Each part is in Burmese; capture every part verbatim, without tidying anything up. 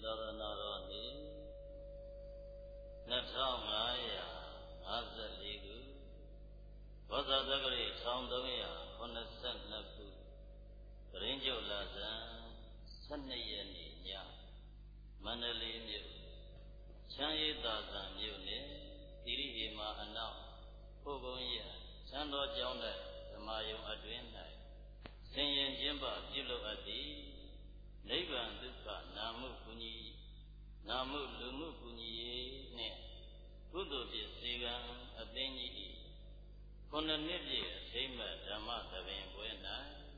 သာသနာတော်နှစ်နှစ်ထောင်ငါးရာငါးဆယ်လေးခုဘောဇာတက္ကရာတစ်ထောင်သုံးရာခုနှစ်ဆယ်နှစ်ခုဂရင်းကျုပ်လာဇန်ဆယ်နှစ်ရက်နေ့ညမန္တလေးမြို့ချမ်းရည်သာဇံမြို့နယ်သီရိဟေမာအနောက်ဖို့ကုန်းရချမ်းတော်ကျောင်း၌ဓမ္မယုံအတွင်း၌ဆင်ရင်ကျင်းပပြုလုပ်အပ်သည်နိဗ္ဗာန်ဒုက္ခနာမှုကုညီနာမှုလူမှုကုညီရေးနှင့်ကုသိုလ်ဖြစ်စေကံအသိဉာဏ်၏ခုနှစ်နှစ်ပြည့်အထိမ့်မဲ့ဓမ္မသဘင်ပွဲ၌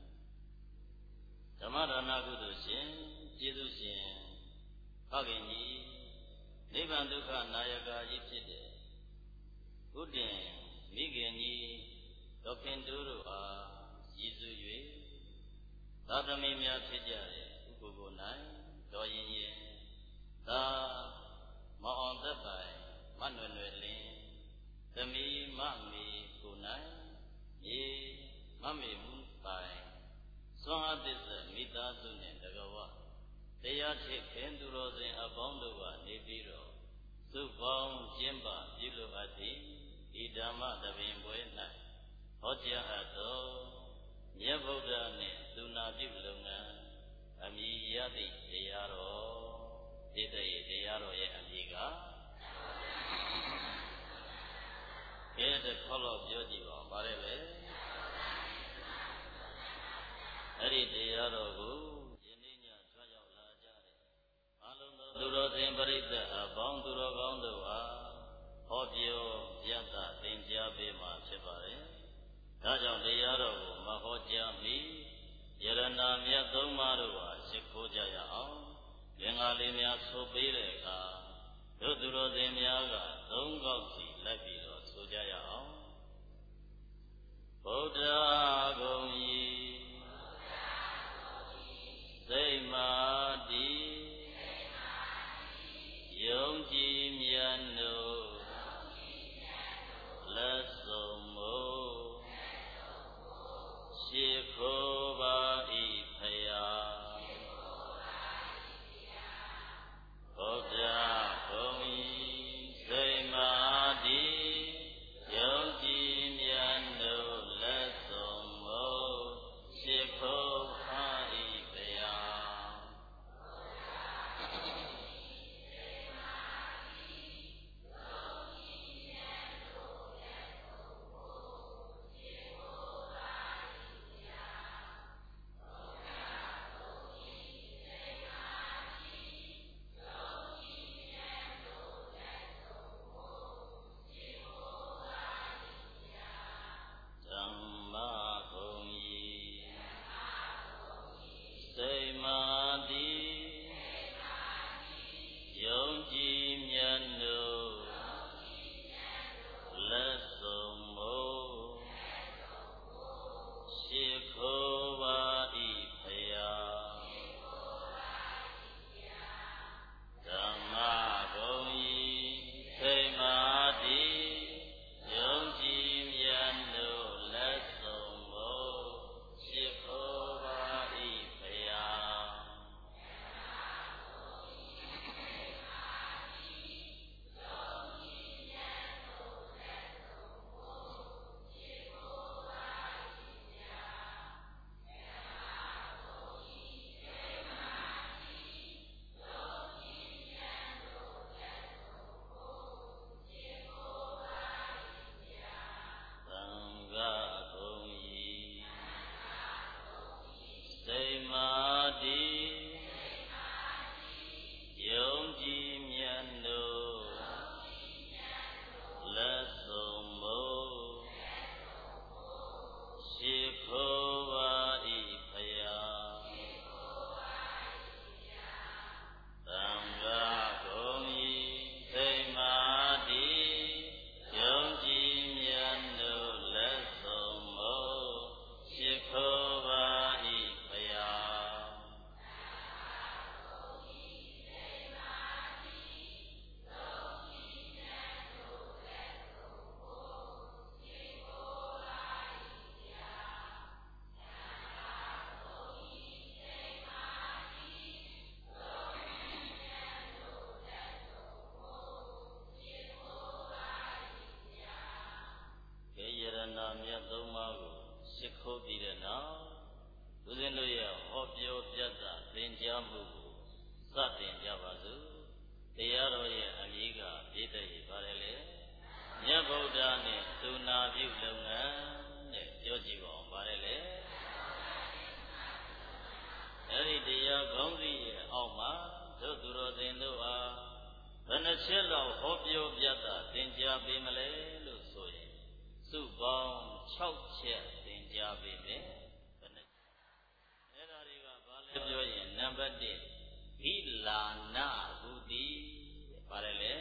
ဓမ္မဒါနကုသိုလ်ရှင်ကျေးဇူးရှင်ဖခင်ကြီးနိဗ္ဗာန်ဒုက္ခနာယကကြီးဖြစ်တဲ့ဥဒ္တင်မိခင်ကြီးဒေါခင်တူတို့အားရည်စူး၍သာသမီများဖြစ်ကြတဲ့ဥပုဂ္ဂိုလ်၌တော်ရင်ရင်သာမောင်အောင်သက်ပိုင်မနွယ်နွယ်လင်းသမီးမမေကို၌မြေမမေမှုပိုင်စွမ်းအားသစ္စာမိသားစုနှင့်တကဝတရားထိခင်သူတော်စင်အပေါင်းတို့ကနေပြီးတော့သုပေါင်းကျင်းပပြုလုပ်အပ်သည်ဒီဓမ္မသဘင်ပွဲ၌ဟောကြားအပ်သောမြတ်ဗုဒ္ဓနှင့်သုနာပြုလုပ်ငန်းအမည်ရသည့်တရားတော်ဒီတည်းတရားတော်ရဲ့အမည်ကကဲတစ်ခေါက်တော့ပြောကြည့်ပါဘာလဲလဲအဲ့ဒီတရားတော်ကိုယနေ့ညထွက်ရောက်လာကြတဲ့အလုံးသောသူတော်စင်ပရိသတ်အပေါင်းသူတော်ကောင်းတို့အားဟောပြောပြသသင်ကြားပေးမှာဖြစ်ပါတယ်ဒါကြောင့်တရားတော်ကိုမဟောကြားမီယရဏမြတ်သုံးပါးတို့ဟာရှိခိုးကြရအောင်သင်္ဃာလေးများဆိုပေးတဲ့အခါတို့သူတော်စင်များကသုံးခေါက်စီလက်ပြီးတော့ဆိုကြရအောင်ဗုဒ္ဓဂုံဤစိတ်မာတိယုံကြည်မြတ်တို့လက်ဆုံးမို့ရှိခိုးပါဤဖယားဗုဒ္ဓဂုံဤစိတ်မာတိယုံကြည်မြတ်တို့လက်ဆုံးမို့မှုကိုစတင်ကြပါစို့တရားတော်ရဲ့အမိကပြည့်တဲ့ရပါတယ်လေမြတ်ဗုဒ္ဓနဲ့သုနာပြုလုပ်ငန်းတဲ့ပြောကြည့်ပါအောင်ပါတယ်လေအဲ့ဒီတရားကောင်းစီရဲ့အောက်မှာတို့သူတော်စင်တို့အားဘယ်နှချက်လောက်ဟောပြောပြတာသင်ကြားပေးမလဲလို့ဆိုရင်စုပေါင်း၆ချက်သင်ကြားပေးမယ်ဘယ်နှအဲ့ဒါတွေကဘာလဲပြောရင်နံပါတ်တစ်ဟိလာနာဟုတိဘာလဲလဲ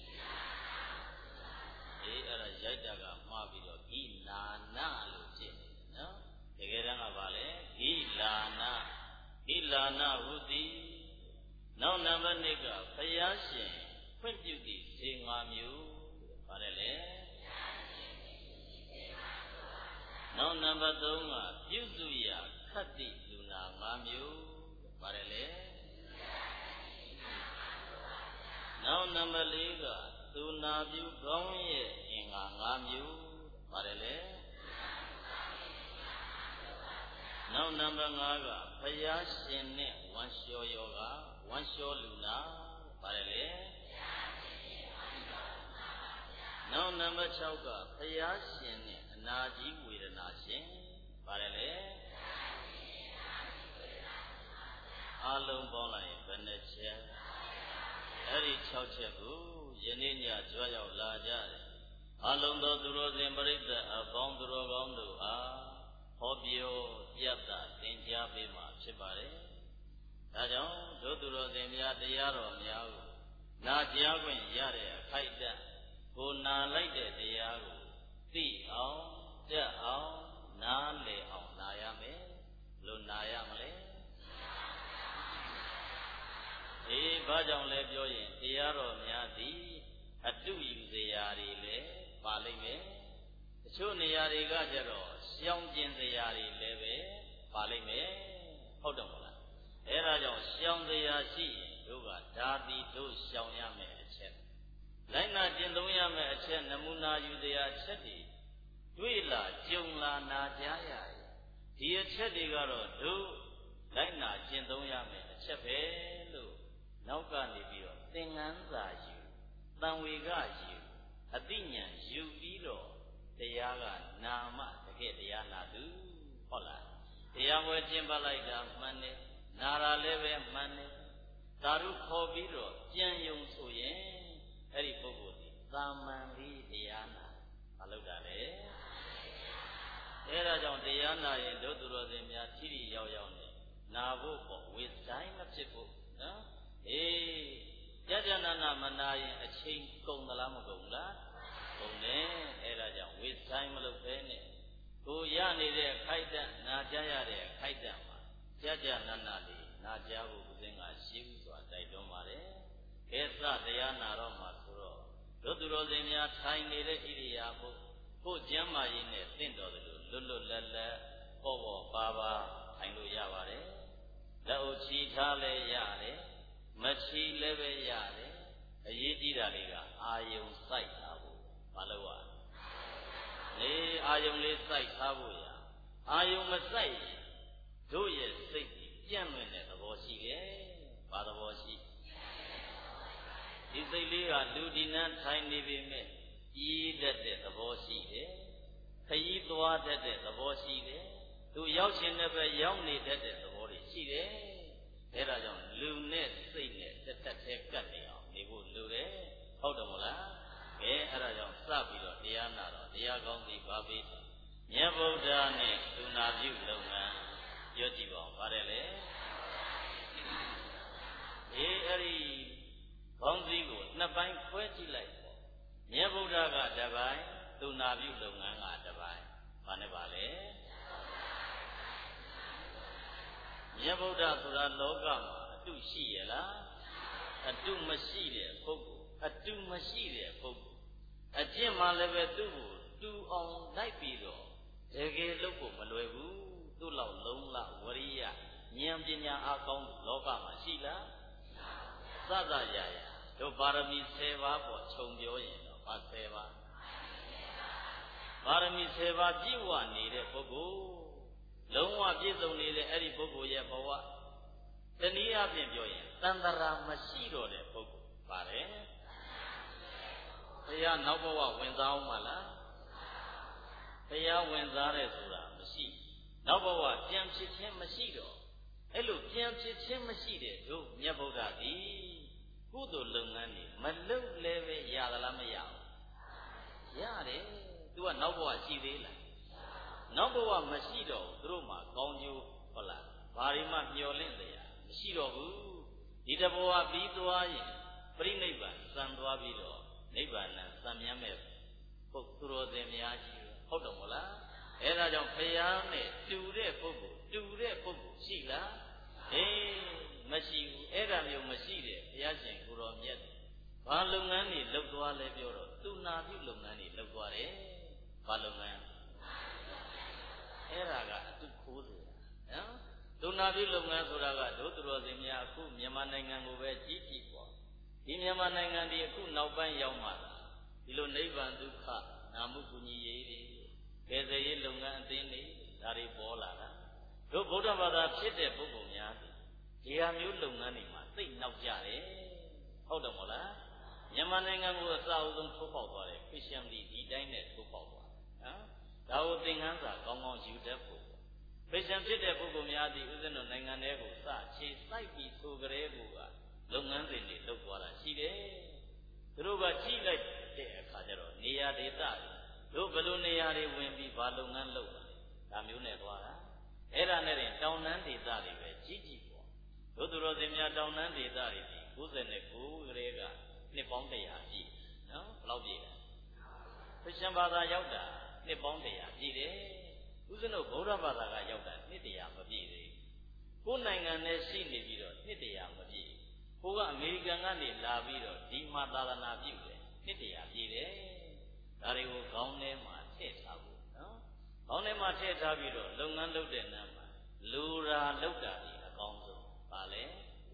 အေးအဲ့ဒါရိုက်တာကမှားပြီးတော့ဟိလာနာလို့ဖြစ်နေနော်တကယ်တမ်းကဘာလဲဟိလာနာဟိလာနာဟုတိနောက်နံပါတ်နှစ်ကဘုရားရှင်ဖွင့်ပြုသည့်ဈေး၅မျိုးဘာလဲလဲနောက်နံပါတ်သုံးကပြုစုရာခတ္တိလူနာ၅မျိုးဘာလဲလဲနောက်နံပါတ်လေးကသူနာပြုကောင်းရဲ့အင်္ဂါ၅မျိုးဘာလဲလဲနောက်နံပါတ်၅ကဘုရားရှင်နဲ့ဝမ်းလျှောယောဂဝမ်းလျှောလူနာဘာလဲလဲနောက်နံပါတ်၆ကဘုရားရှင်နဲ့အနာကြီးဝေဒနာရှင်ဘာလဲလဲအလုံးပေါင်းလိုက်ရင်ဘယ်နှချက်အဲ့ဒီ၆ချက်ကိုယနေ့ညကြွရောက်လာကြတယ်အလုံးသောသူတော်စင်ပရိသတ်အပေါင်းသူတော်ကောင်းတို့အားဟောပြောပြသသင်ကြားပေးမှာဖြစ်ပါတယ်ဒါကြောင့်တို့သူတော်စင်များတရားတော်များကိုနာကြားခွင့်ရတဲ့အခိုက်အတန့်ကိုနာလိုက်တဲ့တရားကိုသိအောင်တက်အောင်နားလည်အောင်နာရမယ်လို့နာရမလဲအေးဘာကြောင့်လဲပြောရင်တရားတော်များသည်အတုယူစရာတွေလည်းပါလိမ့်မယ်တချို့နေရာတွေကကျတော့ရှောင်ကျင်စရာတွေလည်းပဲပါလိမ့်မယ်ဟုတ်တယ်မဟုတ်လားအဲဒါကြောင့်ရှောင်စရာရှိရင်တို့ကဒါသည်တို့ရှောင်ရမယ်အချက်လိုက်နာကျင့်သုံးရမယ်အချက်နမူနာယူစရာအချက်တွေတွေ့လာကြုံလာနာကြားရရင်ဒီအချက်တွေကတော့တို့လိုက်နာကျင့်သုံးရမယ်အချက်ပဲလို့နောက်ကနေပြီးတော့သင်္ကန်းစာယူတန်ဝေကယူအသိဉာဏ်ယူပြီးတော့တရားကနာမတကယ်တရားနာသူဟုတ်လားတရားဝဲကျင့်ပလိုက်တာမှန်တယ်နာတာလည်းပဲမှန်တယ်သာဓုခေါ်ပြီးတော့ကြံယုံဆိုရင်အဲ့ဒီပုဂ္ဂိုလ်ဒီသာမန်လေးတရားနာမလုပ်တာလေအဲ့ဒါကြောင့်တရားနာရင်တို့သူတော်စင်များထိထိရောက်ရောက်နေနာဖို့ပေါ့ဝိဆိုင်မဖြစ်ဖို့နော်အေးကြကြနာနာမနာရင်အချိန်ကုန်သလားမကုန်လားကုန်တယ်အဲ့ဒါကြောင့်ဝိဆိုင်မလုပ်ဘဲနဲ့ကိုရနေတဲ့အခိုက်အတန့်နာကြားရတဲ့အခိုက်အတန့်မှာကြကြနာနာလေးနာကြားဖို့ဦးဇင်းကရှိဘူးဆိုတာတိုက်တွန်းပါတယ်ကဲစတရားနာတော့မှာဆိုတော့တို့သူတော်စင်များထိုင်နေတဲ့ဣရိယာပုကိုကျမ်းမာရေးနဲ့တင့်တော်တယ်လို့လွတ်လွတ်လပ်လပ်ပေါ့ပေါ့ပါပါထိုင်လို့ရပါတယ်လက်အုပ်ချီထားလဲရတယ်မချီလည်းပဲရတယ်အရေးကြီးတာလေးကအာယုံစိုက်ထားဖို့မလုပ်ရလေအာယုံလေးစိုက်ထားဖို့ရအာယုံမစိုက်ရင်တို့ရဲ့စိတ်ပြန့်လွင့်တဲ့သဘောရှိတယ်ဘာသဘောရှိဒီစိတ်လေးကလူဒီနန်းထိုင်နေပြီမဲ့ကြီးတတ်တဲ့သဘောရှိတယ်ခရီးသွားတတ်တဲ့သဘောရှိတယ်သူရောက်ရှင်တဲ့ဘက်ရောက်နေတတ်တဲ့သဘောတွေရှိတယ်အဲဒါကြောင့်လူနဲ့စိတ်နဲ့တစ်သက်တည်းကပ်နေအောင်နေဖို့လိုတယ်ဟုတ်တယ်မဟုတ်လားကဲအဲဒါကြောင့်စပြီးတော့တရားနာတော့တရားကောင်းစီပါပေးမြတ်ဗုဒ္ဓနဲ့သူနာပြုလုပ်ငန်းပြောကြည့်ပါဦးပါတယ်လေအေးအဲ့ဒီကောင်းစီကိုနှစ်ပိုင်းခွဲကြည့်လိုက်ပေါ့မြတ်ဗုဒ္ဓကတစ်ပိုင်းသူနာပြုလုပ်ငန်းကတစ်ပိုင်းဘာနဲ့ပါလဲမြတ်ဗုဒ္ဓဆိုတာလောကမှာအတုရှိရလားအတုမရှိတဲ့ပုဂ္ဂိုလ်အတုမရှိတဲ့ပုဂ္ဂိုလ်အကျင့်မှလည်းပဲသူ့ကိုတူအောင်လိုက်ပြီးတော့တကယ်လုပ်ဖို့မလွယ်ဘူးသူ့လောက်လုံးလဝရိယဉာဏ်ပညာအားကောင်းလောကမှာရှိလားစသရရတို့ပါရမီ၁၀ပါးပေါ်ခြုံပြောရင်တော့ဘာ၁၀ပါးပါရမီ၁၀ပါးပြည့်ဝနေတဲ့ပုဂ္ဂိုလ်လုံးဝပြည့်စုံနေတဲ့အဲ့ဒီပုဂ္ဂိုလ်ရဲ့ဘဝတတနည်းအားဖြင့်ပြောရင်တန်တရာမရှိတော့တဲ့ပုဂ္ဂိုလ်ပါတယ်ဘုရားနောက်ဘဝဝင်စားအောင်မလားဘုရားဝင်စားတယ်ဆိုတာမရှိနောက်ဘဝပြန်ဖြစ်ခြင်းမရှိတော့အဲ့လိုပြန်ဖြစ်ခြင်းမရှိတဲ့တို့မြတ်ဗုဒ္ဓသည်ကုသိုလ်လုပ်ငန်းတွေမလုပ်လည်းပဲရသလားမရဘူးရတယ်သူကနောက်ဘဝရှိသေးလားနောက်ဘဝမရှိတော့သူတို့မှာကောင်းကျိုးဟုတ်လားဘာတွေမှမျှော်လင့်တယ်မရှိတော့ဘူးဒီတဘဝပြီးသွားရင်ပြိနိဗ္ဗာန်စံသွားပြီးတော့နိဗ္ဗာန်စံမြတ်မဲ့ပုဂ္ဂိုလ်တော်စင်များရှိဟုတ်တယ်မို့လားအဲဒါကြောင့်ဘုရားနဲ့တူတဲ့ပုဂ္ဂိုလ်တူတဲ့ပုဂ္ဂိုလ်ရှိလားအေးမရှိဘူးအဲ့ဒါမျိုးမရှိတဲ့ဘုရားရှင်ကိုတော်မြတ်ဘာလုပ်ငန်းတွေလုပ်သွားလဲပြောတော့သူနာပြုလုပ်ငန်းတွေလုပ်သွားတယ်ဘာလုပ်ငန်းအဲ့ဒါကအတုခိုးတယ်နော်သူနာပြုလုပ်ငန်းဆိုတာကဒုသူတော်စင်များအခုမြန်မာနိုင်ငံကိုပဲကြီးကြည့်ပေါ့ဒီမြန်မာနိုင်ငံဒီအခုနောက်ပိုင်းရောက်မှလာဒီလိုနိဗ္ဗာန်ဒုက္ခနာမှုကူညီရေးတွေကယ်ဆယ်ရေးလုပ်ငန်းအသင်းတွေဒါတွေပေါ်လာတာတို့ဗုဒ္ဓဘာသာဖြစ်တဲ့ပုဂ္ဂိုလ်များဒီဟာမျိုးလုပ်ငန်းတွေမှာသိနောက်ကြတယ်ဟုတ်တယ်မို့လားမြန်မာနိုင်ငံကိုအစအဆုံးထိုးပေါက်သွားတယ်ခရစ်ယာန်ဒီဒီတိုင်းနဲ့ထိုးပေါက်သွားနော်ဒါကိုသင်ခန်းစာကောင်းကောင်းယူတတ်ဖို့ခရစ်ယာန်ဖြစ်တဲ့ပုဂ္ဂိုလ်များဒီဥစဉ်တို့နိုင်ငံတွေကိုစခြေစိုက်ပြီးဆိုကြဲကိုကလုပ်ငန်းစဉ်တွေလုပ်သွားတာရှိတယ်သူတို့ကကြည့်လိုက်တဲ့အခါကျတော့နေရာဒေသတို့ဘယ်လိုနေရာတွေဝင်ပြီးဘာလုပ်ငန်းလုပ်တာဒါမျိုးနဲ့သွားတာအဲ့ဒါနဲ့တင်တောင်တန်းဒေသတွေပဲကြီးကြီးပေါ့တို့သူတော်စင်များတောင်တန်းဒေသတွေဒီ၉၉ကလေးကနှစ်ပေါင်းတရာပြည့်နော်ဘယ်လောက်ပြည့်လဲခရစ်ယာန်ဘာသာရောက်တာနှစ်ပေါင်းတရာပြည့်တယ်ဥစဉ်တို့ဗုဒ္ဓဘာသာကရောက်တာနှစ်တရာမပြည့်သေးကိုယ်နိုင်ငံနဲ့ရှိနေပြီးတော့နှစ်တရာမပြည့်ကိုကအမေရိကန်ကနေလာပြီးတော့ဒီမှာသာသနာပြုတယ်နှစ်တရာပြည့်တယ်ဒါတွေကိုခေါင်းထဲမှာထည့်ထားဖို့နော်ခေါင်းထဲမှာထည့်ထားပြီးတော့လုပ်ငန်းလုပ်တဲ့နာမှာလူရာလုပ်တာဒီအကောင်းဆုံးပါလေ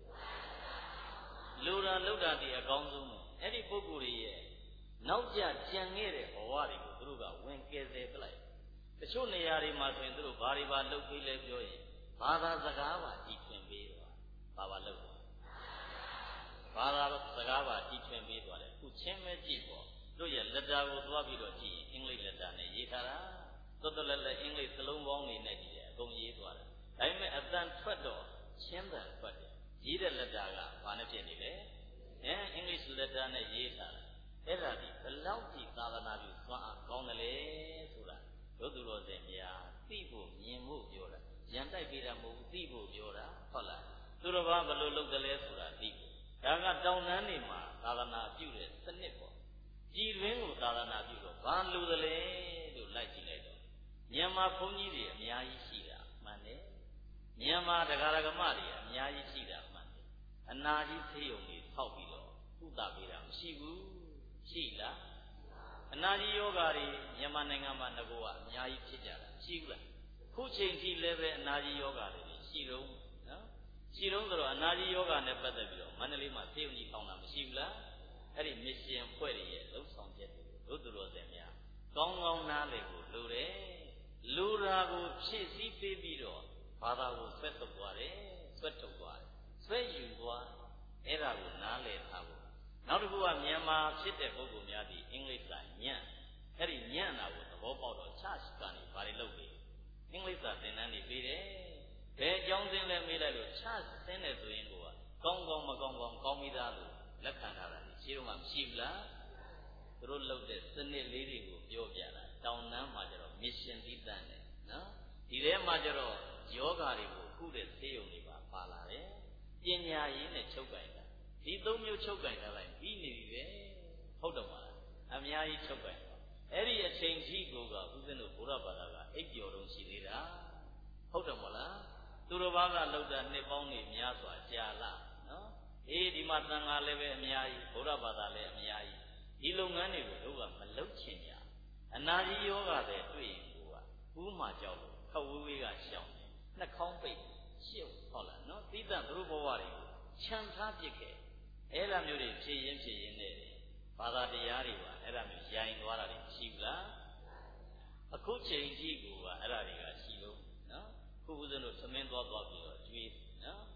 လူရာလုပ်တာဒီအကောင်းဆုံးအဲ့ဒီပုဂ္ဂိုလ်ရဲ့နောက်ကျကြံခဲ့တဲ့ဘဝတွေကိုသူတို့ကဝင်ကယ်ဆယ်ပလိုက်တချို့နေရာတွေမှာဆိုရင်သူတို့ဘာတွေပါလုပ်ပြီးလဲပြောရင်ဘာသာစကားပါတည်ထွင်ပေးတော့ဘာပါလုပ်တော့ဘာသာစကားပါတည်ထွင်ပေးသွားတယ်ခုချင်းပဲကြည့်ပေါ့တို့ရဲ့လက်တာကိုသွားပြီးတော့ကြည့်ရင်အင်္ဂလိပ်လက်တာနဲ့ရေးထားတာတော်တော်လည်းလည်းအင်္ဂလိပ်စလုံးပေါင်းနေနဲ့ကြည့်တယ်အကုန်ရေးသွားတယ်ဒါပေမဲ့အတန်ထွက်တော့ချင်းတန်ထွက်တယ်ရေးတဲ့လက်တာကဘာနဲ့ဖြစ်နေလဲအဲအင်္ဂလိပ်လက်တာနဲ့ရေးထားတာအဲ့ဒါဒီဘယ်လောက်ကြည့်သာသနာပြုသွားအောင်ကောင်းတယ်လေဆိုတာတို့သူတော်စင်များသိဖို့မြင်ဖို့ပြောတာရန်တိုက်ပေးတာမဟုတ်ဘူးသိဖို့ပြောတာဟုတ်လားသူတော်ဘာဘယ်လိုလုပ်တယ်လဲဆိုတာသိဖို့ဒါကတောင်တန်းနေမှာသာသနာပြုတဲ့စနစ်ပေါ့ကြည်တွင်းကိုသာသနာပြုတော့ဘာလိုသလဲလို့လိုက်ကြည့်လိုက်တော့မြန်မာဘုန်းကြီးတွေအများကြီးရှိတာမှန်တယ်မြန်မာတရားဓမ္မတွေအများကြီးရှိတာမှန်တယ်အနာကြီးဆေးရုံတွေထောက်ပြီးတော့ကုသပေးတာမရှိဘူးရှိလားအနာကြီးယောဂါတွေမြန်မာနိုင်ငံမှာငကောကအများကြီးဖြစ်ကြတာရှိဘူးလားခုချိန်ထိလည်းပဲအနာကြီးယောဂါတွေရှိတော့နော်ရှိတော့ဆိုတော့အနာကြီးယောဂါနဲ့ပတ်သက်ပြီးတော့မန္တလေးမှာဆေးရုံကြီးထောင်တာမရှိဘူးလားအဲ့ဒီမစ်ရှင်ဖွဲ့တွေရဲ့လှုပ်ဆောင်ချက်တွေတို့သူတော်စင်များကောင်းကောင်းနားလည်ဖို့လိုတယ်လူရာကိုဖြည့်ဆည်းပေးပြီးတော့ဘာသာကိုဆွဲထုတ်သွားတယ်ဆွဲထုတ်သွားတယ်ဆွဲယူသွားအဲ့ဒါကိုနားလည်ထားဖို့နောက်တစ်ခုကမြန်မာဖြစ်တဲ့ပုဂ္ဂိုလ်များဒီအင်္ဂလိပ်စာညံ့အဲ့ဒီညံ့တာကိုသဘောပေါက်တော့ church ကနေဘာတွေလုပ်လဲအင်္ဂလိပ်စာသင်တန်းတွေပေးတယ်ဘယ်အကြောင်းစင်းလဲမေးလိုက်လို့ church သင်တယ်ဆိုရင်ကိုကကောင်းကောင်းမကောင်းကောင်းကောင်းပြီးသားလို့လက်ခံထားတာရှိတော့မှမရှိဘူးလားသူတို့လုပ်တဲ့စနစ်လေးတွေကိုပြောပြတာတောင်တန်းမှာကျတော့ mission တည်တတ်တယ်နော်ဒီထဲမှာကျတော့ယောဂါတွေကိုခုတဲ့ဆေးရုံတွေပါပါလာတယ်ပညာရေးနဲ့ချုပ်ကင်တာဒီသုံးမျိုးချုပ်ကင်ထားလိုက်ပြီးနေပြီပဲဟုတ်တယ်မလားအများကြီးချုပ်ကင်အဲ့ဒီအချိန်ကြီးကိုကဦးဇင်းတို့ဘုရားဘာသာကအိပ်ပျော်တော့ရှိသေးတာဟုတ်တယ်မလားသူတော်ဘာကလောက်တာနှစ်ပေါင်းနေများစွာကြာလာနော်အေးဒီမှာသံဃာလည်းပဲအများကြီးဘုရားဘာသာလည်းအများကြီးဒီလုပ်ငန်းတွေကိုတို့ကမလုပ်ချင်ကြအနာကြီးယောဂတဲ့တွေ့ရင်ကိုကဘူးမှကြောက်လို့ခဝေးဝေးကရှောင်တယ်နှာခေါင်းပိတ်ရှုပ်ဟုတ်လားနော်သီးသန့်သူတို့ဘဝတွေကိုခြံထားပစ်ခဲ့အဲ့လိုမျိုးတွေဖြည့်ရင်ဖြည့်ရင်နဲ့ဘာသာတရားတွေပါအဲ့လိုမျိုးရိုင်သွားတာတွေရှိဘူးလားအခုချိန်ကြီးကိုကအဲ့ဒါတွေကရှိလို့နော်ခုဦးဇင်းတို့သမင်းသွားသွားပြီးတော့ကျွေးနော်ဘ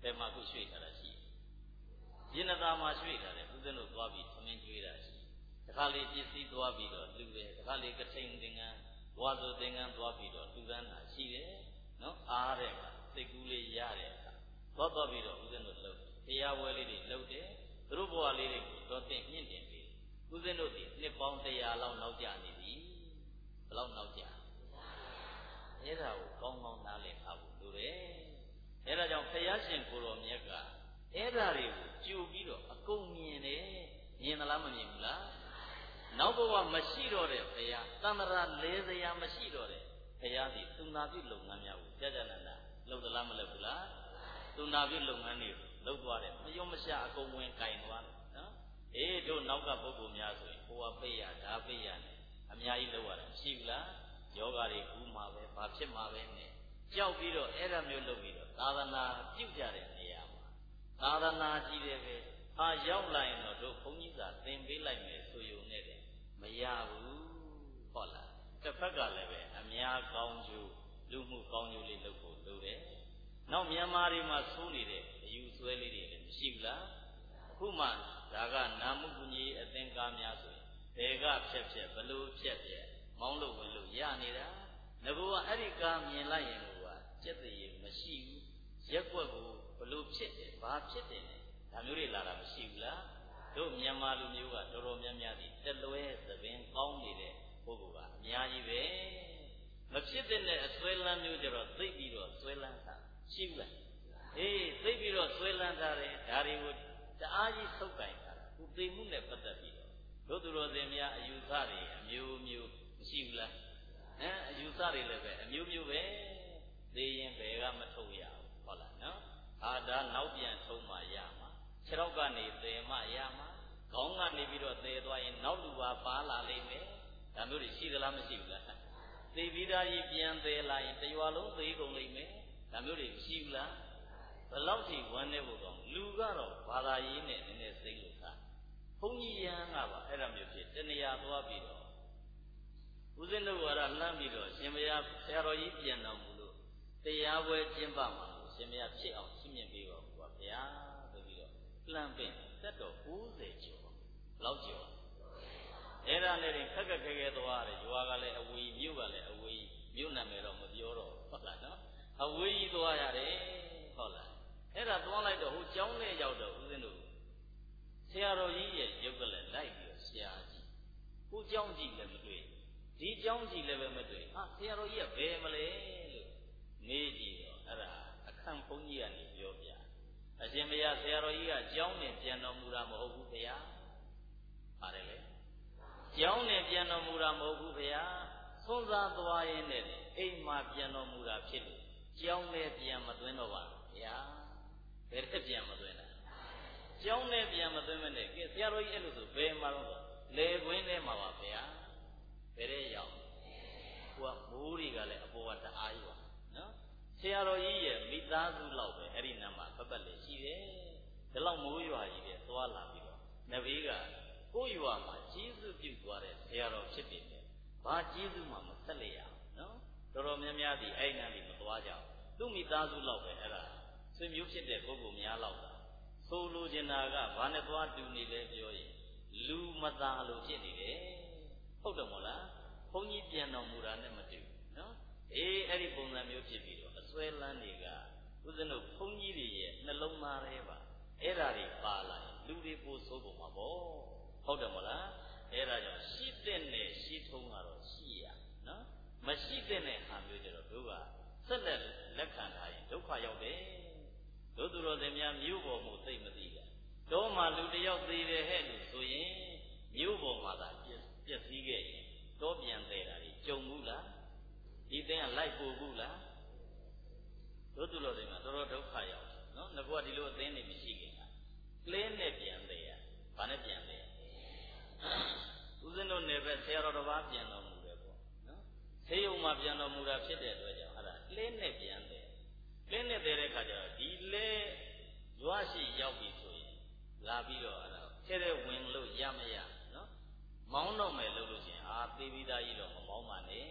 ယ်မှာခုရွှေ့ထားတာရှိရင်းသားမှာရွှေ့ထားတယ်ဦးဇင်းတို့သွားပြီးသမင်းကျွေးတာရှိတခါလေပစ္စည်းသွားပြီးတော့လူတယ်တခါလေကထိန်သင်္ကန်းဝါဆိုသင်္ကန်းသွားပြီးတော့လူကန်းတာရှိတယ်နော်အားတဲ့စိတ်ကူးလေးရတဲ့အခါသွားသွားပြီးတော့ဦးဇင်းတို့လှုပ်တရားဝဲလေးတွေလှုပ်တယ်သူတို့ဘဝလေးတွေကိုတော့တင်မြင့်တင်ပြီးဦးဇင်းတို့ဒီနှစ်ပေါင်းတရားလောက်နောက်ကျနေပြီဘယ်လောက်နောက်ကျအဲ့ဒါကိုကောင်းကောင်းနားလည်ထားဖို့လိုတယ်အဲ့ဒါကြောင့်ဘုရားရှင်ကိုတော်မြတ်ကအဲ့ဒါတွေကိုကြိုပြီးတော့အကုန်မြင်တယ်မြင်သလားမမြင်ဘူးလားနောက်ဘဝမရှိတော့တဲ့ဘုရားသံဃာလဲစရာမရှိတော့တဲ့ဘုရားဒီသုနာပြုလုပ်ငန်းများကိုကြာကြာနာနာလုပ်သလားမလုပ်ဘူးလားသုနာပြုလုပ်ငန်းတွေလုပ်သွားတယ်မယုံမရှာအကုန်ဝင်ကင်သွားတယ်နော်အေးတို့နောက်ကပုဂ္ဂိုလ်များဆိုရင်ဟိုကပိတ်ရဒါပိတ်ရနဲ့အများကြီးလုပ်ရတာရှိဘူးလားယောဂတွေကူးမှာပဲဘာဖြစ်မှာပဲနဲ့ကြောက်ပြီးတော့အဲ့ဒါမျိုးလုပ်ပြီးတော့သာသနာပြုကြတဲ့နေရာမှာသာသနာကြီးတယ်ပဲအာရောက်လာရင်တော့တို့ဘုန်းကြီးကသင်ပေးလိုက်မယ်ဆိုရုံနဲ့တယ်မရဘူးဟုတ်လားတစ်ဖက်ကလည်းပဲအများကောင်းကျိုးလူမှုကောင်းကျိုးလေးလုပ်ဖို့လိုတယ်နောက်မြန်မာတွေမှာဆိုးနေတဲ့အယူဆွဲလေးတွေလည်းမရှိဘူးလားအခုမှဒါကနာမှုကူညီအသင်္ကားများဆိုရင်ဘယ်ကဖြက်ဖြက်ဘလို့ဖြက်ဖြက်မောင်းလို့ဝင်လို့ရနေတာငါကအဲ့ဒီကားမြင်လိုက်ရင်ကစက်တည်းမရှိဘူးရက်ွက်ကိုဘလို့ဖြစ်တယ်ဘာဖြစ်တယ်လဲဒါမျိုးတွေလာတာမရှိဘူးလားတို့မြန်မာလူမျိုးကတော်တော်များများဒီတက်လွဲသပင်ကောင်းနေတဲ့ပုဂ္ဂိုလ်ကအများကြီးပဲမဖြစ်တဲ့အစွဲလန်းမျိုးကြတော့သိပြီးတော့စွဲလန်းတာရှိဘူးလားအေးသိပြီးတော့စွဲလန်းတာတယ်ဒါတွေကိုတအားကြီးဆုပ်ကင်တာခုသိမှုနဲ့ပတ်သက်ပြီးတော့တို့သူတော်စင်များအယူဆတွေအမျိုးမျိုးမရှိဘူးလားဟမ်အယူဆတွေလည်းပဲအမျိုးမျိုးပဲသိရင်ဘယ်ကမထုတ်ရဘူးဟုတ်လားနော်အာဒါနောက်ပြန်ထုံးမှရမှာခြေထောက်ကနေသေမှရမှာခေါင်းကနေပြီးတော့သေသွားရင်နောက်လူပါပါလာလိမ့်မယ်ဒါမျိုးတွေရှိသလားမရှိဘူးလားသေပြီးသားကြီးပြန်သေလာရင်တရွာလုံးသေကုန်လိမ့်မယ်ဒါမျိုးတွေမရှိဘူးလားဘယ်လောက်ထိဝမ်းနေဖို့ကောင်းလူကတော့ဘာသာရေးနဲ့နည်းနည်းစိတ်လို့ခါဘုန်းကြီးရဟန်းကပါအဲ့ဒါမျိုးဖြစ်တဏှာသွားပြီးတော့ဦးဇင်းတို့ကလှမ်းပြီးတော့ရှင်ဘုရားဆရာတော်ကြီးပြန်တော်မူလို့တရားပွဲကျင်းပမှာလို့ရှင်ဘုရားဖြစ်အောင်ရှင်းမြင်ပေးပါဘုရားဆိုပြီးတော့လှမ်းပင်သက်တော်၉၀ကျော်ဘလောက်ကျော်အဲ့ဒါနဲ့ခက်ခက်ခဲခဲသွားတယ်ရွာကလည်းအဝေးမြို့ကလည်းအဝေးမြို့နာမည်တော့မပြောတော့ဟုတ်လားနော်အဝေးကြီးသွားရတယ်ဟုတ်လားအဲ့ဒါသွားလိုက်တော့ဟိုကျောင်းထဲရောက်တော့ဦးဇင်းတို့ဆရာတော်ကြီးရဲ့ရုပ်ကလည်းလိုက်ပြီးတော့ဆရာကြီးဟိုကျောင်းကြီးလည်းမတွေ့ဒီကျောင်းကြီးလည်းပဲမတွေ့ဟာဆရာတော်ကြီးကဘယ်မလဲလို့မေးကြည့်တော့အဲ့ဒါအခန့်ဘုန်းကြီးကနေပြောပြအရှင်ဘုရားဆရာတော်ကြီးကကျောင်းနဲ့ပြန်တော်မူတာမဟုတ်ဘူးဗျာပါတယ်လေကျောင်းနဲ့ပြန်တော်မူတာမဟုတ်ဘူးဗျာသုံးစားသွားရင်းနဲ့အိမ်မှာပြန်တော်မူတာဖြစ်လို့ကျောင်းနဲ့ပြန်မသွင်းတော့ပါဘူးဗျာဘယ်တက်ပြန်မသွင်းတာကျောင်းနဲ့ပြန်မသွင်းမနဲ့ကဲဆရာတော်ကြီးအဲ့လိုဆိုဘယ်မှာတော့လေကွင်းထဲမှာပါဗျာဘယ်တဲ့ရောက်ဟိုကမိုးတွေကလည်းအပေါ်ကတအားကြီးပါနော်ဆရာတော်ကြီးရဲ့မိသားစုလောက်ပဲအဲ့ဒီနာမှာပတ်ပတ်လေးရှိတယ်ဒီလောက်မိုးရွာကြီးပဲသွားလာပြီးတော့နဘေးကကိုယ့်ရွာမှာကျေးဇူးပြုသွားတဲ့ဆရာတော်ဖြစ်တယ်ဘာကျေးဇူးမှမဆက်လိုက်ရအောင်နော်တော်တော်များများဒီအဲ့နန်းဒီမသွားကြဘူးသူ့မိသားစုလောက်ပဲအဲ့ဒါဆွေမျိုးဖြစ်တဲ့ပုဂ္ဂိုလ်များလောက်တာဆိုလိုချင်တာကဘာနဲ့သွားတူနေလဲပြောရင်လူမသားလို့ဖြစ်နေတယ်ဟုတ်တယ်မို့လားဘုန်းကြီးပြန်တော်မူတာနဲ့မတူနော်အေးအဲ့ဒီပုံစံမျိုးဖြစ်ပြီးတော့အစွဲလန်းတွေကဦးဇင်းတို့ဘုန်းကြီးတွေရဲ့နှလုံးသားထဲပါအဲ့ဒါတွေပါလာရင်လူတွေပိုဆိုးပုံမှာပေါ့ဟုတ်တယ်မို့လားအဲ့ဒါကြောင့်ရှိတဲ့နဲ့ရှိထုံးကတော့ရှိရနော်မရှိတဲ့နဲ့ဟာမျိုးကြတော့တို့ကဆက်လက်လက်ခံထားရင်ဒုက္ခရောက်တယ်တို့သူတော်စင်များမြို့ပေါ်မှုသိမသိကြတော့မှလူတယောက်သေးတယ်ဟဲ့လို့ဆိုရင်မြို့ပေါ်မှာသာပြည့်စည်ခဲ့ရင်တော့ပြန်သေးတာကြီးကြုံဘူးလားဒီသင်ကလိုက်ပို့ဘူးလားတို့သူတော်စင်မှာတော်တော်ဒုက္ခရောက်နော်ငါကဒီလိုအသင်းနေမရှိခင်ကကလေးနဲ့ပြန်သေးရဘာနဲ့ပြန်သေးရဦးဇင်းတို့နယ်ဘက်ဆရာတော်တစ်ပါးပြန်တော်မူတယ်ပေါ့နော်ဆေးရုံမှာပြန်တော်မူတာဖြစ်တဲ့အတွက်ကြောင့်အဲ့ဒါကလေးနဲ့ပြန်သေးကလေးနဲ့သေးတဲ့ခါကျတော့ဒီလေရွာရှိရောက်ပြီဆိုရင်လာပြီးတော့အဲ့ဒါထဲထဲဝင်လို့ရမရနော်မောင်းတော့မယ်လို့လို့ချင်းအာသေးပြီးသားကြီးတော့မမောင်းပါနဲ့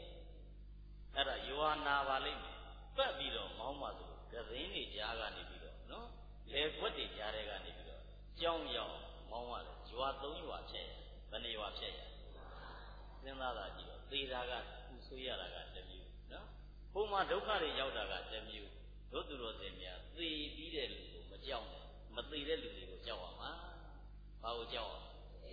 အဲ့ဒါရွာနာပါလိမ့်မယ်ပတ်ပြီးတော့မောင်းပါဆိုကရင်းနေကြားကနေပြီးတော့နော်လေကွက်တွေကြားတဲ့ကနေပြီးတော့ကြောင်းရောက်မောင်းရတယ်ရွာသုံးရွာဖြစ်ရဘယ်နှရွာဖြစ်ရစဉ်းစားတာကြည့်တော့သေတာကပူဆွေးရတာကတစ်မျိုးနော်ဘုံမှာဒုက္ခတွေရောက်တာကတစ်မျိုးတို့သူတော်စင်များသေပြီးတဲ့လူကိုမကြောက်နဲ့မသေတဲ့လူတွေကိုကြောက်ရမှာဘာကိုကြောက်ရ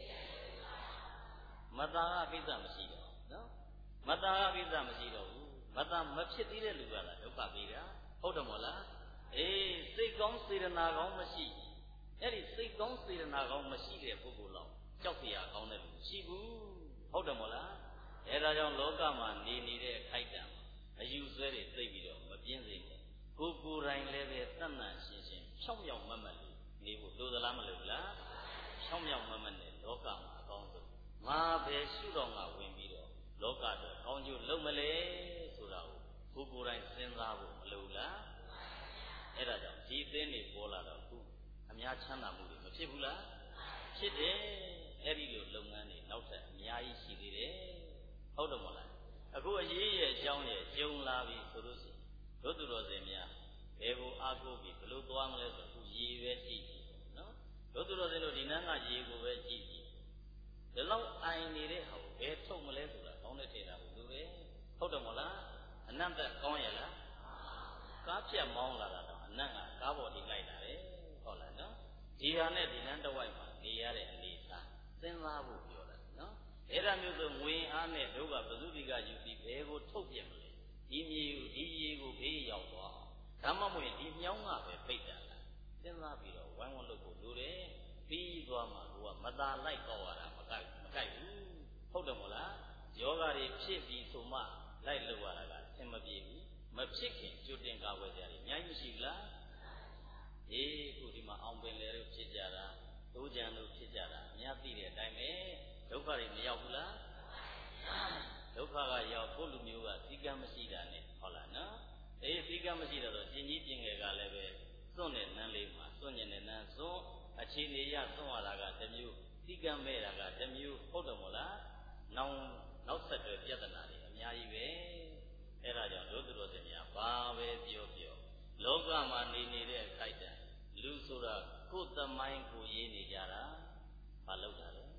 မတာကကိစ္စမရှိတော့နော်မတာကကိစ္စမရှိတော့ဘူးမတာမဖြစ်သေးတဲ့လူကလားဒုက္ခပေးတာဟုတ်တယ်မို့လားအေးစိတ်ကောင်းစေတနာကောင်းမရှိအဲ့ဒီစိတ်ကောင်းစေတနာကောင်းမရှိတဲ့ပုဂ္ဂိုလ်လောက်ကြောက်เสียကောင်းတဲ့လူမရှိဘူးဟုတ်တယ်မို့လားအဲဒါကြောင့်လောကမှာနေနေတဲ့အခိုက်အတန့်အယူဆွဲတွေသိပြီးတော့မပြင်းစေနဲ့ကိုယ်ကိုယ်တိုင်လည်းပဲတတ်မှန်ရှင်းရှင်းဖြောင်းမြောက်မတ်မတ်လေးနေဖို့လိုသလားမလိုဘူးလားဖြောင်းမြောက်မတ်မတ်နဲ့လောကမှာအကောင်းဆုံးငါပဲရှုတော်ငါဝင်ပြီးတော့လောကတော့ကောင်းကျိုးလုပ်မလဲဆိုတာကိုကိုယ်ကိုယ်တိုင်စဉ်းစားဖို့မလိုလားအဲ့ဒါကြောင့်ဒီသင်းတွေပေါ်လာတော့ခုအများချမ်းသာမှုတွေမဖြစ်ဘူးလားဖြစ်တယ်အဲ့ဒီလိုလုပ်ငန်းတွေနောက်ထပ်အများကြီးရှိသေးတယ်ဟုတ်တယ်မဟုတ်လားအခုအရေးရဲ့အကြောင်းရဲ့ကျုံလာပြီဆိုလို့ရှိရင်တို့သူတော်စင်များဘယ်ကိုအားကိုးပြီးဘယ်လိုသွားမလဲဆိုအခုရေပဲကြည့်ကြည့်နော်တို့သူတော်စင်တို့ဒီနန်းကရေကိုပဲကြည့်ကြည့်ဒီလောက်အိုင်နေတဲ့ဟာကိုဘယ်ထုတ်မလဲဆိုတာကောင်းတဲ့ထေတာကိုသူပဲဟုတ်တယ်မဟုတ်လားအနတ်သက်ကောင်းရလားကားဖြတ်မောင်းလာတာတော့အနတ်ကကားပေါ်ဒီလိုက်လာတယ်ဟုတ်လားနော်ဒီဟာနဲ့ဒီနန်းတစ်ဝိုက်မှာနေရတဲ့အနေအထားစဉ်းစားဖို့ပြောတာနော်အဲ့ဒါမျိုးဆိုငွေအားနဲ့တို့ကဘုသူတိကယူပြီးဘယ်ကိုထုတ်ပြမလဲဒီမြေကိုဒီရေကိုဘေးရောက်သွားဒါမှမဟုတ်ဒီမြောင်းကပဲပိတ်တာလားစဉ်းစားပြီးတော့ဝိုင်းဝန်းလုပ်ဖို့လိုတယ်ပြီးသွားမှကိုကမသာလိုက်တော့ရတာမကိုက်မကိုက်ဘူးဟုတ်တယ်မို့လားယောဂါတွေဖြစ်ပြီးဆိုမှလိုက်လုပ်ရတာကအဆင်မပြေဘူးမဖြစ်ခင်ကြိုတင်ကာဝယ်ကြတယ်အများကြီးရှိဘူးလားအေးခုဒီမှာအောင်ပင်လေတို့ဖြစ်ကြတာတိုးကြံတို့ဖြစ်ကြတာအများသိတဲ့အတိုင်းပဲဒုက္ခတွေမရောက်ဘူးလားဒုက္ခကရောက်ကိုလူမျိုးကစီကံမရှိတာနဲ့ဟုတ်လားနော်အေးစီကံမရှိတော့ကျင်ကြီးကျင်ငယ်ကလည်းပဲစွန့်တဲ့နန်းလေးမှာစွန့်ကျင်တဲ့နန်းစွန့်အခြေအနေရစွန့်ရတာကတစ်မျိုးစီကံမဲ့တာကတစ်မျိုးဟုတ်တယ်မို့လားနောက်နောက်ဆက်တွဲပြဿနာတွေအများကြီးပဲအဲ့ဒါကြောင့်တို့သူတော်စင်များဘာပဲပြောပြောလောကမှာနေနေတဲ့အခိုက်အတန့်လူဆိုတာကိုယ်သမိုင်းကိုရေးနေကြတာဘာလုပ်တာလဲ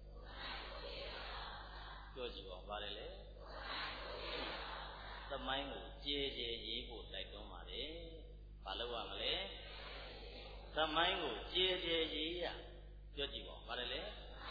ပြောကြည့်ပါဘာလဲလဲသမိုင်းကိုကြည်ကြည်ရေးဖို့တိုက်တွန်းပါတယ်ဘာလုပ်ရမလဲသမိုင်းကိုကြည်ကြည်ရေးရပြောကြည့်ပါဘာလဲလဲ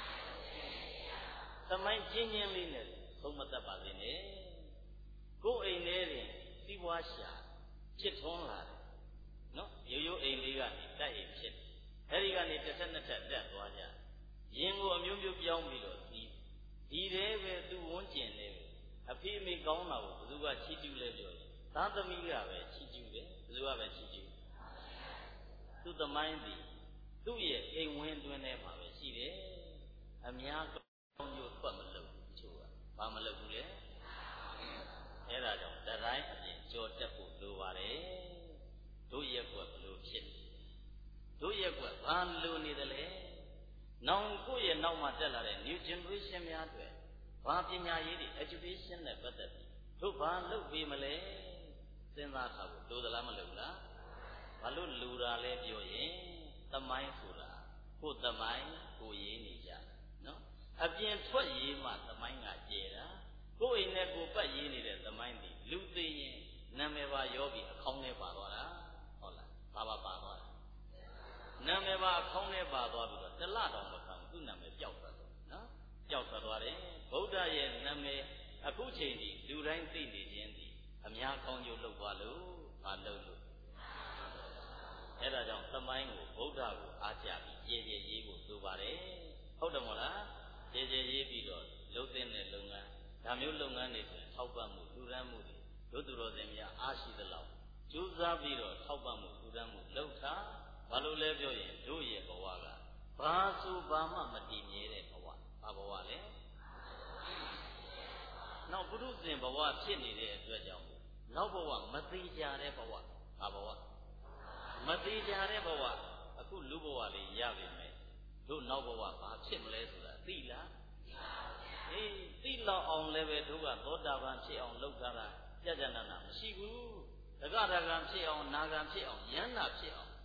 သမိုင်းချင်းချင်းလေးနဲ့သုံးမတတ်ပါစေနဲ့ကိုယ်အိမ်ထဲတွင်စီးပွားရှာဖြစ်ထွန်းလာတယ်နော်ရိုးရိုးအိမ်လေးကနေတက်အိမ်ဖြစ်အဲဒီကနေတစ်ဆက်နှစ်ဆက်တက်သွားကြရင်ကိုအမျိုးမျိုးပြောင်းပြီးတော့ဒီဒီတဲ့ပဲသူဝန်းကျင်နေပဲအဖေအမေကောင်းတာကိုဘယ်သူကချီးကျူးလဲပြောတယ်သားသမီးကပဲချီးကျူးတယ်ဘယ်သူကပဲချီးကျူးသူ့သမိုင်းသည်သူ့ရဲ့အိမ်ဝင်းတွင်ထဲမှာပဲရှိတယ်အများကောင်းကျိုးထွက်မလို့ချိုးကဘာမလုပ်ဘူးလဲအဲ့ဒါကြောင့်တတိုင်းအပြင်ကြော်တက်ဖို့လိုပါတယ်တို့ရက်ကွက်ဘလို့ဖြစ်တို့ရက်ကွက်ဘာလိုနေတယ်လဲနောင်ကိုယ့်ရဲ့နောက်မှာတက်လာတဲ့ new generation များအတွက်ဘာပညာရေးတွေ education နဲ့ပတ်သက်ပြီးတို့ဘာလုပ်ပေးမလဲစဉ်းစားထားဖို့လိုသလားမလိုဘူးလားဘာလို့လူတာလဲပြောရင်သမိုင်းဆိုတာကိုယ်သမိုင်းကိုရေးနေကြနော်အပြင်ထွက်ရေးမှသမိုင်းကကျဲတာကိုယ်အိမ်နဲ့ကိုယ်ပတ်ရေးနေတဲ့သမိုင်းတွေလူသိရင်နာမည်ပါရောပြီးအခေါင်းထဲပါသွားတာဟုတ်လားဘာပါပါသွားတာနာမည်ပါအခေါင်းထဲပါသွားပြီးတော့တလတောင်မခံသူ့နာမည်ပျောက်သွားတယ်နော်ပျောက်သွားတယ်ဗုဒ္ဓရဲ့နာမည်အခုချိန်ထိလူတိုင်းသိနေခြင်းဒီအများကောင်းကျိုးလုပ်သွားလို့ဘာလုပ်လို့အဲ့ဒါကြောင့်သမိုင်းကိုဗုဒ္ဓကိုအားကြပြီးကြည်ကြည်ရေးဖို့ဆိုပါတယ်ဟုတ်တယ်မို့လားကြည်ကြည်ရေးပြီးတော့လုပ်တဲ့လုပ်ငန်းဒါမျိုးလုပ်ငန်းတွေဆိုထောက်ပံ့မှုလူရန်မှုတွေတို့သူတော်စင်များအားရှိသလောက်ကြိုးစားပြီးတော့ထောက်ပံ့မှုလူရန်မှုလုပ်တာဘာလို့လဲပြောရင်တို့ရဲ့ဘဝကဘာဆိုဘာမှမတည်မြဲတဲ့ဘဝဘာဘဝလဲနောက်ပုရုဇဉ်ဘဝဖြစ်နေတဲ့အတွက်ကြောင့်နောက်ဘဝမသေးကြတဲ့ဘဝဘာဘဝမသေးကြတဲ့ဘဝအခုလူဘဝလေးရပြီမယ်တို့နောက်ဘဝဘာဖြစ်မလဲဆိုတာသိလားအေးသိလောက်အောင်လည်းပဲတို့ကသောတာပန်ဖြစ်အောင်လုပ်ကြတာကြကြနာနာမရှိဘူးတက္ကရာကံဖြစ်အောင်နာကံဖြစ်အောင်ယန္တာဖြစ်အောင်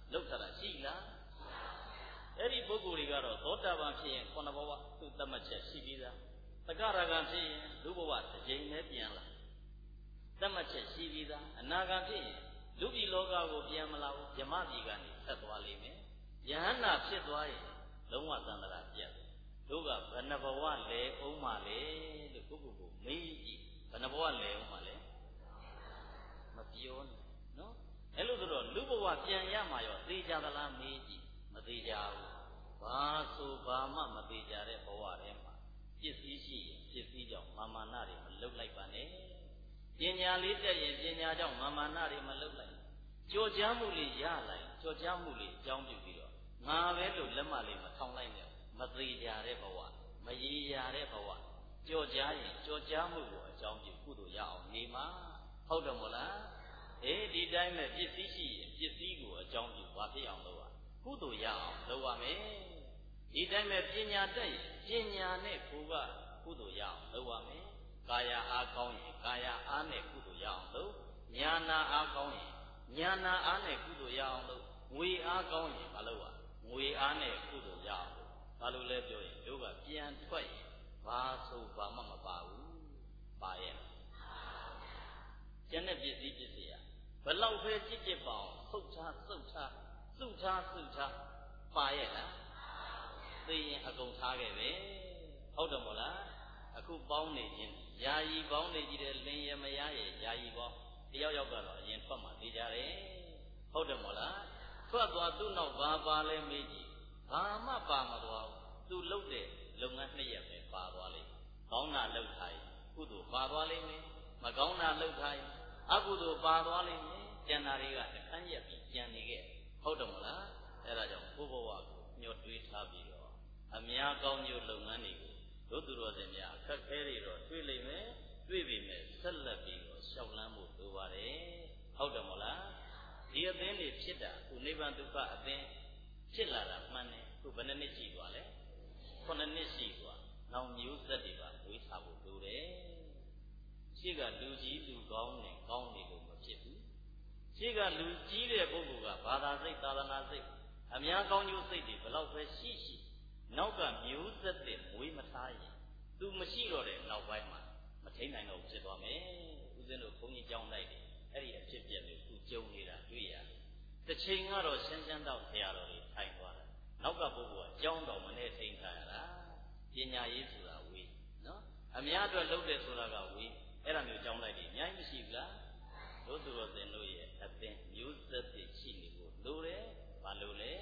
လောက်တာရှိလားအဲ့ဒီပုဂ္ဂိုလ်တွေကတော့သောတာပန်ဖြစ်ရင်ခုနဘဝသူ့တတ်မှတ်ချက်ရှိပြီးသားသက္ကရာဂံဖြစ်ရင်လူဘဝတစ်ကြိမ်နဲ့ပြန်လာတတ်မှတ်ချက်ရှိပြီးသားအနာဂံဖြစ်ရင်လူပြည်လောကကိုပြန်မလာဘူးဗြဟ္မပြည်ကနေဆက်သွားလိမ့်မယ်ယဟန္တာဖြစ်သွားရင်လုံးဝသန္တရာပြတ်တို့ကဘယ်နှဘဝလဲအောင်မလဲလို့ကိုယ့်ကိုယ်ကိုမေးကြည့်ဘယ်နှဘဝလဲအောင်မလဲမပြောနဲ့နော်အဲ့လိုဆိုတော့လူဘဝပြန်ရမှာရောသိကြသလားမေးကြည့်မသိကြဘူးဘာဆိုဘာမှမသိကြတဲ့ဘဝထဲမှာပစ္စည်းရှိရင်ပစ္စည်းကြောင့်မာမာနတွေမလုတ်လိုက်ပါနဲ့ပညာလေးတက်ရင်ပညာကြောင့်မာမာနတွေမလုတ်လိုက်ကြော်ကြားမှုလေးရလိုက်ကြော်ကြားမှုလေးအကြောင်းပြုပြီးတော့ငါပဲလို့လက်မလေးမထောင်လိုက်နဲ့မသိကြတဲ့ဘဝမရေရာတဲ့ဘဝကြော်ကြားရင်ကြော်ကြားမှုကိုအကြောင်းပြုကုသိုလ်ရအောင်နေမှာဟုတ်တယ်မို့လားအေးဒီတိုင်းမဲ့ပစ္စည်းရှိရင်ပစ္စည်းကိုအကြောင်းပြုဘာဖြစ်အောင်လုပ်ရကုသိုလ်ရအောင်လုပ်ရမယ်ဒီတိုင်းမဲ့ပညာတက်ရင်ပညာနဲ့ကိုယ်ကကုသိုလ်ရအောင်လုပ်ရမယ်ကာယအားကောင်းရင်ကာယအားနဲ့ကုသိုလ်ရအောင်လုပ်ဉာဏအားကောင်းရင်ဉာဏအားနဲ့ကုသိုလ်ရအောင်လုပ်ငွေအားကောင်းရင်မလုပ်ရငွေအားနဲ့ကုသိုလ်ရအောင်ဘာလို့လဲပြောရင်တို့ကပြန်ထွက်ရင်ဘာဆိုဘာမှမပါဘူးပါရဲ့ကျန်တဲ့ပစ္စည်းပစ္စည်းอ่ะဘလောက်ပဲကြည့်ကြည့်ပါအောင်သုတ်ထားသုတ်ထားစုထားစုထားပါရဲ့လားသိရင်အကုန်ထားခဲ့ပဲဟုတ်တယ်မို့လားအခုပေါင်းနေခြင်းယာယီပေါင်းနေကြည့်တဲ့လင်းရမရရဲ့ယာယီပေါင်းတယောက်ယောက်ကတော့အရင်ထွက်မှသိကြတယ်ဟုတ်တယ်မို့လားထွက်သွားသူ့နောက်ဘာပါလဲမေးကြည့်ဘာမှပါမသွားဘူးသူလှုပ်တဲ့လုပ်ငန်းနှစ်ရက်ပဲပါသွားလိမ့်ကောင်းတာလှုပ်ထားရင်ကုသိုလ်ပါသွားလိမ့်မယ်မကောင်းတာလှုပ်ထားရင်အကုသိုလ်ပါသွားလိမ့်မယ်ကျန်တာတွေကတခန်းရက်ပြီးကျန်နေခဲ့ဟုတ်တယ်မလားအဲ့ဒါကြောင့်ဘုဘဝကိုညှို့တွေးထားပြီးတော့အများကောင်းကျိုးလုပ်ငန်းတွေကိုတို့သူတော်စင်များအခက်ခဲတွေတော့တွေ့လိမ့်မယ်တွေ့ပြီမဲ့ဆက်လက်ပြီးတော့ရှောက်လန်းဖို့လိုပါတယ်ဟုတ်တယ်မလားဒီအသင်းတွေဖြစ်တာခုနိဗ္ဗာန်ဒုက္ခအသင်းဖြစ်လာတာမှန်တယ်ခုဘယ်နှစ်နှစ်ရှိသွားလဲခုနှစ်နှစ်ရှိသွားနောက်မျိုးဆက်တွေပါဝေးထားဖို့လိုတယ်ရှိကလူကြီးလူကောင်းနဲ့ကောင်းနေလို့မဖြစ်ဘူးရှိကလူကြီးတဲ့ပုဂ္ဂိုလ်ကဘာသာစိတ်သာသနာစိတ်အများကောင်းကျိုးစိတ်တွေဘယ်လောက်ပဲရှိရှိနောက်ကမျိုးဆက်တဲ့မွေးမထားရင်သူမရှိတော့တဲ့နောက်ပိုင်းမှာမထိန်နိုင်တော့ဖြစ်သွားမယ်ဦးဇင်းတို့ဘုန်းကြီးကြောင်းလိုက်တယ်အဲ့ဒီအဖြစ်ပြက်တွေသူကြုံနေတာတွေ့ရတယ်တစ်ချိန်ကတော့ရှင်းရှင်းတော့ဆရာတော်တွေထိုင်သွားတယ်နောက်ကပုဂ္ဂိုလ်ကကြောင်းတော်မနဲ့ထိန်ထားရတာပညာရေးဆိုတာဝေးနော်အများအတွက်လုပ်တယ်ဆိုတာကဝေးအဲ့ဒါမျိုးကြောင်းလိုက်တယ်အများကြီးမရှိဘူးလားတို့သူတော်စင်တို့ရဲ့အသင်မျိုးဆက်တွေရှိနေဖို့လိုတယ်ဘာလို့လဲ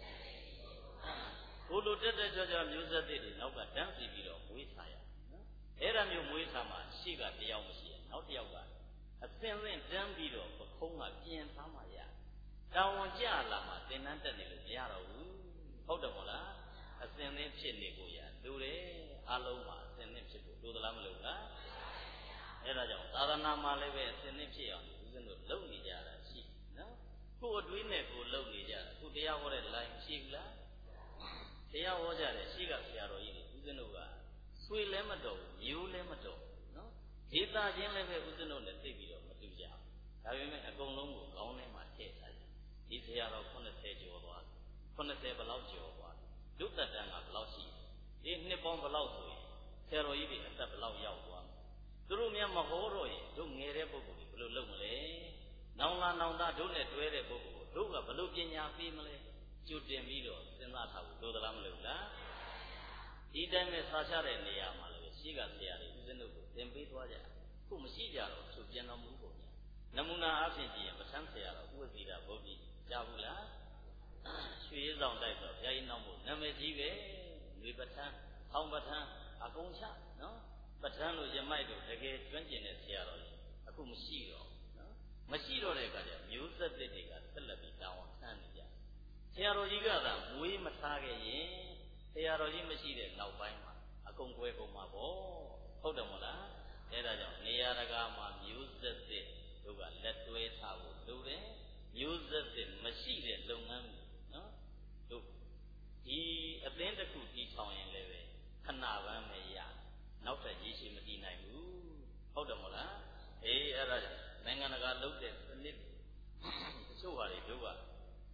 ဘုလိုတက်တက်ကြွကြွမျိုးဆက်တွေနောက်ကတန်းစီပြီးတော့မွေးထားရနော်အဲ့ဒါမျိုးမွေးထားမှရှိကတယောက်မရှိရင်နောက်တယောက်ကအသင်သင်တန်းပြီးတော့ပခုံးကပြင်ထားမှရတာဝန်ကြလာမှသင်တန်းတက်နေလို့မရတော့ဘူးဟုတ်တယ်မို့လားအသင်သင်ဖြစ်နေကိုရလိုတယ်အလုံးမှာအသင်သင်ဖြစ်ဖို့လိုသလားမလိုလားအဲ့ဒါကြောင့်သာသနာမှာလည်းပဲအသင်သင်ဖြစ်အောင်ဦးဇင်းတို့လုပ်နေကြတာရှိနော်ကိုယ်အတွေးနဲ့ကိုယ်လုပ်နေကြတာအခုတရားဟောတဲ့ line ရှိဘူးလားတရားဟောကြတယ်ရှိကဆရာတော်ကြီးတွေဦးဇင်းတို့ကဆွေလည်းမတော်ဘူးမျိုးလည်းမတော်ဘူးနော်ဒေသချင်းလည်းပဲဦးဇင်းတို့နဲ့သိပြီးတော့မတူကြဘူးဒါပေမဲ့အကုန်လုံးကိုကောင်းထဲမှာထည့်ထားတယ်ဒီဆရာတော်ခုနှစ်ဆယ်ကျော်သွားတယ်ခုနှစ်ဆယ်ဘယ်လောက်ကျော်သွားတယ်လူသက်တမ်းကဘယ်လောက်ရှိဒီနှစ်ပေါင်းဘယ်လောက်ဆိုရင်ဆရာတော်ကြီးတွေအသက်ဘယ်လောက်ရောက်သွားသူတို့များမဟောတော့ရင်တို့ငယ်တဲ့ပုဂ္ဂိုလ်တွေဘယ်လိုလုပ်မလဲနောင်လာနောင်သားတို့နဲ့တွဲတဲ့ပုဂ္ဂိုလ်တို့ကဘယ်လိုပညာပေးမလဲကျူတင်ပြီးတော့စဉ်းစားထားဖို့လိုသလားမလိုဘူးလားဒီတိုင်းပဲစာချတဲ့နေရာမှာလည်းရှိကဆရာတွေဦးဇင်းတို့ကိုသင်ပေးသွားကြခုမရှိကြတော့သူပြန်တော်မူပုံညာနမူနာအဖြစ်ကြည့်ရင်ပဋ္ဌာန်းဆရာတော်ဥပ္ပဇိတာဘုရားကြားဘူးလားရွှေရေးဆောင်တိုက်တော့ဘုရားကြီးနောက်ဖို့နာမည်ကြီးပဲလူပဋ္ဌာန်းအောင်းပဋ္ဌာန်းအကုန်ချနော်ပဋ္ဌာန်းလို့ရမိုက်တော့တကယ်ကျွမ်းကျင်တဲ့ဆရာတော်ကြီးအခုမရှိတော့နော်မရှိတော့တဲ့အခါကျမျိုးဆက်သစ်တွေကဆက်လက်ပြီးတောင်းဝန်ခံနေကြဆရာတော်ကြီးကသာမွေးမထားခဲ့ရင်ဆရာတော်ကြီးမရှိတဲ့နောက်ပိုင်းမှာအကုန်ကွဲကုန်မှာပေါ့ဟုတ်တယ်မဟုတ်လားအဲဒါကြောင့်နေရာတကာမှာမျိုးဆက်သစ်တို့ကလက်တွဲထားဖို့လိုတယ်မျိုးဆက်သစ်မရှိတဲ့လုပ်ငန်းနော်တို့ဒီအသင်းတစ်ခုတည်ထောင်ရင်လည်းပဲခဏပန်းမရနောက်ထပ်ရည်ရှိမတည်နိုင်ဘူးဟုတ်တယ်မဟုတ်လားအေးအဲ့ဒါကြောင့်နိုင်ငံတကာလုပ်တဲ့စနစ်တချို့ဟာတွေတို့က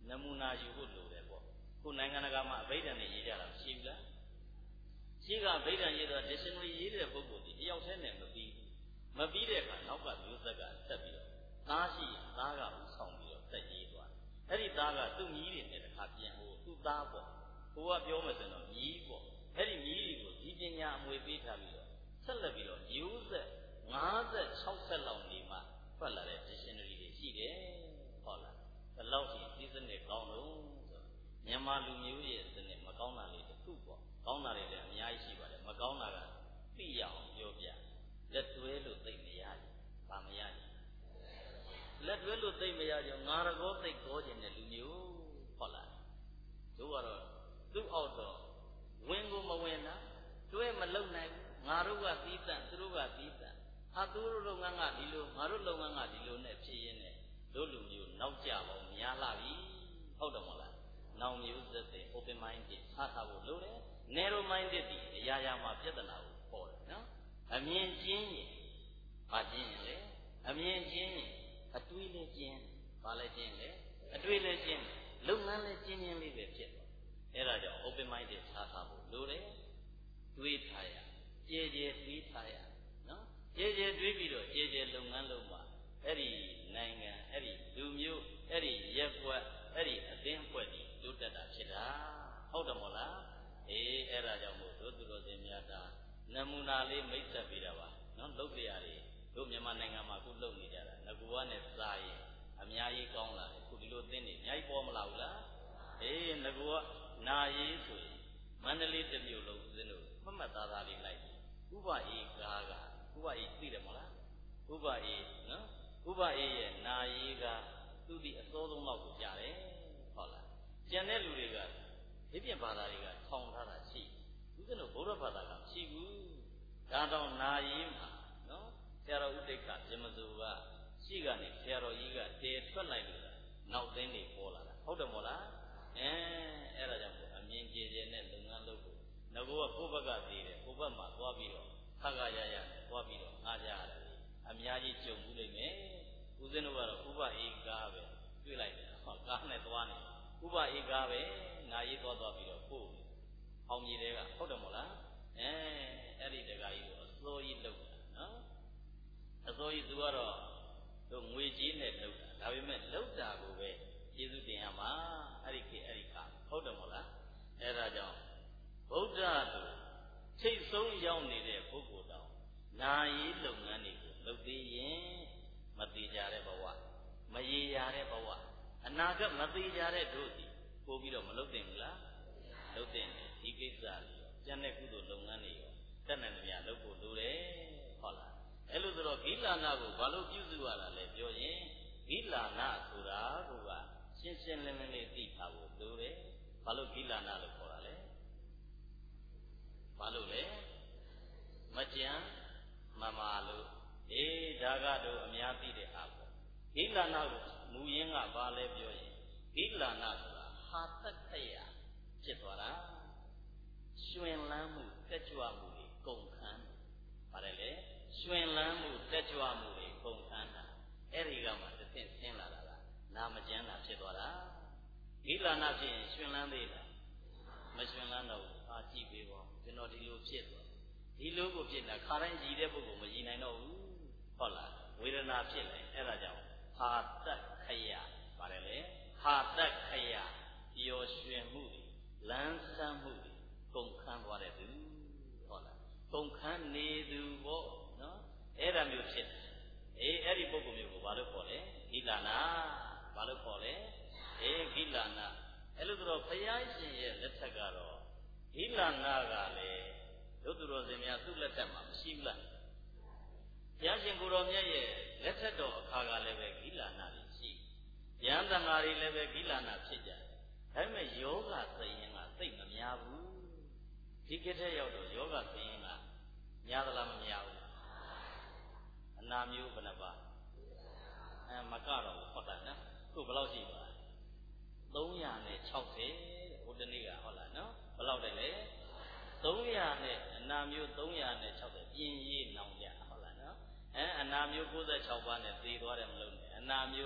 နမူနာယူဖို့လိုတယ်ပေါ့ခုနိုင်ငံတကာမှာအဘိဓမ္မာရေးကြတာရှိဘူးလားရှိကဗိဓံရေးတော့ dictionary ရေးတဲ့ပုဂ္ဂိုလ်ဒီတယောက်တည်းနဲ့မပြီးမပြီးတဲ့အခါနောက်ကမျိုးဆက်ကဆက်ပြီးတော့သားရှိရင်သားကဥဆောင်ပြီးတော့ဆက်ရေးသွားတယ်အဲ့ဒီသားကသူ့မြီးတွေနဲ့တစ်ခါပြန်ဟိုသူ့သားပေါ့ဟိုကပြောမယ်ဆိုတော့မြီးပေါ့အဲ့ဒီမြီးတွေကိုဒီပညာအမွေပေးထားပြီးတော့ဆက်လက်ပြီးတော့မျိုးဆက်၅၆ဆက်လောက်နေမှထွက်လာတဲ့ dictionary တွေရှိတယ်ဟုတ်လားဘယ်လောက်ရှိဒီစနစ်ကောင်းလို့ဆိုမြန်မာလူမျိုးရဲ့စနစ်မကောင်းတာလေးတစ်ခုပေါ့ကောင်းတာတွေလည်းအများကြီးရှိပါတယ်မကောင်းတာကသိရအောင်ပြောပြလက်တွဲလို့သိမရဘူးဘာမရဘူးလက်တွဲလို့သိမရကြငါရကောသိကောခြင်းတဲ့လူမျိုးဟုတ်လားတို့ကတော့သူ့အောက်တော့ဝင်ကိုမဝင်တာတွဲမလုံနိုင်ဘူးငါတို့ကသီးသန့်သူတို့ကသီးသန့်ဟာသူတို့လုပ်ငန်းကဒီလိုငါတို့လုပ်ငန်းကဒီလိုနဲ့ဖြစ်ရင်းနဲ့တို့လူမျိုးနောက်ကြပါဦးများလာပြီဟုတ်တယ်မဟုတ်လားနောက်မျိုးသက်တဲ့ open minded ထားထားဖို့လိုတယ် narrow minded ဒီအရာရာမှာပြဿနာကိုပေါ်တယ်နော်အမြင်ကျင်းရင်ဘာကျင်းရင်လဲအမြင်ကျင်းရင်အတွေးလည်းကျင်းဘာလဲကျင်းလဲအတွေးလည်းကျင်းလုပ်ငန်းလည်းကျင်းကျင်းလေးပဲဖြစ်သွားအဲ့ဒါကြောင့် open minded ထားထားဖို့လိုတယ်တွေးထားရကြည်ကြည်တွေးထားရနော်ကြည်ကြည်တွေးပြီးတော့ကြည်ကြည်လုပ်ငန်းလုပ်ပါအဲ့ဒီနိုင်ငံအဲ့ဒီလူမျိုးအဲ့ဒီရက်ွက်အဲ့ဒီအသင်းအဖွဲ့တွေတိုးတက်တာဖြစ်တာဟုတ်တယ်မို့လားအေးအဲ့ဒါကြောင့်မို့တို့သူတော်စင်များတာနမူနာလေးမိတ်ဆက်ပေးတာပါနော်လုပ်ကြရတယ်တို့မြန်မာနိုင်ငံမှာအခုလုပ်နေကြတာငကူကနဲ့စာရင်အများကြီးကောင်းလာတယ်အခုဒီလိုသင်နေအများကြီးပေါ်မလာဘူးလားအေးငကူကနာရေးဆိုရင်မန္တလေးတစ်မြို့လုံးဦးဇင်းတို့မှတ်မှတ်သားသားလေးလိုက်ဥပအေကားကဥပအေသိတယ်မလားဥပအေနော်ဥပအေရဲ့နာရေးကသူဒီအစိုးဆုံးလောက်ကိုကြားတယ်ဟုတ်လားကျန်တဲ့လူတွေကဒီပြင်ဘာသာတွေကထောင်ထားတာရှိဦးဇင်းတို့ဗုဒ္ဓဘာသာကမရှိဘူးဒါတော့နာရေးမှာနော်ဆရာတော်ဥဒိဋ္ဌဇမဇူကရှိကနေဆရာတော်ကြီးကတည်ထွက်လိုက်လို့နောက်သိန်းတွေပေါ်လာတာဟုတ်တယ်မို့လားအဲအဲ့ဒါကြောင့်အမြင်ကြည်ကြည်နဲ့လုပ်ငန်းလုပ်ဖို့ငါကကိုယ့်ဘက်ကသေးတယ်ကိုယ့်ဘက်မှာသွားပြီးတော့ခက်ခါရရသွားပြီးတော့ငားကြရတယ်အများကြီးကြုံဘူးလိမ့်မယ်ဦးဇင်းတို့ကတော့ဥပအေကားပဲတွေ့လိုက်တယ်ဟောကားနဲ့သွားနေဥပအေကားပဲငါရေးသွားသွားပြီးတော့ပို့အောင်ကြီးတွေကဟုတ်တယ်မို့လားအဲအဲ့ဒီတခါကြီးကိုအစိုးကြီးလုပ်တာနော်အစိုးကြီးသူကတော့တို့ငွေကြီးနဲ့လုပ်တာဒါပေမဲ့လုပ်တာကိုပဲကျေးဇူးတင်ရမှာအဲ့ဒီခေအဲ့ဒီခါဟုတ်တယ်မို့လားအဲ့ဒါကြောင့်ဗုဒ္ဓတို့ထိတ်ဆုံးရောက်နေတဲ့ပုဂ္ဂိုလ်တော်နာရေးလုပ်ငန်းတွေကိုလုပ်သေးရင်မတိကြတဲ့ဘဝမရေရတဲ့ဘဝအနာဂတ်မတိကြတဲ့တို့ဒီပို့ပြီးတော့မလုပ်သင့်ဘူးလားလုပ်သင့်တယ်ဒီကိစ္စကျန်တဲ့ကုသိုလ်လုပ်ငန်းတွေတက်နိုင်ကြလုပ်ဖို့လိုတယ်ဟုတ်လားအဲ့လိုဆိုတော့ဂိလာနာကိုဘာလို့ပြုစုရတာလဲပြောရင်ဂိလာနာဆိုတာကရှင်းရှင်းလင်းလင်းလေးသိထားဖို့လိုတယ်ဘာလို့ဂိလာနာလို့ခေါ်တာလဲဘာလို့လဲမကြံမမာလို့အေးဒါကတော့အများသိတဲ့အားပေါ့ဂိလာနာကိုမူရင်းကဘာလဲပြောရင်ဂိလာနာဆိုတာဟာတက္ခယဖြစ်သွားတာရှင်လန်းမှုတက်ကြွမှုတွေကုန်ခန်းပါတယ်လေရှင်လန်းမှုတက်ကြွမှုတွေကုန်ခန်းတာအဲ့ဒီကမှတစ်ဆင့်ဆင်းလာတာကနာမကျမ်းတာဖြစ်သွားတာဂိလာနာဖြစ်ရင်ရှင်လန်းသေးလားမရှင်လန်းတော့ဘူးအာကြည့်ပေးပါကျွန်တော်ဒီလိုဖြစ်သွားဒီလိုကိုဖြစ်တာခါတိုင်းကြည်တဲ့ပုဂ္ဂိုလ်မကြည်နိုင်တော့ဘူးဟုတ်လားဝေဒနာဖြစ်လေအဲ့ဒါကြောင့်ဟာတက္ခယပါတယ်လေဟာတက္ခယပျော်ရွှင်မှုတွေလန်းဆန်းမှုတွေကုန်ခန်းသွားတဲ့သူဟုတ်လားကုန်ခန်းနေသူပေါ့နော်အဲ့ဒါမျိုးဖြစ်တယ်အေးအဲ့ဒီပုဂ္ဂိုလ်မျိုးကိုဘာလို့ခေါ်လဲဂိလာနာဘာလို့ခေါ်လဲအေးဂိလာနာအဲ့လိုဆိုတော့ဘုရားရှင်ရဲ့လက်ထက်ကတော့ဂိလာနာကလည်းတို့သူတော်စင်များသူ့လက်ထက်မှာမရှိဘူးလားဘုရားရှင်ကိုယ်တော်မြတ်ရဲ့လက်ထက်တော်အခါကလည်းပဲဂိလာနာတွေရှိဉာဏ်တန်ဃာတွေလည်းပဲဂိလာနာဖြစ်ကြတယ်ဒါပေမဲ့ယောဂသိရင်ကသိမများဘူးဒီကိတဲ့ရောက်တော့ယောဂသိရင်ကများသလားမများဘူးအနာမျိုးဘယ်နှပါအဲမကတော့ဟောတာနော်ခုဘယ်လောက်ရှိပါသုံးရာနဲ့၆၀တဲ့ဟိုတနေ့ကဟုတ်လားနော်ဘယ်လောက်တယ်လဲသုံးရာနဲ့အနာမျိုးသုံးရာနဲ့၆၀ပြင်းရေးနောင်ကြဟုတ်လားနော်အဲအနာမျိုး၉၆ပါးနဲ့သေသွားတယ်မလို့နဲ့အနာမျိုး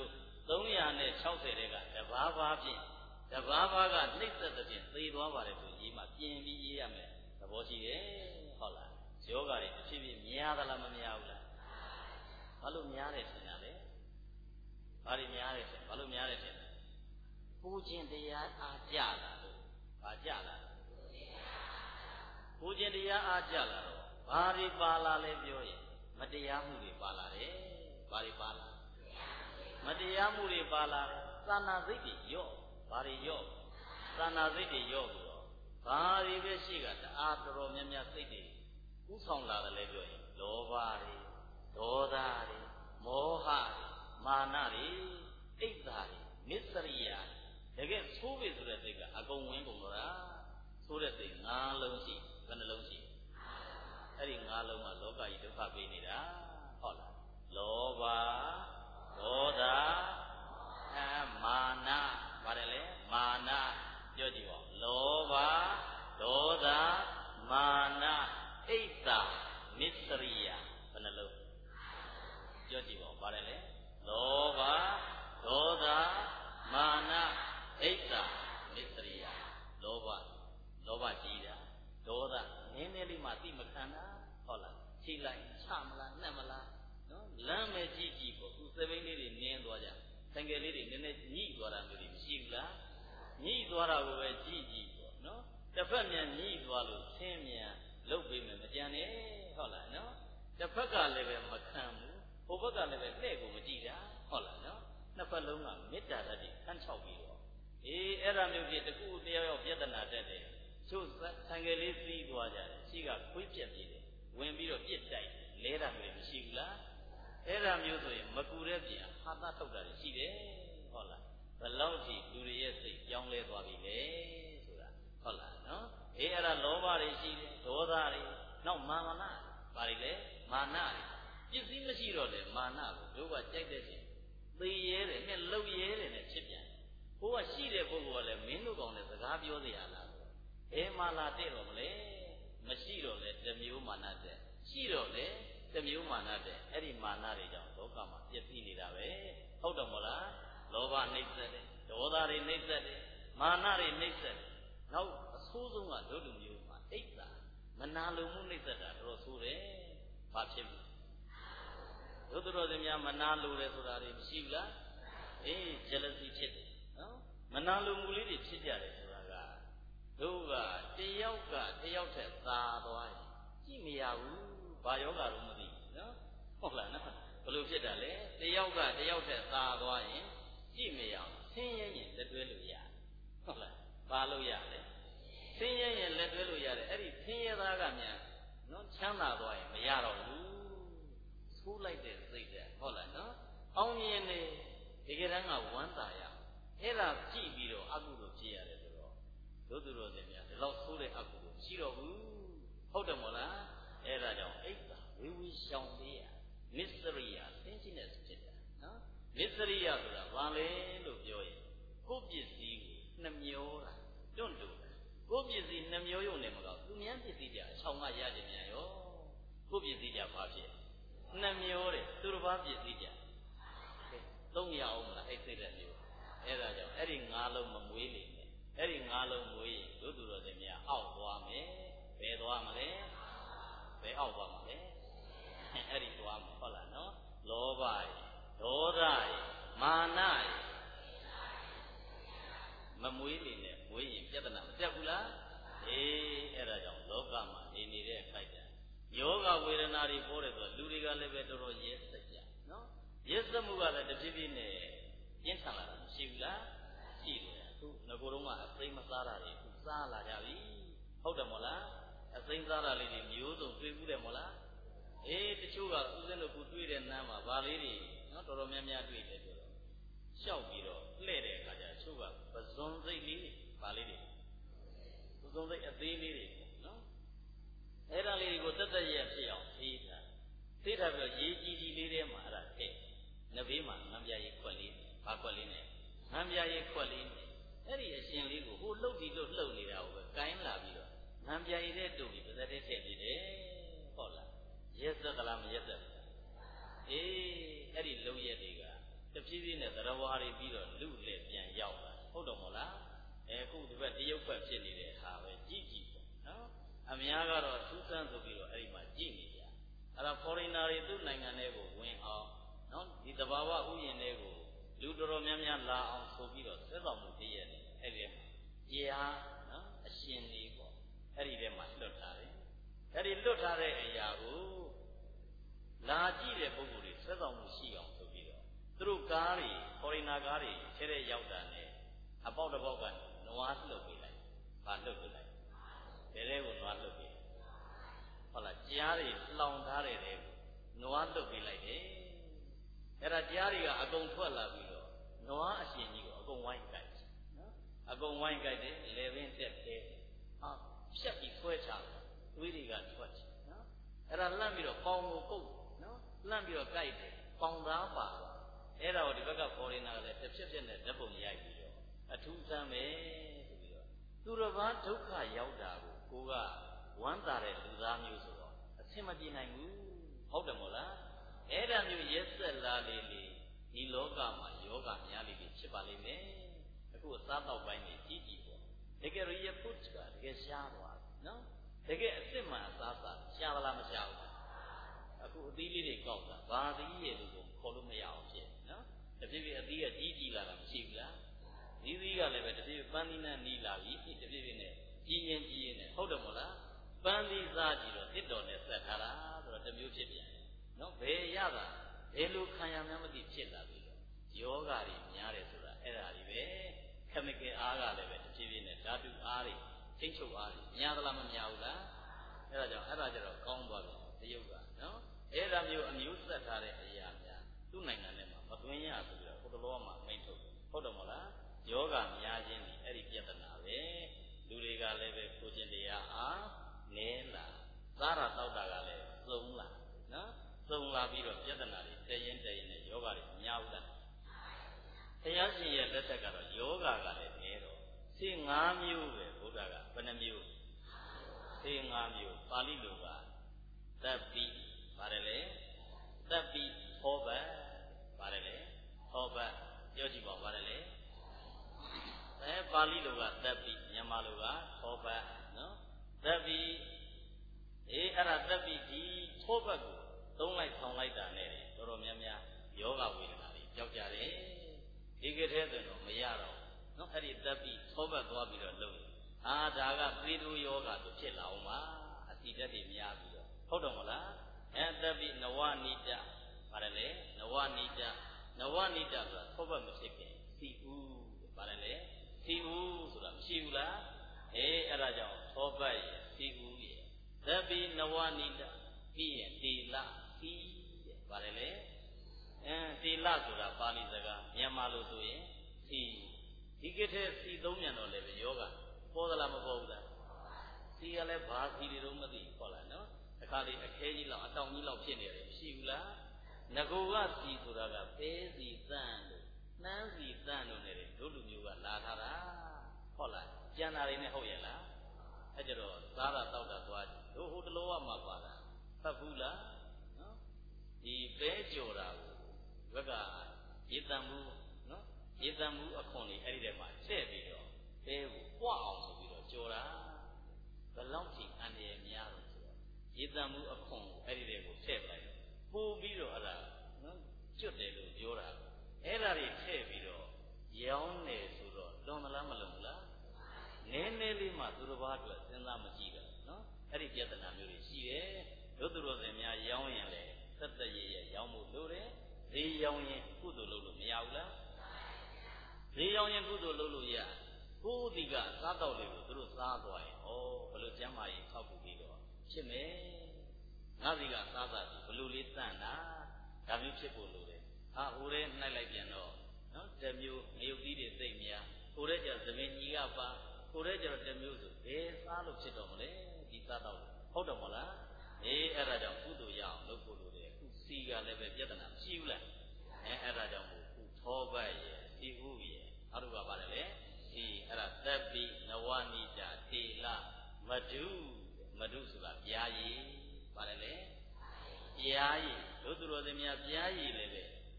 သုံးရာနဲ့၆၀တဲ့ကတဘာဘာဖြင့်တဘာဘာကနှိမ့်သက်တဲ့ဖြင့်သေသွားပါတယ်ဆိုရေးမှပြင်ပြီးရေးရမယ်သဘောရှိတယ်ဟုတ်လားယောဂါတွေတစ်ဖြည်းဖြည်းများသလားမများဘူးလားဘာလို့များတယ်ထင်တာလဲဘာတွေများတယ်ထင်ဘာလို့များတယ်ထင်လဲပူခြင်းတရားအားကြလာလို့ဘာကြလာပူခြင်းတရားအားကြလာတော့ဘာတွေပါလာလဲပြောရင်မတရားမှုတွေပါလာတယ်ဘာတွေပါလာမတရားမှုတွေပါလာတယ်သာနာစိတ်တွေယော့ဘာတွေယော့သာနာစိတ်တွေယော့ပြီးတော့ဘာတွေပဲရှိကတအားတော်တော်များများစိတ်တွေဥဆောင်လာတယ်လဲပြောရင်လောဘတွေဒေါသတွေမောဟတွေမာနတွေအိတ်သာတွေမစ္စရိယတကယ်ဆိုးပြီဆိုတဲ့စိတ်ကအကုန်ဝင်ကုန်တော့တာဆိုးတဲ့စိတ်၅လုံးရှိဘယ်နှလုံးရှိအဲ့ဒီ၅လုံးကလောကကြီးဒုက္ခပေးနေတာဟုတ်လားလောဘဒေါသအမာနပါတယ်လေမာနပြောကြည့်ပါလောဘဒေါသမာနအိတ်သာမစ္စရိယဘယ်နှလုံးပြောကြည့်ပါပါတယ်လေလောဘဒေါသမာနအိတ်သာမစ္စရိယလောဘလောဘကြီးတာဒေါသနည်းနည်းလေးမှသိမခံတာဟုတ်လားချိလိုက်ချမလားနှက်မလားနော်လမ်းမဲ့ကြည့်ကြည့်ပေါ့သူစပိန်လေးတွေနင်းသွားကြဆိုင်ကယ်လေးတွေနည်းနည်းညှိသွားတာမျိုးတွေမရှိဘူးလားညှိသွားတာကိုပဲကြည့်ကြည့်ပေါ့နော်တစ်ဖက်မြန်ညှိသွားလို့ဆင်းမြန်လုတ်ပေးမယ်မကြံနဲ့ဟုတ်လားနော်တစ်ဖက်ကလည်းပဲမခံဘူးဟိုဘက်ကလည်းပဲလှဲ့ကိုမကြည့်တာဟုတ်လားနော်နှစ်ဖက်လုံးကမေတ္တာဓာတ်တွေခန်းချောက်ပြီးတော့အေးအဲ့ဒါမျိုးဖြစ်တကူတယောက်ယောက်ပြဿနာတက်တယ်ချို့ဆိုင်ကယ်လေးစီးသွားကြတယ်ရှိကခွေးပြက်ပြေးတယ်ဝင်ပြီးတော့ပြစ်တိုက်လဲတာမျိုးမရှိဘူးလားအဲ့ဒါမျိုးဆိုရင်မကူတဲ့ပြင်ဟာသထုတ်တာရှိတယ်ဟုတ်လားဘယ်လောက်ထိလူတွေရဲ့စိတ်ကြောင်းလဲသွားပြီလဲဆိုတာဟုတ်လားနော်အေးအဲ့ဒါလောဘတွေရှိတယ်ဒေါသတွေနောက်မာနဘာတွေလဲမာနတွေပစ္စည်းမရှိတော့လေမာနကိုတို့ကကြိုက်တဲ့ချင်းသေရဲတယ်နဲ့လှုပ်ရဲတယ်နဲ့ဖြစ်ပြန်ဘိုးကရှိတဲ့ပုဂ္ဂိုလ်ကလည်းမင်းတို့ကောင်နဲ့စကားပြောစရာလားအဲမာလာတဲ့တော့မလဲမရှိတော့လေတစ်မျိုးမာနတဲ့ရှိတော့လေတစ်မျိုးမာနတဲ့အဲ့ဒီမာနတွေကြောင့်လောကမှာပြည့်စည်နေတာပဲဟုတ်တယ်မို့လားလောဘနှိမ့်ဆက်တယ်ဒေါသတွေနှိမ့်ဆက်တယ်မာနတွေနှိမ့်ဆက်တယ်နောက်အဆိုးဆုံးကဒုလူမျိုးမှာအိတ်သာမနာလိုမှုနှိမ့်ဆက်တာတော့ဆိုးတယ်ဘာဖြစ်လို့ဒုတော်စင်များမနာလိုတယ်ဆိုတာတွေမရှိဘူးလားအေး jealousy ဖြစ်တယ်နော်မနာလိုမှုလေးတွေဖြစ်ကြတယ်ဆိုတာကတို့ကတယောက်ကတယောက်ထက်သာသွားရင်ကြည့်မရဘူးဘာယောဂတော့မသိဘူးနော်ဟုတ်လားနော်ဘယ်လိုဖြစ်တာလဲတယောက်ကတယောက်ထက်သာသွားရင်ကြည့်မရအောင်ဆင်းရဲရင်လက်တွဲလို့ရတယ်ဟုတ်လားဘာလို့ရလဲဆင်းရဲရင်လက်တွဲလို့ရတယ်အဲ့ဒီဆင်းရဲသားကမြန်နော်ချမ်းသာသွားရင်မရတော့ဘူးဆိုးလိုက်တဲ့စိတ်တဲ့ဟုတ်လားနော်အောင်မြင်နေဒီကရန်ကဝမ်းသာရအဲ့ဒါကြည့်ပြီးတော့အကုသိုလ်ဖြစ်ရတယ်ဆိုတော့ဒုသူတော်စင်များဒီလောက်ဆိုးတဲ့အကုသိုလ်မရှိတော့ဘူးဟုတ်တယ်မို့လားအဲ့ဒါကြောင့်အိတ်သာဝေဝေရှောင်သေးရမစ္စရိယသင်္ချိနဲ့ဖြစ်တာနော်မစ္စရိယဆိုတာဘာလဲလို့ပြောရင်ကိုယ်ပစ္စည်းကိုနှမျောတာတွန့်တူတာကိုယ်ပစ္စည်းနှမျောရုံနဲ့မကောသူများပစ္စည်းကြအချောင်ကရကြမြန်ရောကိုယ်ပစ္စည်းကြဘာဖြစ်နှမျောတယ်သူတစ်ပါးပစ္စည်းကြသုံးရအောင်မလားအဲ့စိတ်တဲ့မျိုးအဲ့ဒါကြောင့်အဲ့ဒီငါးလုံးမမွေးလေနဲ့အဲ့ဒီငါးလုံးမွေးရင်တို့သူတော်စင်များအောက်သွားမယ်ဘယ်သွားမလဲဘယ်အောက်သွားမလဲအဲ့ဒီသွားမှာဟုတ်လားနော်လောဘရဒေါသရမာနရမမွေးလေနဲ့မွေးရင်ပြဿနာမတက်ဘူးလားအေးအဲ့ဒါကြောင့်လောကမှာနေနေတဲ့ခိုက်တာယောဂဝေဒနာတွေပေါ်တယ်ဆိုလူတွေကလည်းပဲတော်တော်ရဲစက်ကြနော်ရဲစက်မှုကလည်းတဖြည်းဖြည်းနဲ့ပြင်းထန်လာတာမရှိဘူးလားရှိတယ်အခုငကိုယ်တော့ကအသိမစားတာတွေအခုစားလာကြပြီဟုတ်တယ်မို့လားအသိစားတာလေးတွေမျိုးစုံတွေ့ဘူးတယ်မို့လားအေးတချို့ကဦးစင်းတို့ကိုတွေ့တဲ့နမ်းမှာဗာလေးတွေနော်တော်တော်များများတွေ့တယ်ဆိုတော့ရှောက်ပြီးတော့လှဲ့တဲ့အခါကျတချို့ကပဇွန်စိတ်လေးဗာလေးတွေပဇွန်စိတ်အသေးလေးတွေနော်အဲ့ဒါလေးတွေကိုတက်တက်ရဖြစ်အောင်သေးတာသေးတာပြီးတော့ရေးကြီးကြီးလေးထဲမှာအဲ့ဒါထည့်နဘေးမှာငံပြရေးခွက်လေးဘာခွက်လေးနဲ့ငံပြရေးခွက်လေးနဲ့အဲ့ဒီအရှင်လေးကိုဟိုလှုပ်ပြီးလို့လှုပ်နေတာကိုပဲကိုင်းလာပြီးတော့ငံပြရေးတဲ့တူပြီးပါဇက်တဲ့ထည့်ပြီးတယ်ဟုတ်လားရက်သက်သလားမရက်သက်ဘူးအေးအဲ့ဒီလုံရက်တွေကတဖြည်းဖြည်းနဲ့သရဝါတွေပြီးတော့လူလက်ပြန်ရောက်လာဟုတ်တော့မလားအဲခုဒီဘက်တရုတ်ဘက်ဖြစ်နေတဲ့ဟာပဲကြည့်ကြည့်ပေါ့နော်အများကတော့ထူးဆန်းဆိုပြီးတော့အဲ့ဒီမှာကြည့်နေကြအဲ့ဒါ foreigner တွေသူ့နိုင်ငံတွေကိုဝင်အောင်နော်ဒီတဘာဝဥယျာဉ်တွေကိုလူတော်တော်များများလာအောင်ဆိုပြီးတော့သက်တော်မူတည်ရတယ်အဲ့ဒီမှာတရားနော်အရှင်တွေပေါ့အဲ့ဒီထဲမှာလွတ်ထားတယ်အဲ့ဒီလွတ်ထားတဲ့အရာကိုလာကြည့်တဲ့ပုဂ္ဂိုလ်တွေသက်တော်မူရှိအောင်ဆိုပြီးတော့သူတို့ကားတွေ foreigner ကားတွေထဲထဲရောက်တာနဲ့အပေါက်တစ်ပေါက်ကနွားလှုပ်ပေးလိုက်ဗာလှုပ်ပေးလိုက်တဲတဲကိုနွားလှုပ်ပေးဟုတ်လားကြားတွေလောင်ထားတဲ့တဲကိုနွားလှုပ်ပေးလိုက်တယ်အဲ့ဒါကြားတွေကအကုန်ထွက်လာပြီးတော့နွားအရှင်ကြီးကိုအကုန်ဝိုင်းကြိုက်နော်အကုန်ဝိုင်းကြိုက်တယ်လေပင်တက်သေးဟာဖြတ်ပြီးဆွဲချတယ်သွေးတွေကထွက်ချင်နော်အဲ့ဒါလှမ်းပြီးတော့ပေါင်ကိုကုတ်နော်လှမ်းပြီးတော့ကြိုက်တယ်ပေါင်သားပါအဲ့ဒါကိုဒီဘက်က foreigner ကလည်းတစ်ဖြက်ဖြက်နဲ့ဓာတ်ပုံရိုက်ပြီးတော့အထူးဆန်းပဲဆိုပြီးတော့သူတစ်ပါးဒုက္ခရောက်တာကိုကိုကဝမ်းသာတဲ့လူသားမျိုးဆိုတော့အဆင်မပြေနိုင်ဘူးဟုတ်တယ်မို့လားအဲ့ဒါမျိုးရက်ဆက်လာလေလေဒီလောကမှာယောဂများလေလေဖြစ်ပါလိမ့်မယ်အခုအစားတော့ပိုင်းနေကြည့်ကြည့်ပေါ့တကယ်ရရပုတ်ကတကယ်ရှားသွားနော်တကယ်အစ်စ်မှအစားစားရှားသလားမရှားဘူးအခုအသီးလေးတွေကောက်တာဘာသီးရဲ့လို့ခေါ်လို့မရအောင်ဖြစ်နော်တဖြည်းဖြည်းအသီးကကြီးကြီးလာတာမရှိဘူးလားဒီသီးကလည်းပဲတဖြည်းဖြည်းပန်းသီးနဲ့နီးလာပြီတဖြည်းဖြည်းနဲ့ကြီးရင်ကြီးရင်နဲ့ဟုတ်တယ်မို့လားပန်းသီးစားကြည့်တော့တစ်တော်နဲ့ဆက်ထားတာဆိုတော့တစ်မျိုးဖြစ်ပြန်တယ်နော်ဘယ်ရတာဘယ်လိုခံရမှန်းမသိဖြစ်လာပြီတော့ယောဂတွေများတယ်ဆိုတာအဲ့ဒါတွေပဲခမကယ်အားကလည်းပဲတဖြည်းဖြည်းနဲ့ဓာတုအားတွေထိတ်ချုပ်အားတွေများသလားမများဘူးလားအဲ့ဒါကြောင့်အဲ့ဒါကြတော့ကောင်းသွားပြီတရုတ်ကနော်အဲ့ဒါမျိုးအမျိုးဆက်ထားတဲ့အရာများသူ့နိုင်ငံထဲမှာမသွင်းရဆိုပြီးတော့ဟိုတလောမှာမိန့်ထုတ်ဟုတ်တယ်မဟုတ်လားယောဂများခြင်းဒီအဲ့ဒီပြဿနာပဲလူတွေကလည်းပဲကိုကျင်တရားအားနည်းလာစားတာတောက်တာကလည်းသုံးလာနော်သုံးလာပြီးတော့ပြဿနာတွေတည်ရင်တည်ရင်နဲ့ယောဂတွေများဘူးလားတရားရှင်ရဲ့လက်ထက်ကတော့ယောဂကလည်းနည်းတော့ဆေး၅မျိုးပဲဘုရားကဘယ်နှမျိုးဆေး၅မျိုးပါဠိလိုကတပ်ပိပါတယ်လေတပ်ပိဟောဘတ်ပါတယ်လေဟောဘတ်ပြောကြည့်ပါပါတယ်လေအဲပါဠိလိုကတပ်ပိမြန်မာလိုကဟောဘတ်နော်တပ်ပိအေးအဲ့ဒါတပ်ပိဒီဟောဘတ်ကိုသုံးလိုက်ဆောင်လိုက်တာနဲ့တော်တော်များများယောဂဝေဒနာတွေကြောက်ကြတယ်ဒီကထဲဆိုတော့မရတော့နော်အဲ့ဒီတပ်ပိဟောဘတ်သွားပြီးတော့လုပ်အာဒါကသေတူယောဂဆိုဖြစ်လာအောင်ပါအစီဓာတ်တွေများပြီးတော့ဟုတ်တော့မလားအဲတပ်ပိနဝနိတပါတယ်လေနဝနိတနဝနိတဆိုတာဟောဘတ်မဖြစ်ခင်စီဦးပါတယ်လေစီဦးဆိုတာမရှိဘူးလားအေးအဲ့ဒါကြောင့်ဟောဘတ်ရဲ့စီဦးရဲ့တပ်ပိနဝနိတပြီးရင်တေလစီတဲ့ပါတယ်လေအဲတေလဆိုတာပါဠိစကားမြန်မာလိုဆိုရင်စီဒီကထဲစီသုံးမြန်တော့လည်းပဲယောဂပေါ်သလားမပေါ်ဘူးလားစီကလည်းဘာစီတွေတော့မသိခေါ်လာနော်တခါလေအခဲကြီးလောက်အတောင်ကြီးလောက်ဖြစ်နေတယ်မရှိဘူးလားငကိုကစီဆိုတာကပဲစီတန်းလို့နှမ်းစီတန်းလို့နေတယ်တို့လူမျိုးကလာထားတာဟုတ်လားကျန်တာတွေနဲ့ဟုတ်ရဲ့လားအဲကြတော့စားတာတောက်တာသွားတို့ဟိုတလောကမှပါတာဖတ်ဘူးလားနော်ဒီပဲကြော်တာကိုဘက်ကရေတံမှုနော်ရေတံမှုအခွန်လေးအဲ့ဒီထဲမှာထည့်ပြီးတော့ပဲကိုပွားအောင်ဆိုပြီးတော့ကြော်တာဘယ်လောက်ထိအန္တရာယ်များတော့ဆိုတော့ရေတံမှုအခွန်ကိုအဲ့ဒီထဲကိုထည့်ပလိုက်တော့ပို့ပြီးတော့အဲ့ဒါနော်ကျွတ်တယ်လို့ပြောတာအဲ့ဒါတွေထည့်ပြီးတော့ရောင်းတယ်ဆိုတော့လွန်သလားမလွန်ဘူးလားနည်းနည်းလေးမှသူတစ်ပါးအတွက်စဉ်းစားမကြည့်တော့နော်အဲ့ဒီပြဿနာမျိုးတွေရှိတယ်တို့သူတို့စင်များရောင်းရင်လေသက်သက်ရရရောင်းဖို့လိုတယ်ဈေးရောင်းရင်ကုသိုလ်လုပ်လို့မရဘူးလားဈေးရောင်းရင်ကုသိုလ်လုပ်လို့ရကိုယ်ဒီကစားတော့လေးကိုသူတို့စားသွားရင်ဩဘယ်လိုကျမ်းမာရေးထောက်ပြီးပြီးတော့ဖြစ်မယ်ငါစီကစားစားပြီးဘယ်လိုလေးတန့်တာဒါမျိုးဖြစ်ဖို့လိုတယ်ဟာဟိုထဲနှိုက်လိုက်ပြန်တော့နော်တမျိုးငရုတ်သီးတွေသိမ့်များဟိုထဲကျသမင်ကြီးကပါဟိုထဲကျတော့တမျိုးဆိုဘယ်စားလို့ဖြစ်တော့မလဲဒီစားတော့ဟုတ်တော့မလားအေးအဲ့ဒါကြောင့်ကုသိုလ်ရအောင်လုပ်ဖို့လိုတယ်အခုစီကလည်းပဲပြဿနာမရှိဘူးလားအဲအဲ့ဒါကြောင့်မို့ခုသောဘတ်ရဲ့စီဥရဲ့နောက်တစ်ခါပါတယ်လေဒီအဲ့ဒါသက်ပိနဝနိတတေလမဒုမဒုဆိုတာပြားရည်ပါတယ်လေပြားရည်တို့သူတော်စင်များပြားရည်လည်းပဲ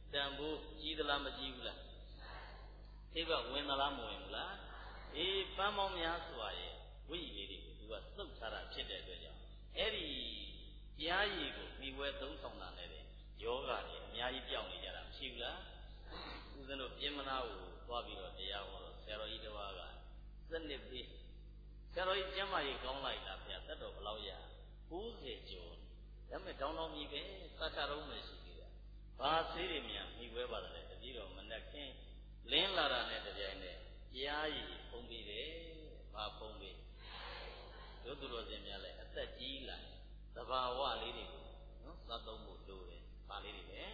တန်ဖိုးကြီးသလားမကြီးဘူးလားသိဘဝင်သလားမဝင်ဘူးလားအေးပန်းပေါင်းများစွာရဲ့ဝိရည်တွေကိုသူကစုပ်ထားတာဖြစ်တဲ့အတွက်ကြောင့်အဲ့ဒီတရားရည်ကိုမိဝဲသုံးဆောင်တာနဲ့ယောဂတွေအများကြီးပြောင်းနေကြတာမရှိဘူးလားဦးဇင်းတို့ပြင်မနာကိုသွားပြီးတော့တရားဟောတော့ဆရာတော်ကြီးတစ်ပါးကစနစ်ပြီးဆရာတော်ကြီးကျမ်းမာရေးကောင်းလိုက်တာဗျာသက်တော်ဘယ်လောက်ရ၉၀ကျော်ဒါပေမဲ့တောင်းတောင်းကြီးပဲစကားတော့မရှိသေးတာဘာသေးတွေမြန်မိဝဲပါတယ်တတိတော်မနဲ့ခင်းလင်းလာတာနဲ့တပြိုင်နက်တရားရည်ဖုံးပြီးတယ်ဘာဖုံးပြီးတို့သူတော်စင်များလဲအသက်ကြီးလာသဘာဝလေးတွေကိုနော်သတ်သုံးဖို့လိုတယ်ပါလေးတွေလေ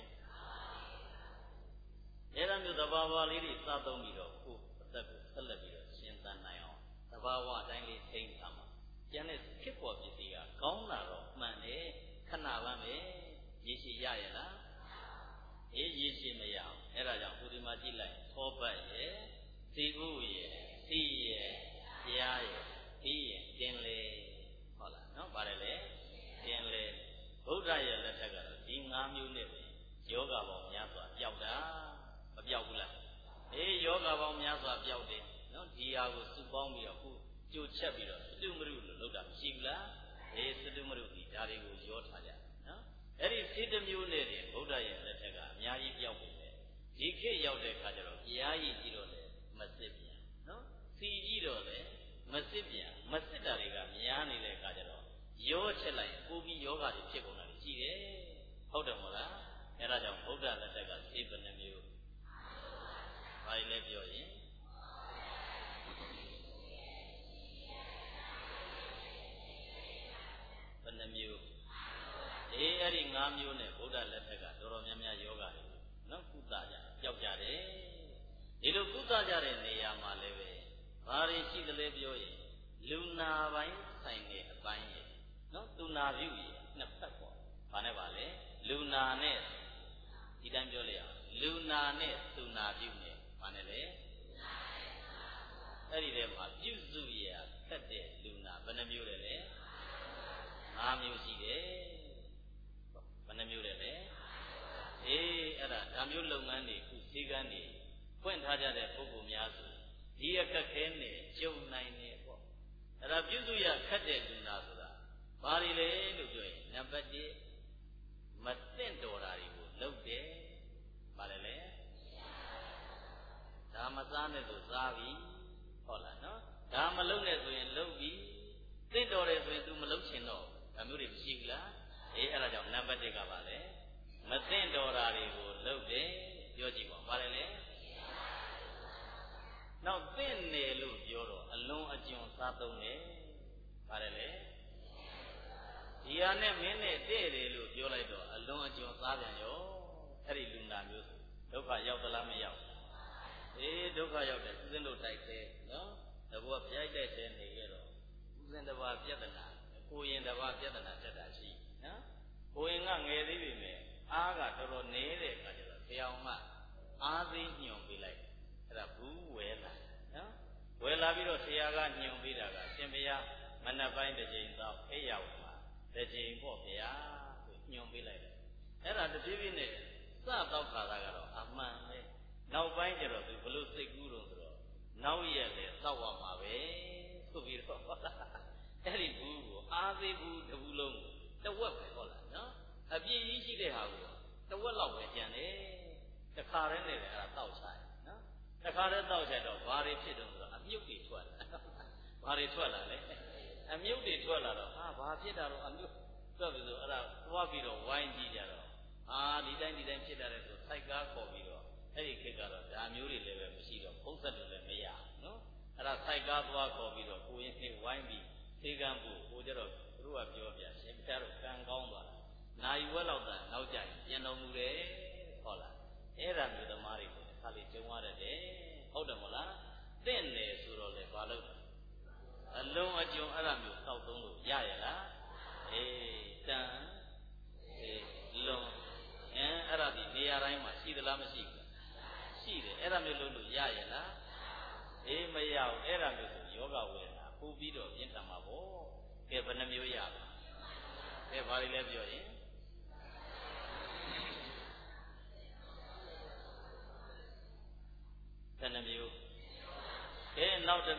အဲ့ဒါမျိုးသဘာဝလေးတွေသတ်သုံးပြီးတော့ကိုယ်အသက်ကိုဆက်လက်ပြီးတော့ရှင်းသန်နိုင်အောင်သဘာဝအတိုင်းလေးသိမ်းထားမှာကျန်တဲ့ဖြစ်ပေါ်ပစ္စည်းကကောင်းလာတော့မှန်တယ်ခဏပန်းပဲရည်ရှိရရဲ့လားအေးရည်ရှိမရအောင်အဲ့ဒါကြောင့်ကိုဒီမှာကြည့်လိုက်သောပတ်ရဲ့စီဥရဲ့စီရဲ့ကြားရဲ့ဒီရဲ့တင်လေဟုတ်လားနော်ပါတယ်လေတင်လေဗုဒ္ဓရဲ့လက်ထက်ကတော့ဒီ၅မျိုးနဲ့ပဲယောဂပေါင်းများစွာပျောက်တာမပျောက်ဘူးလားအေးယောဂပေါင်းများစွာပျောက်တယ်နော်ဒီဟာကိုစုပေါင်းပြီးတော့ခုကြိုချက်ပြီးတော့စတုမရုလို့လုပ်တာမရှိဘူးလားအေးစတုမရုဒီဓာတွေကိုရောထားကြနော်အဲ့ဒီစိတ္တမျိုးနဲ့တင်ဗုဒ္ဓရဲ့လက်ထက်ကအများကြီးပျောက်ပြီလေဒီခေတ်ရောက်တဲ့အခါကျတော့တရားရည်ကြည့်တော့လေမစစ်ပြန်နော်စီကြည့်တော့လေမစစ်ပြန်မစစ်တာတွေကများနေတဲ့အခါကျတော့ရောချက်လိုက်ပူပြီးယောဂတွေဖြစ်ကုန်တာရှိတယ်ဟုတ်တယ်မို့လားအဲ့ဒါကြောင့်ဗုဒ္ဓလက်ထက်ကစေဘနှမျိုးဘာလဲပြောရင်ဘယ်နှမျိုးအေးအဲ့ဒီ၅မျိုးနဲ့ဗုဒ္ဓလက်ထက်ကတော်တော်များများယောဂတွေနော်ကုသကြပျောက်ကြတယ်ဒီလိုကုသကြတဲ့နေရာမှာလည်းပဲဘာတွေရှိသလဲပြောရင်လူနာပိုင်းဆိုင်တဲ့အပိုင်းရဲ့နော်သူနာပြုရဲ့နှစ်ဖက်ပေါ့ဘာနဲ့ပါလဲလူနာနဲ့ဒီတိုင်းပြောလိုက်အောင်လူနာနဲ့သူနာပြုနဲ့ဘာနဲ့လဲအဲ့ဒီထဲမှာပြုစုရခက်တဲ့လူနာဘယ်နှမျိုးလဲလဲ၅မျိုးရှိတယ်ဘယ်နှမျိုးလဲလဲအေးအဲ့ဒါဒါမျိုးလုပ်ငန်းတွေခုစည်းကမ်းတွေဖွင့်ထားကြတဲ့ပုဂ္ဂိုလ်များဆိုဒီအခက်ခဲနဲ့ကြုံနိုင်နေပေါ့အဲ့ဒါပြုစုရခက်တဲ့လူနာဆိုတာဘာတွေလဲလို့ပြောရင်နံပါတ်၁မသင့်တော်တာတွေကိုလုပ်တယ်ဘာလဲလဲဒါမစားနဲ့ဆိုစားပြီဟုတ်လားနော်ဒါမလုပ်နဲ့ဆိုရင်လုပ်ပြီသင့်တော်တယ်ဆိုရင် तू မလုပ်ချင်တော့ဒါမျိုးတွေမရှိဘူးလားအေးအဲ့ဒါကြောင့်နံပါတ်၁ကပါလဲမသင့်တော်တာတွေကိုလုပ်တယ်ပြောကြည့်ပါဘာလဲလဲနောက်သင့်တယ်လို့ပြောတော့အလွန်အကျွံစားသုံးတယ်ဘာလဲလဲဒီဟာနဲ့မင်းနဲ့တဲ့တယ်လို့ပြောလိုက်တော့အလွန်အကျွံစားပြန်ရောအဲ့ဒီလူနာမျိုးဒုက္ခရောက်သလားမရောက်အေးဒုက္ခရောက်တယ်ဦးဇင်းတို့တိုက်သေးနော်တဘောပြိုက်တဲ့တဲ့နေရတော့ဦးဇင်းတစ်ပါးပြဿနာကိုရင်တစ်ပါးပြဿနာတက်တာရှိနော်ကိုရင်ကငယ်သေးပြီမဲ့အားကတော်တော်နေတဲ့အခါကျတော့ဆရာအောင်ကအားသေးညွန်ပေးလိုက်အဲ့ဒါဘူးဝဲလာနော်ဝဲလာပြီးတော့ဆရာကညွန်ပေးတာကရှင်ဘုရားမနက်ပိုင်းတစ်ချိန်တော့အိပ်ရောက်မှာတစ်ချိန်ပေါ့ဗျာဆိုညွန်ပေးလိုက်တယ်အဲ့ဒါတဖြည်းဖြည်းနဲ့စတော့ခါတာကတော့အမှန်ပဲနောက်ပိုင်းကျတော့သူဘလို့စိတ်ကူးတော့ဆိုတော့နောက်ရက်လေစောက်ရမှာပဲဆိုပြီးတော့ဟုတ်လားအဲ့ဒီဘူးကိုအားသေးဘူးတဘူးလုံးတဝက်ပဲဟုတ်လားနော်အပြည့်ကြီးရှိတဲ့ဟာကိုတဝက်လောက်ပဲကျန်တယ်တခါတည်းနဲ့လည်းအဲ့ဒါတောက်ချတယ်နော်တခါတည်းတောက်ချတော့ဘာတွေဖြစ်တော့ဆိုတော့အမြုပ်တွေထွက်လာဘာတွေထွက်လာလဲအမြုပ်တွေထွက်လာတော့ဟာဘာဖြစ်တာတော့အမြုပ်ထွက်ပြီဆိုအဲ့ဒါသွားပြီးတော့ဝိုင်းကြည့်ကြတော့အာဒီတိုင်းဒီတိုင်းဖြစ်တာလေဆိုစိုက်ကားခေါ်ပြီးတော့အဲ့ဒီခေတ်ကတော့ဒါမျိုးတွေလည်းပဲမရှိတော့ဖုံးဆက်လို့လည်းမရနော်အဲ့ဒါစိုက်ကားသွားခေါ်ပြီးတော့ကိုရင်လေးဝိုင်းပြီးသေကံဖို့ကိုကြတော့သူတို့ကပြောပြရှင်ပြတော့ကံကောင်းသွားတာနိုင်ဝဲလောက်တာနောက်ကြရင်ပြန်တော်မူတယ်ဟုတ်လားအဲ့ဒါမျိုးသမားတွေကိုခါလေးကျုံရတယ်ဟုတ်တယ်မဟုတ်လားတင့်တယ်ဆိုတော့လေဘာလို့အလုံးအကျုံအဲ့ဒါမျိုးတောက်သုံးလို့ရရလားအေးတန်အေးလုံးအဲအဲ့ဒါဒီနေရာတိုင်းမှာရှိသလားမရှိဘူးရှိတယ်အဲ့ဒါမျိုးလုပ်လို့ရရလားအေးမရဘူးအဲ့ဒါမျိုးဆိုယောဂဝေဒနာပူပြီးတော့ပြင်းထန်မှာပေါ့ကဲဘယ်နှမျိုးရလဲကဲဘာတွေလဲပြောရင်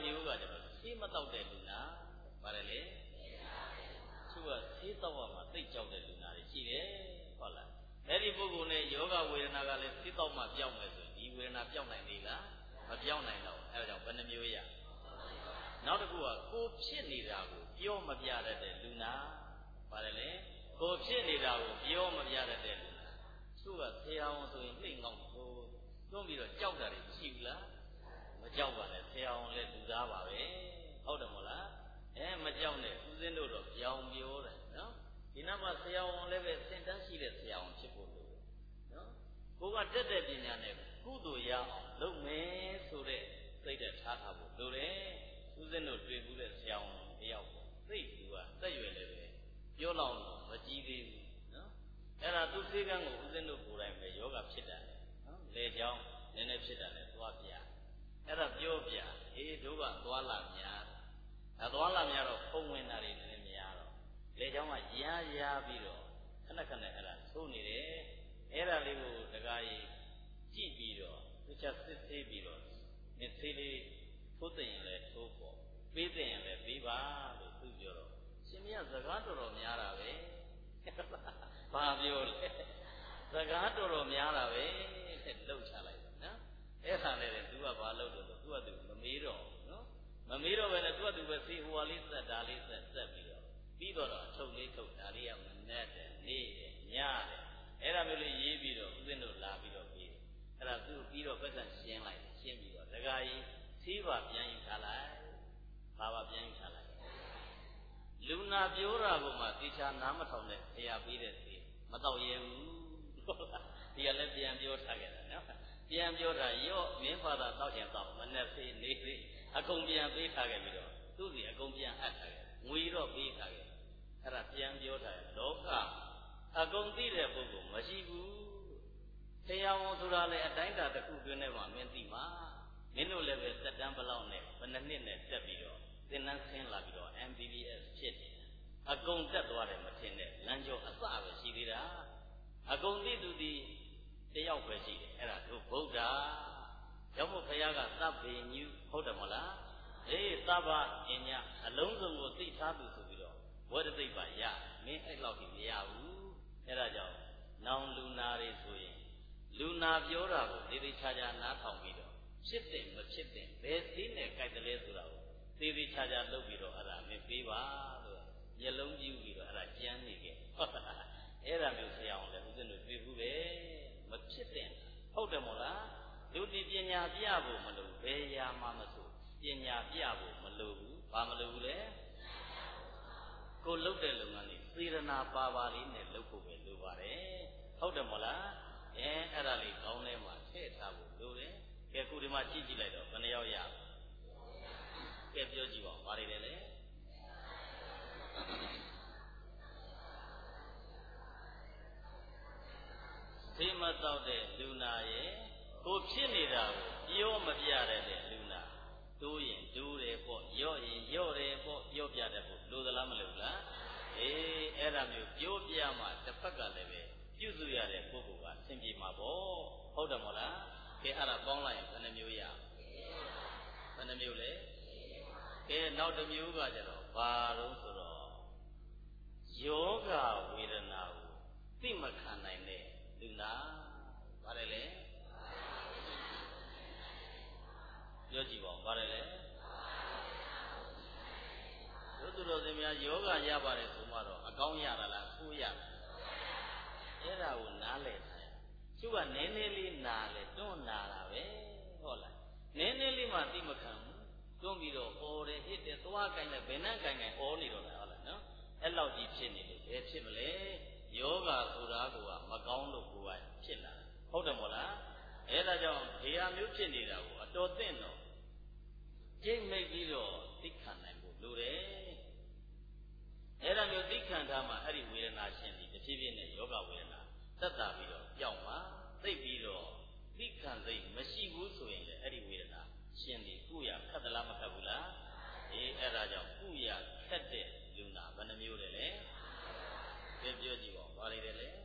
မျိုးကကျတော့ဆေးမတောက်တဲ့လူနာပါတယ်လေသူကဆေးတောက်ရမှာသိကြောက်တဲ့လူနာတွေရှိတယ်ဟုတ်လားအဲ့ဒီပုဂ္ဂိုလ်နဲ့ယောဂဝေဒနာကလည်းဆေးတောက်မှပြောင်းမယ်ဆိုဒီဝေဒနာပြောင်းနိုင်လေလားမပြောင်းနိုင်တော့အဲ့ဒါကြောင့်ဘယ်နှမျိုးရနောက်တစ်ခုကကိုဖြစ်နေတာကိုပြောမပြတတ်တဲ့လူနာပါတယ်လေကိုဖြစ်နေတာကိုပြောမပြတတ်တဲ့လူနာသူကဆရာဝန်ဆိုရင်နှိမ်ငေါ့ကိုတွန်းပြီးတော့ကြောက်တာတွေရှိဘူးလားမကြောက်ပါနဲ့ဆရာဝန်လည်းလူသားပါပဲဟုတ်တယ်မို့လားအဲမကြောက်နဲ့ဦးဇင်းတို့တော့ပြောင်းပြောတယ်နော်ဒီနောက်မှာဆရာဝန်လည်းပဲစင်တန်းရှိတဲ့ဆရာဝန်ဖြစ်ဖို့လိုတယ်နော်ကိုကတက်တဲ့ပညာနဲ့ကုသိုလ်ရအောင်လုပ်မယ်ဆိုတဲ့စိတ်နဲ့ထားထားဖို့လိုတယ်ဦးဇင်းတို့တွေ့ဘူးတဲ့ဆရာဝန်တယောက်ပေါ့သိသူကတက်ရွယ်လည်းပဲပြောလောက်တော့မကြည့်သေးဘူးနော်အဲ့ဒါသူစေကန်းကိုဦးဇင်းတို့ကိုယ်တိုင်ပဲယောဂဖြစ်တာနော်လေချောင်းနည်းနည်းဖြစ်တာနဲ့သွားပြအဲ့ဒါပြောပြအေးတို့ကသွားလာများအသွားလာများတော့ဖုံဝင်တာတွေနည်းနည်းများတော့လေချောင်းကရာရာပြီးတော့ခဏခဏအဲ့ဒါသိုးနေတယ်အဲ့ဒါလေးကိုတကားကြီးကြည့်ပြီးတော့သူချက်စစ်ဆေးပြီးတော့ဒီဆေးလေးထိုးတဲ့ရင်လည်းထိုးပေါ့ပေးတဲ့ရင်လည်းပေးပါလို့သူပြောတော့ရှင်မရစကားတော်တော်များတာပဲဘာပြောလဲစကားတော်တော်များတာပဲတဲ့လှုပ်ချလိုက်တယ်နော်အဲ့ဒါနဲ့သူကဘာလုပ်တော့သူကသူမမေးတော့နော်မမေးတော့ပဲနဲ့သူကသူပဲစီဟိုဟာလေးဆက်ဒါလေးဆက်ဆက်ပြီးတော့ပြီးတော့အထုပ်လေးထုတ်ဒါလေးကမနဲ့တဲ့နေ့တဲ့ညတဲ့အဲ့ဒါမျိုးလေးရေးပြီးတော့ဦးဇင်းတို့လာပြီးတော့ပြီးတယ်အဲ့ဒါသူပြီးတော့ပတ်စံရှင်းလိုက်ရှင်းပြီးတော့ဒကာကြီးသေးပါပြန်ယူထားလိုက်ဘာပါပြန်ယူထားလိုက်လူနာပြောတာကမှတေချာနားမထောင်တဲ့ဆရာပြီးတဲ့စီမတော့ရဲဘူးဒီကလည်းပြန်ပြောထားခဲ့တာနော်ပြန်ပြောတာရော့မင်းဖာသာတောက်ချင်တော့မနဲ့ဖေးနေသေးအကုန်ပြန်ပေးထားခဲ့ပြီးတော့သူ့စီအကုန်ပြန်အပ်ထားခဲ့ငွေတော့ပေးထားခဲ့အဲ့ဒါပြန်ပြောထားတယ်လောကအကုန်သိတဲ့ပုဂ္ဂိုလ်မရှိဘူးဆရာဝန်ဆိုတာလေအတိုင်းတာတစ်ခုတွင်းထဲမှာမင်းသိမှာမင်းတို့လည်းပဲတက်တန်းဘလောက်နဲ့ဘယ်နှစ်နှစ်နဲ့တက်ပြီးတော့သင်တန်းဆင်းလာပြီးတော့ M B B S ဖြစ်တယ်အကုန်တက်သွားတယ်မထင်နဲ့လမ်းကျော်အစပဲရှိသေးတာအကုန်သိသူဒီတယောက်ပဲရှိတယ်အဲ့ဒါတို့ဗုဒ္ဓရောက်ဖို့ဘုရားကသဗ္ဗေညုဟုတ်တယ်မလားအေးသဗ္ဗအညအလုံးစုံကိုသိထားသူဆိုပြီးတော့ဝိရသိပ္ပရမင်းအဲ့လောက်ကြီးမရဘူးအဲ့ဒါကြောင့်နောင်လူနာတွေဆိုရင်လူနာပြောတာကိုသေသေးချာချာနားထောင်ပြီးတော့ဖြစ်တယ်မဖြစ်တယ်ဘယ်သေးနဲ့ကြိုက်တယ်လဲဆိုတာကိုသေသေးချာချာလုပ်ပြီးတော့အဲ့ဒါမင်းပေးပါလို့မျက်လုံးကြည့်ပြီးတော့အဲ့ဒါကြမ်းနေခဲ့ဟုတ်လားအဲ့ဒါမျိုးဆရာအောင်လည်းဦးဇင်းတို့တွေ့ဘူးပဲမဖြစ်တဲ့ဟုတ်တယ်မို့လားလူဒီပညာပြဖို့မလိုဘယ်ရာမှမဆိုပညာပြဖို့မလိုဘူးဘာမလိုဘူးလဲကိုလုပ်တဲ့လုပ်ငန်းလေးစေရနာပါပါလေးနဲ့လုပ်ဖို့ပဲလိုပါတယ်ဟုတ်တယ်မို့လားအဲအဲ့ဒါလေးကောင်းထဲမှာထည့်ထားဖို့လိုတယ်ကဲခုဒီမှာကြည့်ကြည့်လိုက်တော့ဘယ်နှယောက်ရကဲပြောကြည့်ပါဦးဘာတွေလဲလဲသိမတော့တဲ့လူနာရဲ့ကိုဖြစ်နေတာကိုပြောမပြရတဲ့လူနာတိုးရင်တိုးတယ်ပေါ့ရော့ရင်ရော့တယ်ပေါ့ပြောပြတယ်ပေါ့လိုသလားမလိုလားအေးအဲ့ဒါမျိုးပြောပြမှတစ်ဖက်ကလည်းပဲပြုစုရတဲ့ပုဂ္ဂိုလ်ကအဆင်ပြေမှာပေါ့ဟုတ်တယ်မို့လားကဲအဲ့ဒါပေါင်းလိုက်ရင်ဘယ်နှမျိုးရဘယ်နှမျိုးလဲကဲနောက်တစ်မျိုးကကျတော့ဘာလို့ဆိုတော့ယောဂဝေဒနာကိုသိမခံနိုင်တဲ့လူနာပါတယ်လေပြောကြည့်ပါဦးပါတယ်လေတို့သူတော်စင်များယောဂရပါတယ်ဆိုမှတော့အကောင်းရတာလားဆိုးရတာအဲ့ဒါကိုနားလည်တယ်သူကနည်းနည်းလေးနားလေတွန်းနာတာပဲဟုတ်လားနည်းနည်းလေးမှသိမခံဘူးတွန်းပြီးတော့အော်တယ်ဟစ်တယ်သွားကြိုင်တယ်ဘယ်နှန်းကြိုင်ကြိုင်အော်နေတော့လားဟုတ်လားနော်အဲ့လောက်ကြီးဖြစ်နေလို့ဘယ်ဖြစ်မလဲယောဂဆိုတာကမကောင်းလို့ကိုယ်ကဖြစ်လာတယ်ဟုတ်တယ်မို့လားအဲ့ဒါကြောင့်ဒီဟာမျိုးဖြစ်နေတာကိုအတော်သင့်တော့ကျိတ်မိတ်ပြီးတော့သိခံနိုင်ဖို့လိုတယ်အဲ့ဒါမျိုးသိခံထားမှအဲ့ဒီဝေဒနာရှင်ဒီတစ်ဖြည်းဖြည်းနဲ့ယောဂဝေဒနာသက်သာပြီးတော့ကြောက်မှာသိပြီးတော့သိခံစိတ်မရှိဘူးဆိုရင်လည်းအဲ့ဒီဝေဒနာရှင်ဒီကုရခက်သလားမခက်ဘူးလားအေးအဲ့ဒါကြောင့်ကုရခက်တဲ့လူနာဘယ်နှမျိုးလဲလဲပြောပြောကြည့်ပါဦးဘာတွေလဲလဲ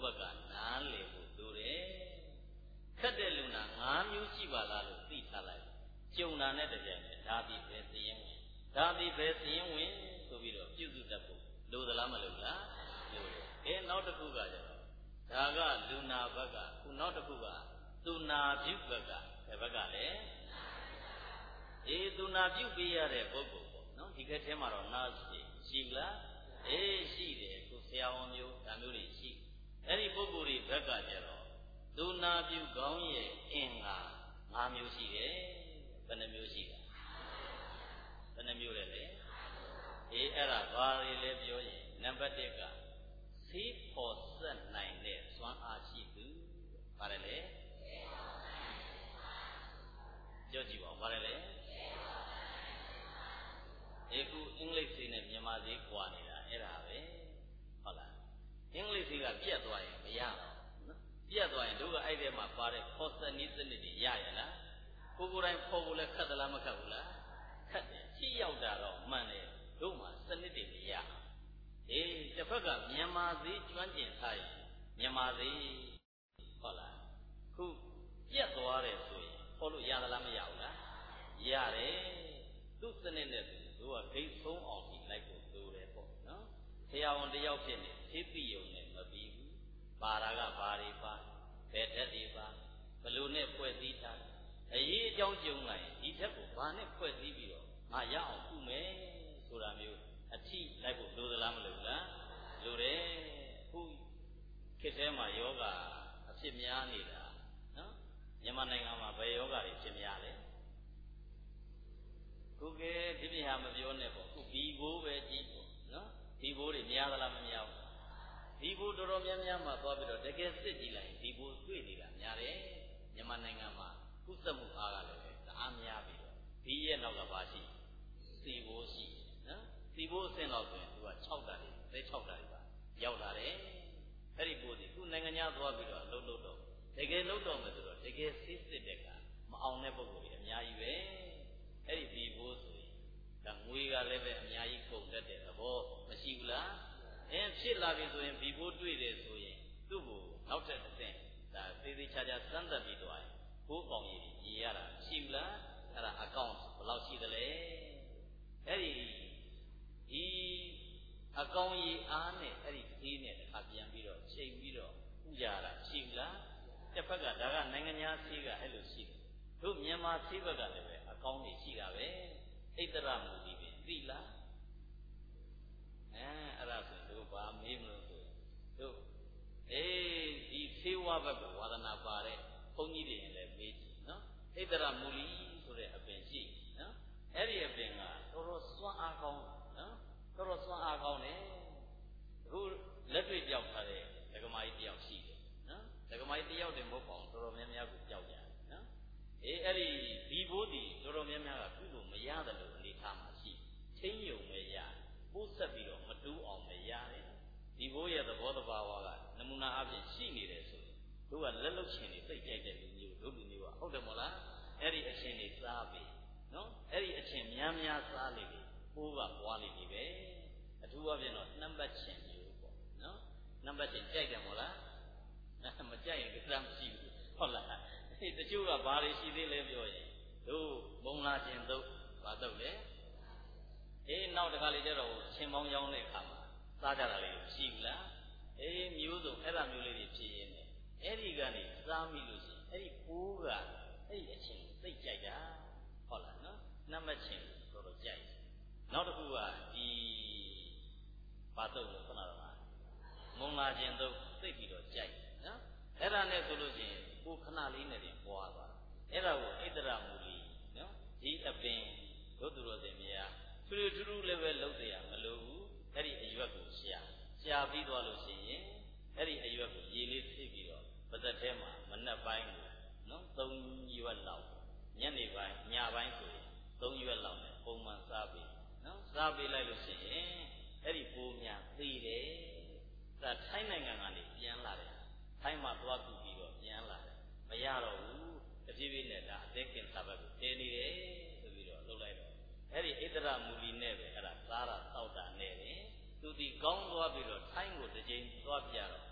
ဘက်ကနားလေဖို့လိုတယ်ခက်တဲ့လူနာငါးမျိုးရှိပါလားလို့သိထားလိုက်ကျုံတာနဲ့တပြိုင်တည်းဒါသည်ပဲစည်ရင်ဝင်ဒါသည်ပဲစည်ရင်ဝင်ဆိုပြီးတော့ပြုစုတတ်ဖို့လိုသလားမလိုလားလိုတယ်အဲနောက်တစ်ခုကကျတော့ဒါကလူနာဘက်ကခုနောက်တစ်ခုကသူနာပြုဘက်ကဘယ်ဘက်ကလဲအေးသူနာပြုပေးရတဲ့ပုဂ္ဂိုလ်ပေါ့နော်ဒီကဲထဲမှာတော့နာရှိရှိလားအေးရှိတယ်ခုဆရာဝန်မျိုးဒါမျိုးတွေရှိအဲ့ဒီပုဂ္ဂိုလ်တွေဘက်ကကျတော့သူနာပြုကောင်းရဲ့အင်္ဂါ၅မျိုးရှိတယ်ဘယ်နှမျိုးရှိတာဘယ်နှမျိုးလဲလေအေးအဲ့ဒါဘာတွေလဲပြောရင်နံပါတ်၁ကဆေးဖို့ဆက်နိုင်တဲ့စွမ်းအားရှိသူပါတယ်လေပြောကြည့်ပါဦးပါတယ်လေအေးခုအင်္ဂလိပ်ဆေးနဲ့မြန်မာဆေးကွာနေတာအဲ့ဒါပဲဟုတ်လားအင်္ဂလိပ်ဆေးကပြတ်သွားရင်မရတော့နော်ပြတ်သွားရင်တို့ကအဲ့ထဲမှာပါတဲ့ဖော်စနည်းစနစ်တွေရရလားကိုကိုယ်တိုင်ဖော်ဖို့လဲခက်သလားမခက်ဘူးလားခက်တယ်ချိရောက်တာတော့မှန်တယ်တို့မှာစနစ်တွေမရအေးတစ်ဖက်ကမြန်မာသေးကျွမ်းကျင်ထားရင်မြန်မာသေးဟုတ်လားခုပြတ်သွားတယ်ဆိုရင်ဖော်လို့ရသလားမရဘူးလားရတယ်သူ့စနစ်နဲ့သူတို့ကဂိတ်ဆုံးအောင်ဒီလိုက်ဖို့လိုတယ်ပေါ့နော်ဆရာဝန်တယောက်ဖြစ်နေသိသိယုံနဲ့မပြီးဘူးပါတာကဘာတွေပါဘယ်ဓာတ်တွေပါဘလို့နဲ့ဖွဲ့စည်းထားအရေးအကြောင်းကြုံလိုက်ဒီဓာတ်ကိုဘာနဲ့ဖွဲ့စည်းပြီးတော့ငါရအောင်ပြုမယ်ဆိုတာမျိုးအထိလိုက်ဖို့လိုသလားမလိုလားလိုတယ်ခုခေတ်ထဲမှာယောဂအဖြစ်များနေတာနော်မြန်မာနိုင်ငံမှာဘယ်ယောဂတွေဖြစ်များလဲခုကဲဒီပြဟာမပြောနဲ့ပေါ့ခုဘီဘိုးပဲကြည့်ပေါ့နော်ဘီဘိုးတွေများသလားမများဘူးဘီဘိုးတော်တော်များများမှာသွားပြီးတော့တကယ်စစ်ကြည့်လိုက်ဘီဘိုးတွေ့နေတာများတယ်မြန်မာနိုင်ငံမှာကုသမှုအားကလည်းတအားများပြီးတော့ဒီရဲ့နောက်ကဘာရှိစီဘိုးရှိနော်စီဘိုးအဆင့်လောက်ဆိုရင်သူက၆တာတွေသဲ၆တာတွေပါရောက်လာတယ်အဲ့ဒီဘိုးဒီခုနိုင်ငံခြားသွားပြီးတော့လှုပ်လှုပ်တော့တကယ်လှုပ်တော့မယ်ဆိုတော့တကယ်စစ်စစ်တဲ့ကမအောင်တဲ့ပုဂ္ဂိုလ်တွေအများကြီးပဲအဲ့ဒီဘီဘိုးဆိုရင်ဒါငွေကလည်းပဲအများကြီးကုန်တတ်တဲ့သဘောမရှိဘူးလားအဲဖြစ်လာပြီဆိုရင်ဘီဘိုးတွေ့တယ်ဆိုရင်သူ့ကိုနောက်ထပ်တစ်ဆင့်ဒါသေးသေးချာချာစမ်းသပ်ပြီးတော့ဘိုးကောင်ကြီးကြီးရတာရှိဘူးလားအဲ့ဒါအကောင့်ဘယ်လောက်ရှိသလဲအဲ့ဒီဒီအကောင်ကြီးအားနဲ့အဲ့ဒီသေးနဲ့တစ်ခါပြန်ပြီးတော့ချိန်ပြီးတော့ဥကြတာရှိဘူးလားတစ်ဖက်ကဒါကနိုင်ငံသားသေးကအဲ့လိုရှိတယ်တို့မြန်မာသေးဘက်ကလည်းပဲအကောင်းကြီးရှိတာပဲဣတရမူကြီးပဲသိလားအဲအဲ့ဒါဆိုတို့ဘာမေးမလို့ဆိုတို့အေးဒီသေးဝဘက်ကိုဝါဒနာပါတဲ့ဘုန်းကြီးတွေရင်လည်းမေးကြည့်နော်ဣတရမူလီဆိုတဲ့အပင်ရှိနော်အဲ့ဒီအပင်ကတော်တော်စွမ်းအားကောင်းနော်တော်တော်စွမ်းအားကောင်းတယ်အခုလက်တွေ့ကြောက်ထားတဲ့ဒကမာကြီးတယောက်ရှိတယ်နော်ဒကမာကြီးတယောက်တည်းမဟုတ်ပါဘူးတော်တော်များများကိုကြောက်ကြတယ်နော်အေးအဲ့ဒီဒီဘိုးဒီတော်တော်များများကပြုလို့မရတယ်လို့အနေထားမှာရှိချင်းယုံမရပိုးဆက်ပြီးတော့မတူးအောင်မရတယ်ဒီဘိုးရဲ့သဘောတဘာဝကနမူနာအပြင်ရှိနေတယ်ဆိုရင်တို့ကလက်လုတ်ရှင်တွေသိကြိုက်တဲ့လူမျိုးတို့လူမျိုးကဟုတ်တယ်မလားအဲ့ဒီအချင်းတွေစားပြီနော်အဲ့ဒီအချင်းများများစားနေပြီပိုးကပွားနေပြီပဲအထူးအပြင်တော့နှမ်းပတ်ချင်းမျိုးပေါ့နော်နှမ်းပတ်ချင်းကြိုက်တယ်မို့လားမကြိုက်ရင်ကမ်းမရှိဘူးဟုတ်လားအဲ့တချို့ကဘာတွေရှိသေးလဲပြောရင်တို့မုံလာချင်းသုတ်ဘာသုတ်လဲအေးနောက်တစ်ခါလေကျတော့ချင်းပေါင်းရောင်းတဲ့အခါမှာစားကြတာလေးရှိဘူးလားအေးမျိုးစုံအဲ့ဒါမျိုးလေးတွေဖြစ်ရင်းနဲ့အဲ့ဒီကနေစားမိလို့ရှိရင်အဲ့ဒီပိုးကအဲ့ဒီအချင်းသိကြိုက်တာဟုတ်လားနော်နှမ်းပတ်ချင်းတော်တော်ကြိုက်နောက်တစ်ခုကဒီဘာသုတ်လို့ခဏတော့မုံလာခြင်းသုတ်သိပြီးတော့ကြိုက်နော်အဲ့ဒါနဲ့ဆိုလို့ရှိရင်ကိုခဏလေးနဲ့တင်ပွားသွားအဲ့ဒါကိုဣတရမူလီနော်ဒီအပင်တို့သူတော်စင်များထူးထူးထူးလည်းပဲလုံးတရားမလိုဘူးအဲ့ဒီအရွက်ကိုရှာရှာပြီးသွားလို့ရှိရင်အဲ့ဒီအရွက်ကိုရေလေးသိပြီးတော့ပါသက်ထဲမှာမနှက်ပိုင်းကိုနော်သုံးရွက်လောက်ညနေပိုင်းညပိုင်းဆိုရင်သုံးရွက်လောက်နဲ့ပုံမှန်စားပြီးနော်စားပေးလိုက်လို့ရှိရင်အဲ့ဒီပိုးများသိတယ်ဒါထိုင်းနိုင်ငံကနေပြန်လာတယ်ထိုင်းမှာသွားကူပြီးတော့ပြန်လာတယ်မရတော့ဘူးတပြေးပြေးနဲ့ဒါအသက်ကင်စာဘက်ကိုတည်နေတယ်ဆိုပြီးတော့လှုပ်လိုက်တော့အဲ့ဒီဣတရမူလီနဲ့ပဲအဲ့ဒါစားတာတောက်တာနဲ့တယ်သူဒီကောင်းသွားပြီးတော့ထိုင်းကိုတစ်ချိန်သွားပြတော့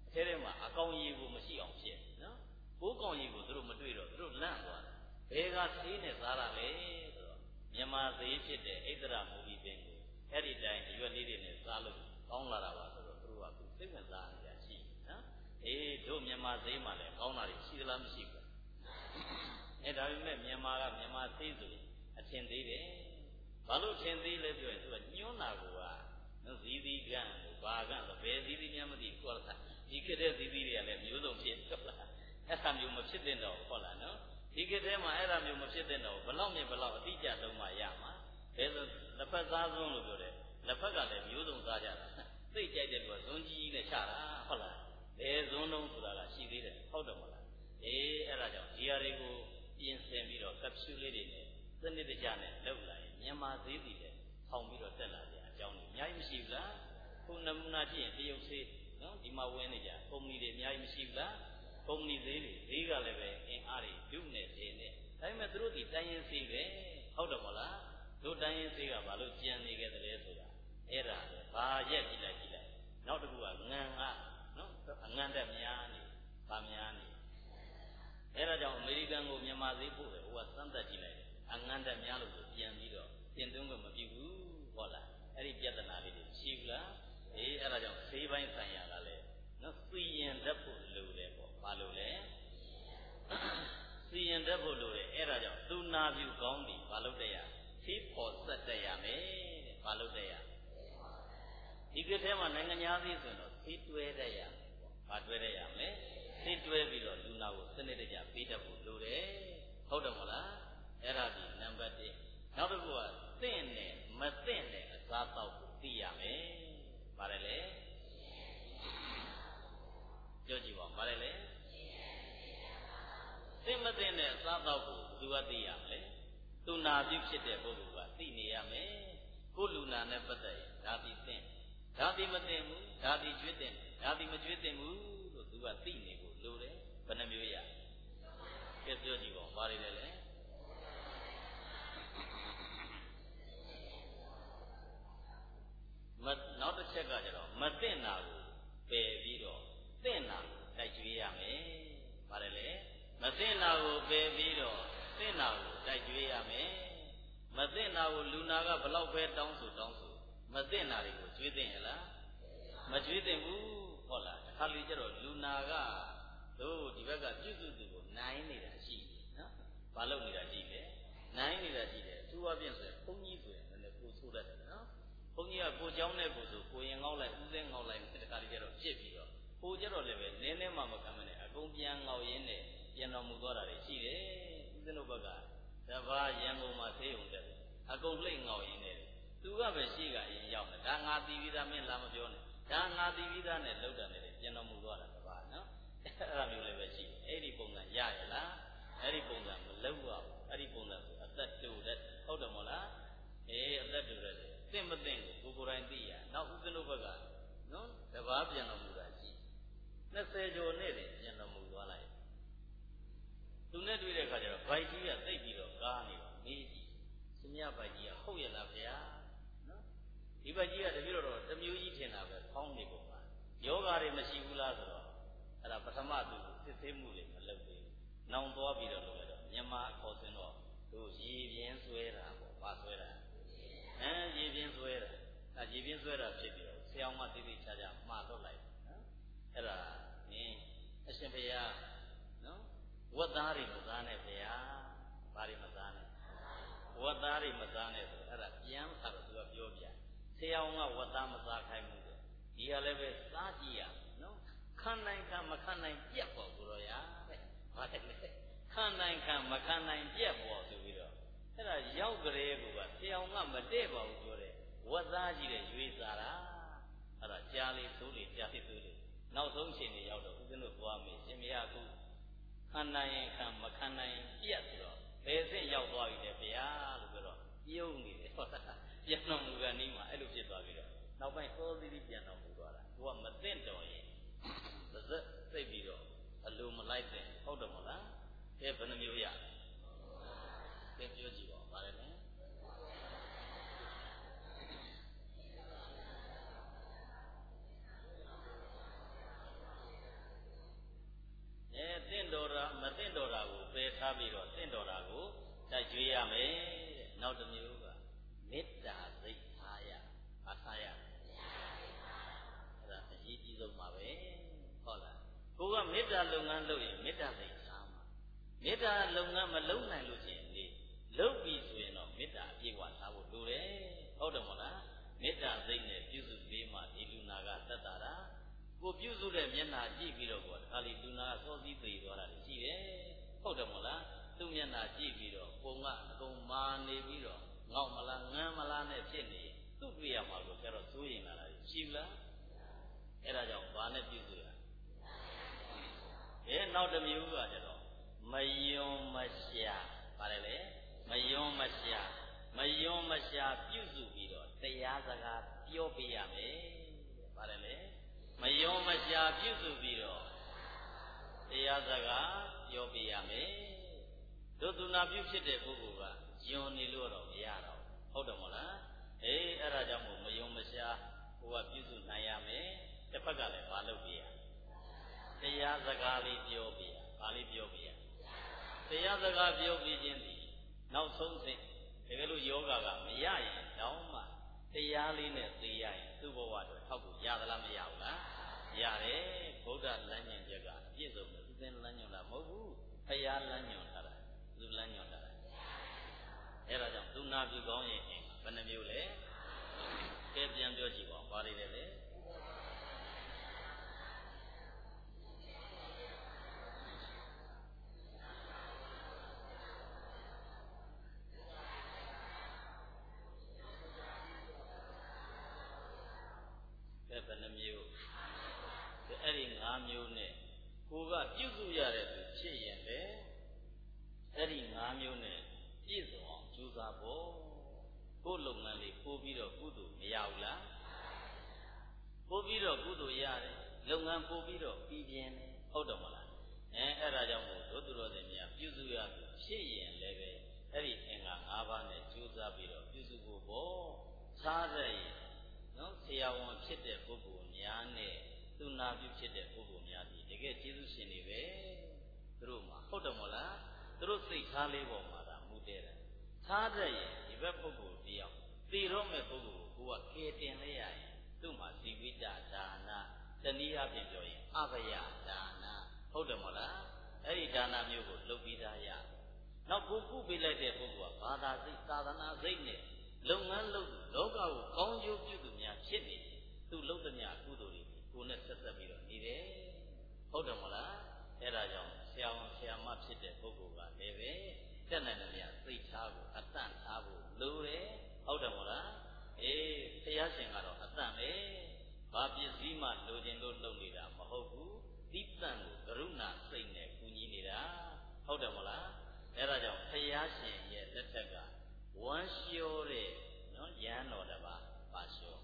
ထဲထဲမှာအကောင်ကြီးကိုမရှိအောင်ဖြစ်နော်ကိုးကောင်ကြီးကိုသူတို့မတွေ့တော့သူတို့လန့်သွားတယ်ဘယ်ကသေးနဲ့စားတာလဲဆိုတော့မြန်မာသေးဖြစ်တဲ့ဣဒ္ဓရမူလီပင်ကိုအဲ့ဒီတိုင်းရွက်လေးတွေနဲ့စားလို့ကောင်းလာတာပါဆိုတော့သူတို့ကသူစိတ်ဝင်စားနေကြရှိနော်အေးတို့မြန်မာသေးမှလည်းကောင်းတာတွေရှိသလားမရှိဘူးအဲဒါပေမဲ့မြန်မာကမြန်မာသေးဆိုရင်အထင်သေးတယ်ဘာလို့ထင်သေးလဲပြောရင်သူကညွှန်းတာကနော်ဇီးသီးကံကိုဘာကံဆိုဘယ်ဇီးသီးများမသိဘူးဟုတ်လားဒီခေတ်တဲ့ဇီးသီးတွေကလည်းမျိုးစုံဖြစ်ဟုတ်လားအဲ့ဒါမျိုးမဖြစ်တဲ့တော့ဟုတ်လားနော်ဒီခေတ်ထဲမှာအဲ့ဒါမျိုးမဖြစ်တဲ့တော့ဘလောက်မြင်ဘလောက်အတိအကျလုံးမရမှာဘယ်ဆိုလက်ဖက်စားဆုံးလို့ပြောတယ်လက်ဖက်ကလည်းမျိုးစုံစားကြတာသိကြိုက်တဲ့လူကဇွန်ကြီးကြီးနဲ့ချတာဟုတ်လားဘယ်ဇွန်လုံးဆိုတာကရှိသေးတယ်ဟုတ်တယ်မလားအေးအဲ့ဒါကြောင့်ဒီဟာတွေကိုပြင်ဆင်ပြီးတော့ကပ်ဆူလေးတွေနဲ့စနစ်တကျနဲ့လုပ်လာရင်မြန်မာသေးသည်လည်းထောင်ပြီးတော့တက်လာကြအကြောင်းကြီးအများကြီးမရှိဘူးလားခုနမူနာကြည့်ရင်တရုတ်သေးနော်ဒီမှာဝင်နေကြကုမ္ပဏီတွေအများကြီးမရှိဘူးလားကုမ္ပဏီသေးတွေဈေးကလည်းပဲအင်အားတွေဒုနဲ့ဈေးနဲ့ဒါပေမဲ့သူတို့ဒီတိုင်းရင်သေးပဲဟုတ်တယ်မလားတို့တိုင်းရင်သေးကဘာလို့ကြံနေခဲ့တယ်လဲဆိုတာအဲ့ဒါပဲဘာရက်ကြည့်လိုက်ကြည့်လိုက်နောက်တစ်ခုကငန်ကနော်အငန်တက်များနေဗာများနေအဲ့ဒါကြောင့်အမေရိကန်ကိုမြန်မာသေးဖို့ပဲဟိုကစမ်းသပ်ကြည့်လိုက်တယ်အငန်တက်များလို့ဆိုပြန်ပြီးတော့တင်သွင်းခွင့်မပြုဘူးဟုတ်လားအဲ့ဒီပြဿနာလေးတွေရှိဘူးလားအေးအဲ့ဒါကြောင့်ဈေးပိုင်းဆိုင်ရာကလည်းနော်စီရင်တတ်ဖို့လိုတယ်ပေါ့ဘာလို့လဲစီရင်တတ်ဖို့လိုတယ်အဲ့ဒါကြောင့်သူနာပြုကောင်းပြီဘာလို့တည်းရဖေးပေါ်ဆက်တတ်ရမယ်တဲ့ဘာလို့တည်းရဒီကထဲမှာနိုင်ငံသားသေးဆိုတော့ဖေးတွဲတတ်ရမယ်ပေါ့ဘာတွဲတတ်ရမလဲဖေးတွဲပြီးတော့လူနာကိုစနစ်တကျပေးတတ်ဖို့လိုတယ်ဟုတ်တယ်မလားအဲ့ဒါဒီနံပါတ်တစ်နောက်တစ်ခုကသင့်နဲ့မသင့်တဲ့အစားအသောက်ကိုသိရမယ်ဘာလဲလဲပြောကြည့်ပါဘာလဲလဲသင့်မသင့်တဲ့အစားအသောက်ကိုသူကသိရမယ်သူနာပြုဖြစ်တဲ့ပုဂ္ဂိုလ်ကသိနေရမယ်ကိုလူနာနဲ့ပတ်သက်ရင်ဒါဒီသင့်ဒါဒီမသင့်ဘူးဒါဒီကျွေးသင့်ဒါဒီမကျွေးသင့်ဘူးလို့သူကသိနေဖို့လိုတယ်ဘယ်နှမျိုးရကဲပြောကြည့်ပါဘာတွေလဲလဲမနောက်တစ်ချက်ကကျတော့မသိတာကိုပယ်ပြီးတော့သိတာကိုတိုက်ကျွေးရမယ်။ဘာလဲလဲမသိတာကိုပယ်ပြီးတော့သိတာကိုတိုက်ကျွေးရမယ်။မသိတာကိုလူနာကဘလောက်ပဲတောင်းဆိုတောင်းဆိုမသိတာတွေကိုကျွေးသိရဲ့လားမကျွေးသိဘူးဟုတ်လားတစ်ခါလေကျတော့လူနာကတို့ဒီဘက်ကပြုစုသူကိုနိုင်နေတာရှိတယ်နော်။ဘာလို့နေတာရှိလဲနိုင်နေတာရှိတယ်သူ့အပြင်ဆိုရင်ဘုန်းကြီးဆိုရင်လည်းကိုဆိုးတတ်တယ်နော်ဘုန်းကြီးကကိုเจ้าနဲ့ကိုဆိုကိုရင်ငေါက်လိုက်ဦးစင်းငေါက်လိုက်တဲ့ခါလေးကျတော့ဖြစ်ပြီးတော့ကိုကျတော့လည်းပဲနင်းနေမှမခံမနဲ့အကုန်ပြန်ငေါက်ရင်းနဲ့ပြန်တော်မူသွားတာတွေရှိတယ်ဦးစင်းတို့ဘက်ကတပါးရန်ကုန်မှာဆေးရုံတက်တယ်အကုန်လှိမ့်ငေါက်ရင်းနဲ့သူကပဲရှိကအရင်ရောက်တယ်ဒါငါတီးပြီးသားမင်းလာမပြောနဲ့ဒါငါတီးပြီးသားနဲ့လောက်တာနဲ့ပြန်တော်မူသွားတာတပါးနော်အဲ့ဒါမျိုးလည်းပဲရှိတယ်အဲ့ဒီပုံစံရရလားအဲ့ဒီပုံစံမလောက်ရဘူးအဲ့ဒီပုံစံဆိုအသက်တူတဲ့ဟုတ်တယ်မို့လားအေးအသက်တူတဲ့သင့်မသင့်ကိုကိုယ်ကိုယ်တိုင်သိရနောက်ဦးဇင်းတို့ဘက်ကနော်တပါးပြန်တော်မူတာရှိနှစ်ဆယ်ကျော်နဲ့တည်းပြန်တော်မူသွားလိုက်သူနဲ့တွေ့တဲ့အခါကျတော့ဗိုက်ကြီးကသိပ်ပြီးတော့ကားနေတော့မေးကြည့်ရှင်မြတ်ဗိုက်ကြီးကဟုတ်ရလားဗျာနော်ဒီဗိုက်ကြီးကတပြည့်တော့တမျိုးကြီးထင်တာပဲဖောင်းနေပုံပါယောဂါတွေမရှိဘူးလားဆိုတော့အဲ့ဒါပထမသူစစ်သေးမှုတွေမလုပ်သေးဘူးနောင်သွားပြီးတော့လုပ်လိုက်တော့မြန်မာအခေါ်စင်တော့တို့ရေပြင်းဆွဲတာပေါ့ဘာဆွဲတာအဲရေပြင်းဆွဲတာအဲရေပြင်းဆွဲတာဖြစ်ပြီးတော့ဆရာမတိတိကျကျမှားတော့လိုက်နော်အဲ့ဒါနင်းအရှင်ဘုရားနော်ဝတ်သားတွေမစားနဲ့ဗျာဘာတွေမစားနဲ့ဝတ်သားတွေမစားနဲ့ဆိုအဲ့ဒါပြန်လာတော့သူကပြောပြဆရာကဝတ်သားမစားခိုင်းဘူးတဲ့ဒီဟာလည်းပဲစားကြည့်ရနော်ခံနိုင်ခံမခံနိုင်ပြက်ပေါ့ကိုရောရတဲ့ဘာလဲခံနိုင်ခံမခံနိုင်ပြက်ပေါ့ဆိုပြီးတော့အဲ့ဒါရောက်ကြတဲ့ကူကဆရာကမတည့်ပါဘူးပြောတယ်ဝတ်သားကြီးတဲ့ရွေးစားတာအဲ့ဒါကြားလေးသိုးလေးကြားလေးသိုးလေးနောက်ဆုံးချိန်တွေရောက်တော့ဦးဇင်းတို့သွားမယ်ရှင်မရကူခံနိုင်ရင်ခံမခံနိုင်ပြက်ဆိုတော့ဘယ်စစ်ရောက်သွားပြီလဲဗျာလို့ပြောတော့ပြုံးနေတယ်ဟုတ်လားပြန်တော်မူကနေမှအဲ့လိုဖြစ်သွားပြီတော့နောက်ပိုင်းစောသီးသီးပြန်တော်မူသွားတာသူကမသိတော်ရင်ပါဇက်သိပြီးတော့အလိုမလိုက်တဲ့ဟုတ်တယ်မလားကဲဘယ်နှမျိုးရကဲပြောကြည့်ပါဘာလဲလဲပြီးတော့တင့်တော်တာကိုတိုက်ကြွေးရမယ်တဲ့နောက်တစ်မျိုးကမေတ္တာစိတ်ထားရအားထားရအဲ့ဒါအရေးကြီးဆုံးပါပဲဟုတ်လားကိုကမေတ္တာလုပ်ငန်းလုပ်ရင်မေတ္တာစိတ်ထားမှာမေတ္တာလုပ်ငန်းမလုပ်နိုင်လို့ရှိရင်လေလုပ်ပြီးဆိုရင်တော့မေတ္တာအပြည့်အဝထားဖို့လိုတယ်ဟုတ်တယ်မဟုတ်လားမေတ္တာစိတ်နဲ့ပြုစုပေးမှဒီလူနာကသက်သာတာကိုပြုစုတဲ့မျက်နှာကြည့်ပြီးတော့ကိုဒါလီလူနာကစောစည်းသေးသွားတာရှိတယ်ဟုတ်တယ်မဟုတ်လားသူ့မျက်နှာကြည့်ပြီးတော့ပုံကအကုန်မာနေပြီးတော့ငေါ့မလားငန်းမလားနဲ့ဖြစ်နေသူ့တွေ့ရမှာကိုကျတော့စိုးရင်လာတာရှိဘူးလားအဲ့ဒါကြောင့်ဘာနဲ့ပြုစုရအဲနောက်တစ်မျိုးကကျတော့မယွန်မရှာပါတယ်လေမယွန်မရှာမယွန်မရှာပြုစုပြီးတော့တရားစကားပြောပြရမယ်ပါတယ်လေမယွန်မရှာပြုစုပြီးတော့တရားစကားပြောပြရမယ်တို့သူနာပြုဖြစ်တဲ့ပုဂ္ဂိုလ်ကယွန်နေလို့တော့မရတော့ဟုတ်တယ်မဟုတ်လားအေးအဲ့ဒါကြောင့်မို့မယွန်မရှာဟိုကပြုစုနိုင်ရမယ်တစ်ဖက်ကလည်းမလုပ်ပြရတရားစကားလေးပြောပြရဘာလေးပြောပြရတရားစကားပြောပြခြင်းဒီနောက်ဆုံးစဉ်တကယ်လို့ယောဂကမရရင်တောင်းမှတရားလေးနဲ့သိရရင်သူ့ဘဝတော့ထောက်ကိုရသလားမရဘူးလားရတယ်ဗုဒ္ဓလမ်းညွှန်ချက်ကအပြည့်စုံတယ်သူသင်လမ်းညွှန်တာမဟုတ်ဘူးဖရာလမ်းညွှန်တာသူလမ်းညွှန်တာအဲ့ဒါကြောင့်သူနာပြုကောင်းရင်ဘယ်နှမျိုးလဲကဲပြန်ပြောကြည့်ပါဘာတွေလဲလဲဘယ်နှမျိုးအဲ့ဒီ၅မျိုးနဲ့ကိုကပြုစုရတဲ့သူဖြစ်ရင်လေအဲ့ဒီ၅မျိုးနဲ့ပြည့်စုံအောင်ကြိုးစားဖို့ကိုယ်လုပ်ငန်းလေးပို့ပြီးတော့ကုသိုလ်မရဘူးလားပို့ပြီးတော့ကုသိုလ်ရတယ်လုပ်ငန်းပို့ပြီးတော့ပြီးပြင်းတယ်ဟုတ်တယ်မလားအဲအဲ့ဒါကြောင့်မို့တို့သူတော်စင်များပြုစုရသူဖြစ်ရင်လည်းပဲအဲ့ဒီအင်္ဂါ၅ပါးနဲ့ကြိုးစားပြီးတော့ပြုစုဖို့ပေါ့စားတဲ့နော်ဆရာဝန်ဖြစ်တဲ့ပုဂ္ဂိုလ်များနဲ့သူနာပြုဖြစ်တဲ့ပုဂ္ဂိုလ်များဒီတကယ်ကျေးဇူးရှင်တွေပဲသူတို့မှာဟုတ်တယ်မဟုတ်လားသူတို့စိတ်ထားလေးပေါ်မှာဒါမူတည်တယ်ထားတဲ့ရင်ဒီဘက်ပုဂ္ဂိုလ်တယောက်သိတော့မဲ့ပုဂ္ဂိုလ်ကိုကကေတင်လိုက်ရရင်သူ့မှာဇီဝိတဒါနတနည်းအားဖြင့်ပြောရင်အဘယဒါနဟုတ်တယ်မဟုတ်လားအဲ့ဒီဒါနမျိုးကိုလုပ်ပြီးသားရနောက်ကိုကုပေးလိုက်တဲ့ပုဂ္ဂိုလ်ကဘာသာစိတ်သာသနာစိတ်နဲ့လုပ်ငန်းလုပ်လောကကိုကောင်းကျိုးပြုသူများဖြစ်နေသူလုပ်သမျှကုသိုလ်တွေကိုနဲ့ဆက်ဆက်ပြီးတော့နေတယ်ဟုတ်တယ်မဟုတ်လားအဲ့ဒါကြောင့်ဆရာဝန်ဆရာမဖြစ်တဲ့ပုဂ္ဂိုလ်ကလည်းပဲတက်နိုင်တယ်များသိထားဖို့အတန့်ထားဖို့လိုတယ်ဟုတ်တယ်မဟုတ်လားအေးတရားရှင်ကတော့အတန့်ပဲဘာပစ္စည်းမှလိုချင်လို့လုပ်နေတာမဟုတ်ဘူးတိတန့်ကိုကရုဏာစိတ်နဲ့ကူညီနေတာဟုတ်တယ်မဟုတ်လားအဲ့ဒါကြောင့်တရားရှင်ရဲ့လက်ထက်ကဝမ်းလျှောတဲ့နော်ရဟန်းတော်တစ်ပါးပါလျှော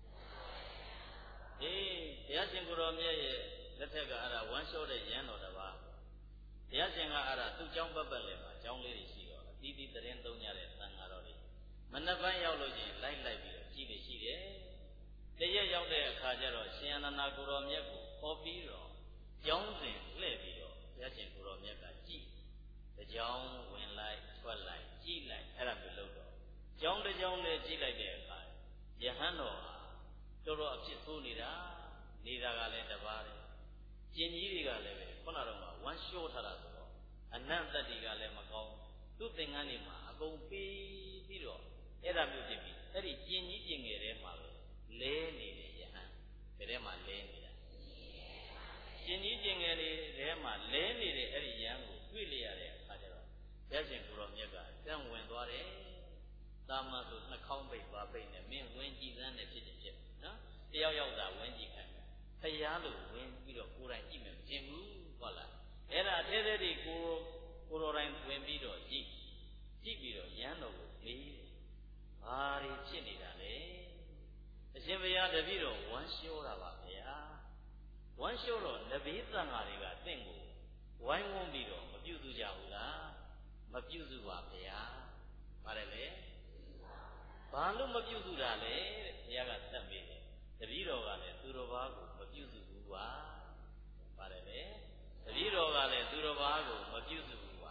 အေးတရားရှင်ကိုတော်မြတ်ရဲ့လက်ထက်ကအဲ့ဒါဝမ်းလျှောတဲ့ရဟန်းတော်တစ်ပါးတရားရှင်ကအဲ့ဒါသူ့ကျောင်းပတ်ပတ်လည်းမှာကျောင်းလေးတွေရှိတော့အသီးသီးသတင်းသုံးကြတဲ့သံဃာတော်တွေမနက်ပိုင်းရောက်လို့ချင်းလိုက်လိုက်ပြီးတော့ကြည့်နေရှိတယ်တရက်ရောက်တဲ့အခါကျတော့ရှင်အနန္ဒာကိုတော်မြတ်ကိုခေါ်ပြီးတော့ကျောင်းစဉ်လှည့်ပြီးတော့တရားရှင်ကိုတော်မြတ်ကကြည့်တစ်ကြောင်းဝင်လိုက်ထွက်လိုက်ကြည့်လိုက်အဲ့ဒါမျိုးလုပ်တော့ကျောင်းတစ်ကျောင်းနဲ့ကြည့်လိုက်တဲ့အခါယဟန်တော်ဟာတော်တော်အဖြစ်ဆိုးနေတာနေတာကလည်းတပါးတယ်ကျင်ကြီးတွေကလည်းပဲခုနတော့ကဝမ်းလျှောထားတာဆိုတော့အနန္တတ္တိကလည်းမကောင်းသူ့သင်္ကန်းတွေမှာအကုန်ပြီးပြီးတော့အဲ့ဒါမျိုးဖြစ်ပြီးအဲ့ဒီကျင်ကြီးကျင်ငယ်ထဲမှာပဲလဲနေတယ်ယဟန်ဒီထဲမှာလဲနေတာကျင်ကြီးကျင်ငယ်တွေထဲမှာလဲနေတဲ့အဲ့ဒီယဟန်ကိုတွေ့လျရတဲ့အခါကျတော့ဘုရားရှင်ကိုတော်မြတ်ကတန်ဝင်သွားတယ်တာမန်ဆိုနှာခေါင်းပိတ်ပါပိတ်နဲ့မင်းဝင်ကြည့်စမ်းနေဖြစ်တယ်ဖြစ်နော်တယောက်ယောက်သာဝင်ကြည့်ခိုင်းတယ်ဖျားလို့ဝင်ပြီးတော့ကိုယ်တိုင်ကြည့်မယ်မကျင်ဘူးဟုတ်လားအဲ့ဒါအသေးသေးတွေကိုကိုတော်တိုင်ဝင်ပြီးတော့ကြည့်ကြည့်ပြီးတော့ရမ်းတော်ကိုမေးတယ်ဘာတွေဖြစ်နေတာလဲအရှင်ဘုရားတပည့်တော်ဝမ်းလျှောတာပါဗျာဝမ်းလျှောတော့နဗေသံဃာတွေကတင့်ကိုဝိုင်းဝန်းပြီးတော့မပြုစုကြဘူးလားမပြုစုပါဗျာပါတယ်လေဘာလို့မပြုစုတာလဲတဲ့ဘုရားကသတ်ပေးတယ်တပည့်တော်ကလည်းသူတော်ဘာကိုမပြုစုဘူးပါပါတယ်လေတပည့်တော်ကလည်းသူတော်ဘာကိုမပြုစုဘူးပါ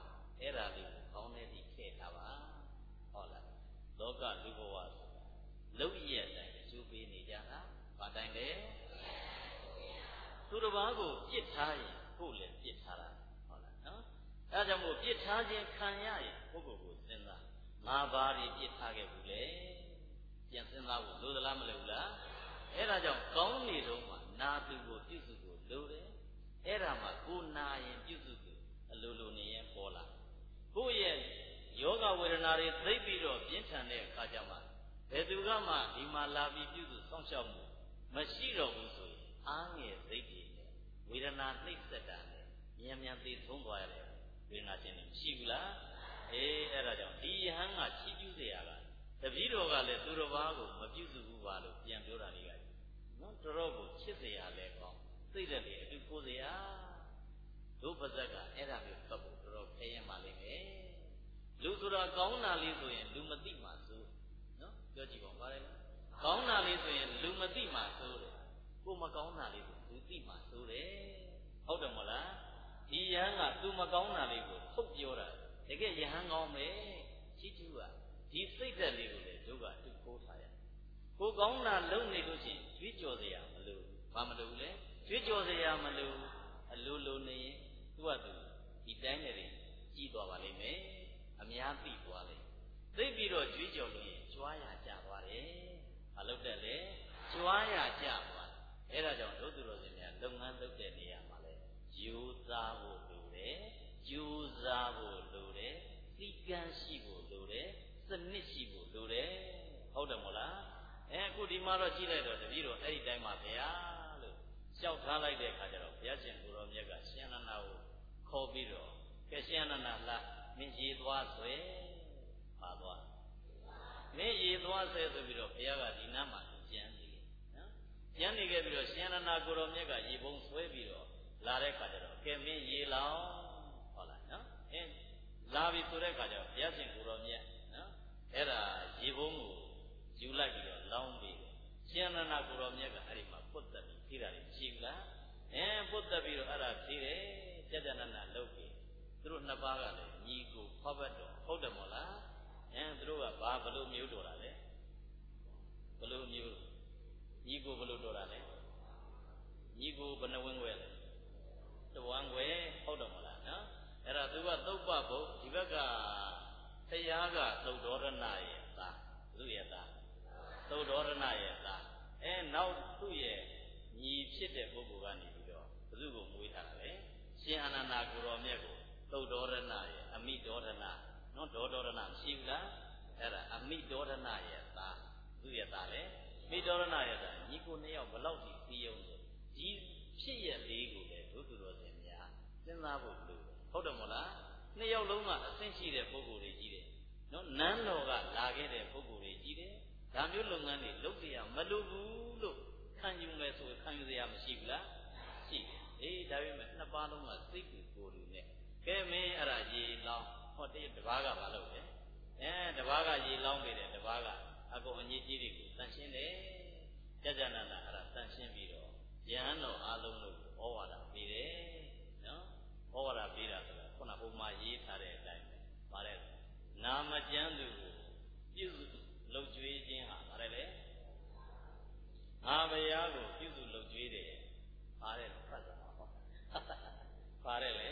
အဲ့ဒါလေးကိုကောင်းတဲ့ဒီခဲ့ထားပါဟုတ်လားလောကလူဘဝဆိုတာလုံးရက်တိုင်းအကျိုးပေးနေကြတာဘာတိုင်းလဲသူတစ်ပါးကိုပြစ်ထားရင်ကိုယ်လည်းပြစ်ထားတာဟုတ်လားနော်အဲဒါကြောင့်မို့ပြစ်ထားခြင်းခံရရင်ပုဂ္ဂိုလ်ကိုစဉ်းစားငါဘာတွေပြစ်ထားခဲ့ဘူးလဲပြန်စဉ်းစားဖို့လိုသလားမလိုဘူးလားအဲ့ဒါကြောင့်ကောင်းနေတော့မှနာသူကိုပြုစုကိုလိုတယ်အဲ့ဒါမှကိုနာရင်ပြုစုကိုအလိုလိုနေရင်ပေါ်လာကိုယ့်ရဲ့ယောဂဝေဒနာတွေသိပြီးတော့ပြင်းထန်တဲ့အခါကျမှဘယ်သူကမှဒီမှာလာပြီးပြုစုစောင့်ရှောက်မှုမရှိတော့ဘူးဆိုရင်အားငယ်စိတ်တွေနဲ့ဝေဒနာနှိမ့်ဆက်တာနဲ့မြန်မြန်သိသုံးသွားရတယ်ဝေဒနာရှင်တွေမရှိဘူးလားအေးအဲ့ဒါကြောင့်ဒီယဟန်ကချီးကျူးเสียရတာတပည့်တော်ကလည်းသူတစ်ပါးကိုမပြုစုဘူးပါလို့ပြန်ပြောတာလေးကနော်တော်တော်ကိုချစ်เสียရလဲကောင်းသိတဲ့လေအတူကိုเสียတို့ပါဇက်ကအဲ့ဒါမျိုးပတ်ဖို့တော်တော်ခဲရင်ပါလိမ့်မယ်လူဆိုတာကောင်းတာလေးဆိုရင်လူမသိမှဆိုနော်ပြောကြည့်ပါဦးပါတယ်ကောင်းတာလေးဆိုရင်လူမသိမှဆိုတယ်ကိုမကောင်းတာလေးကိုလူသိမှဆိုတယ်ဟုတ်တယ်မလားဒီယဟန်ကသူမကောင်းတာလေးကိုထုတ်ပြောတာတကယ်ယဟန်ကောင်းမယ်ချီးကျူးကဒီစိတ်သက်လေးကိုလေတို့ကအတူခိုးထားရကိုကောင်းတာလုံနေလို့ရှိရင်ကြွေးကြော်စရာမလိုဘာမလိုလဲကြွေးကြော်စရာမလိုအလိုလိုနေရင်သူ့ကသူဒီတိုင်းနဲ့ကြီးသွားပါလိမ့်မယ်အများသိသွားလိမ့်သိပြီးတော့ကြွေးကြော်လို့ရင်ကြွားရကြသွားတယ်မလုပ်တတ်လေကြွားရကြသွားအဲ့ဒါကြောင့်တို့သူတော်စင်များလုပ်ငန်းလုပ်တဲ့နေရာမှာလဲယူစားဖို့လိုတယ်ယူစားဖို့လိုတယ်စီကံရှိဖို့လိုတယ်စနစ်ရှိဖို့လိုတယ်ဟုတ်တယ်မဟုတ်လားအဲအခုဒီမှာတော့ကြည့်လိုက်တော့တပည့်တော်အဲ့ဒီတိုင်းမှာဗျာလို့လျှောက်ထားလိုက်တဲ့အခါကျတော့ဘုရားရှင်ကိုရောမြတ်ကရှင်နန္ဒာကိုခေါ်ပြီးတော့ကဲရှင်နန္ဒာလာမင်းရေသွားဆွဲပါသွားမင်းရေသွားဆွဲဆိုပြီးတော့ဘုရားကဒီနားမှာကျမ်းနေနော်ကျမ်းနေခဲ့ပြီးတော့ရှင်နန္ဒာကိုရောမြတ်ကရေပုံဆွဲပြီးတော့လာတဲ့အခါကျတော့ကဲမင်းရေလောင်ဟုတ်လားနော်အင်းလာပြီဆိုတဲ့အခါကျတော့ဘုရားရှင်ကိုရောမြတ်နော်အဲ့ဒါရေပုံကိုယူလိုက်ပြီးတော့လောင်းပြီးရှင်နန္ဒာကိုရောမြတ်ကအဲ့ဒီမှာပုတ်တက်ပြီးဖြေးတာရှိဘူးလားအဲပုတ်တက်ပြီးတော့အဲ့ဒါဖြေးတယ်ကြကြနန္ဒာလုပ်ပြီးသူတို့နှစ်ပါးကလည်းညီကိုဖောက်ဘက်တော်ဟုတ်တယ်မို့လားအဲသူတို့ကဘာဘလို့မျိုးတော်တာလဲဘလို့မျိုးညီကိုဘလို့တော်တာလဲညီကိုဘယ်နှဝင်းခွဲလဲတဝမ်းခွဲဟုတ်တယ်မို့လားနော်အဲ့ဒါသူကသုတ်ပဘုတ်ဒီဘက်ကတရားကသုတ်တော်ရဏရဲ့သားသူ့ရဲ့သားသုတ်တော်ရဏရဲ့သားအဲနောက်သူ့ရဲ့ညီဖြစ်တဲ့ပုဂ္ဂိုလ်ကနေပြီးတော့ဘုသူ့ကိုမွေးထားတာလေရှင်အာနန္ဒာကိုရောမြတ်ကိုသုတ်တော်ရဏရဲ့အမိတော်ရဏနော်ဒေါတော်ရဏမရှိဘူးလားအဲ့ဒါအမိတော်ရဏရဲ့သားသူ့ရဲ့သားလေမိတော်ရဏရဲ့သားညီကိုနှစ်ယောက်ဘလောက်ကြီးပြီးအောင်ဆိုဒီဖြစ်ရလေးကိုလေဒုသူတော်စင်များစဉ်းစားဖို့လို့ဟုတ်တယ်မို့လားနှစ်ယောက်လုံးကအဆင့်ရှိတဲ့ပုဂ္ဂိုလ်တွေကြီးတယ်နော်နန်းတော်ကလာခဲ့တဲ့ပုဂ္ဂိုလ်တွေကြီးတယ်ဒါမျိုးလုပ်ငန်းတွေလုပ်เสียမလိုဘူးလို့ခံယူမယ်ဆိုခံယူเสียမရှိဘူးလားရှိတယ်အေးဒါပေမဲ့နှစ်ပါးလုံးကစိတ်ကိုကိုယ်လူနဲ့ကဲမင်းအဲ့ဒါရေလောင်းဟောတတစ်ပါးကမလုပ်တယ်အဲတစ်ပါးကရေလောင်းနေတယ်တစ်ပါးကအကုန်အညစ်အကြေးတွေကိုတန်ရှင်းတယ်ကြကြနန္ဒာအဲ့ဒါတန်ရှင်းပြီးတော့ယဟန်တော်အားလုံးလို့ဩဝါဒပေးတယ်နော်ဩဝါဒပေးတာဆိုတာခုနဟိုမှာရေးထားတဲ့အတိုင်းပါတဲ့နာမကျမ်းသူကိုပြုစုလုပ်ကြွေးခြင်းဟာဗါတယ်လေငါဘုရားကိုပြုစုလုပ်ကြွေးတယ်ဗါတယ်ဖတ်တာဟောဗါတယ်လေ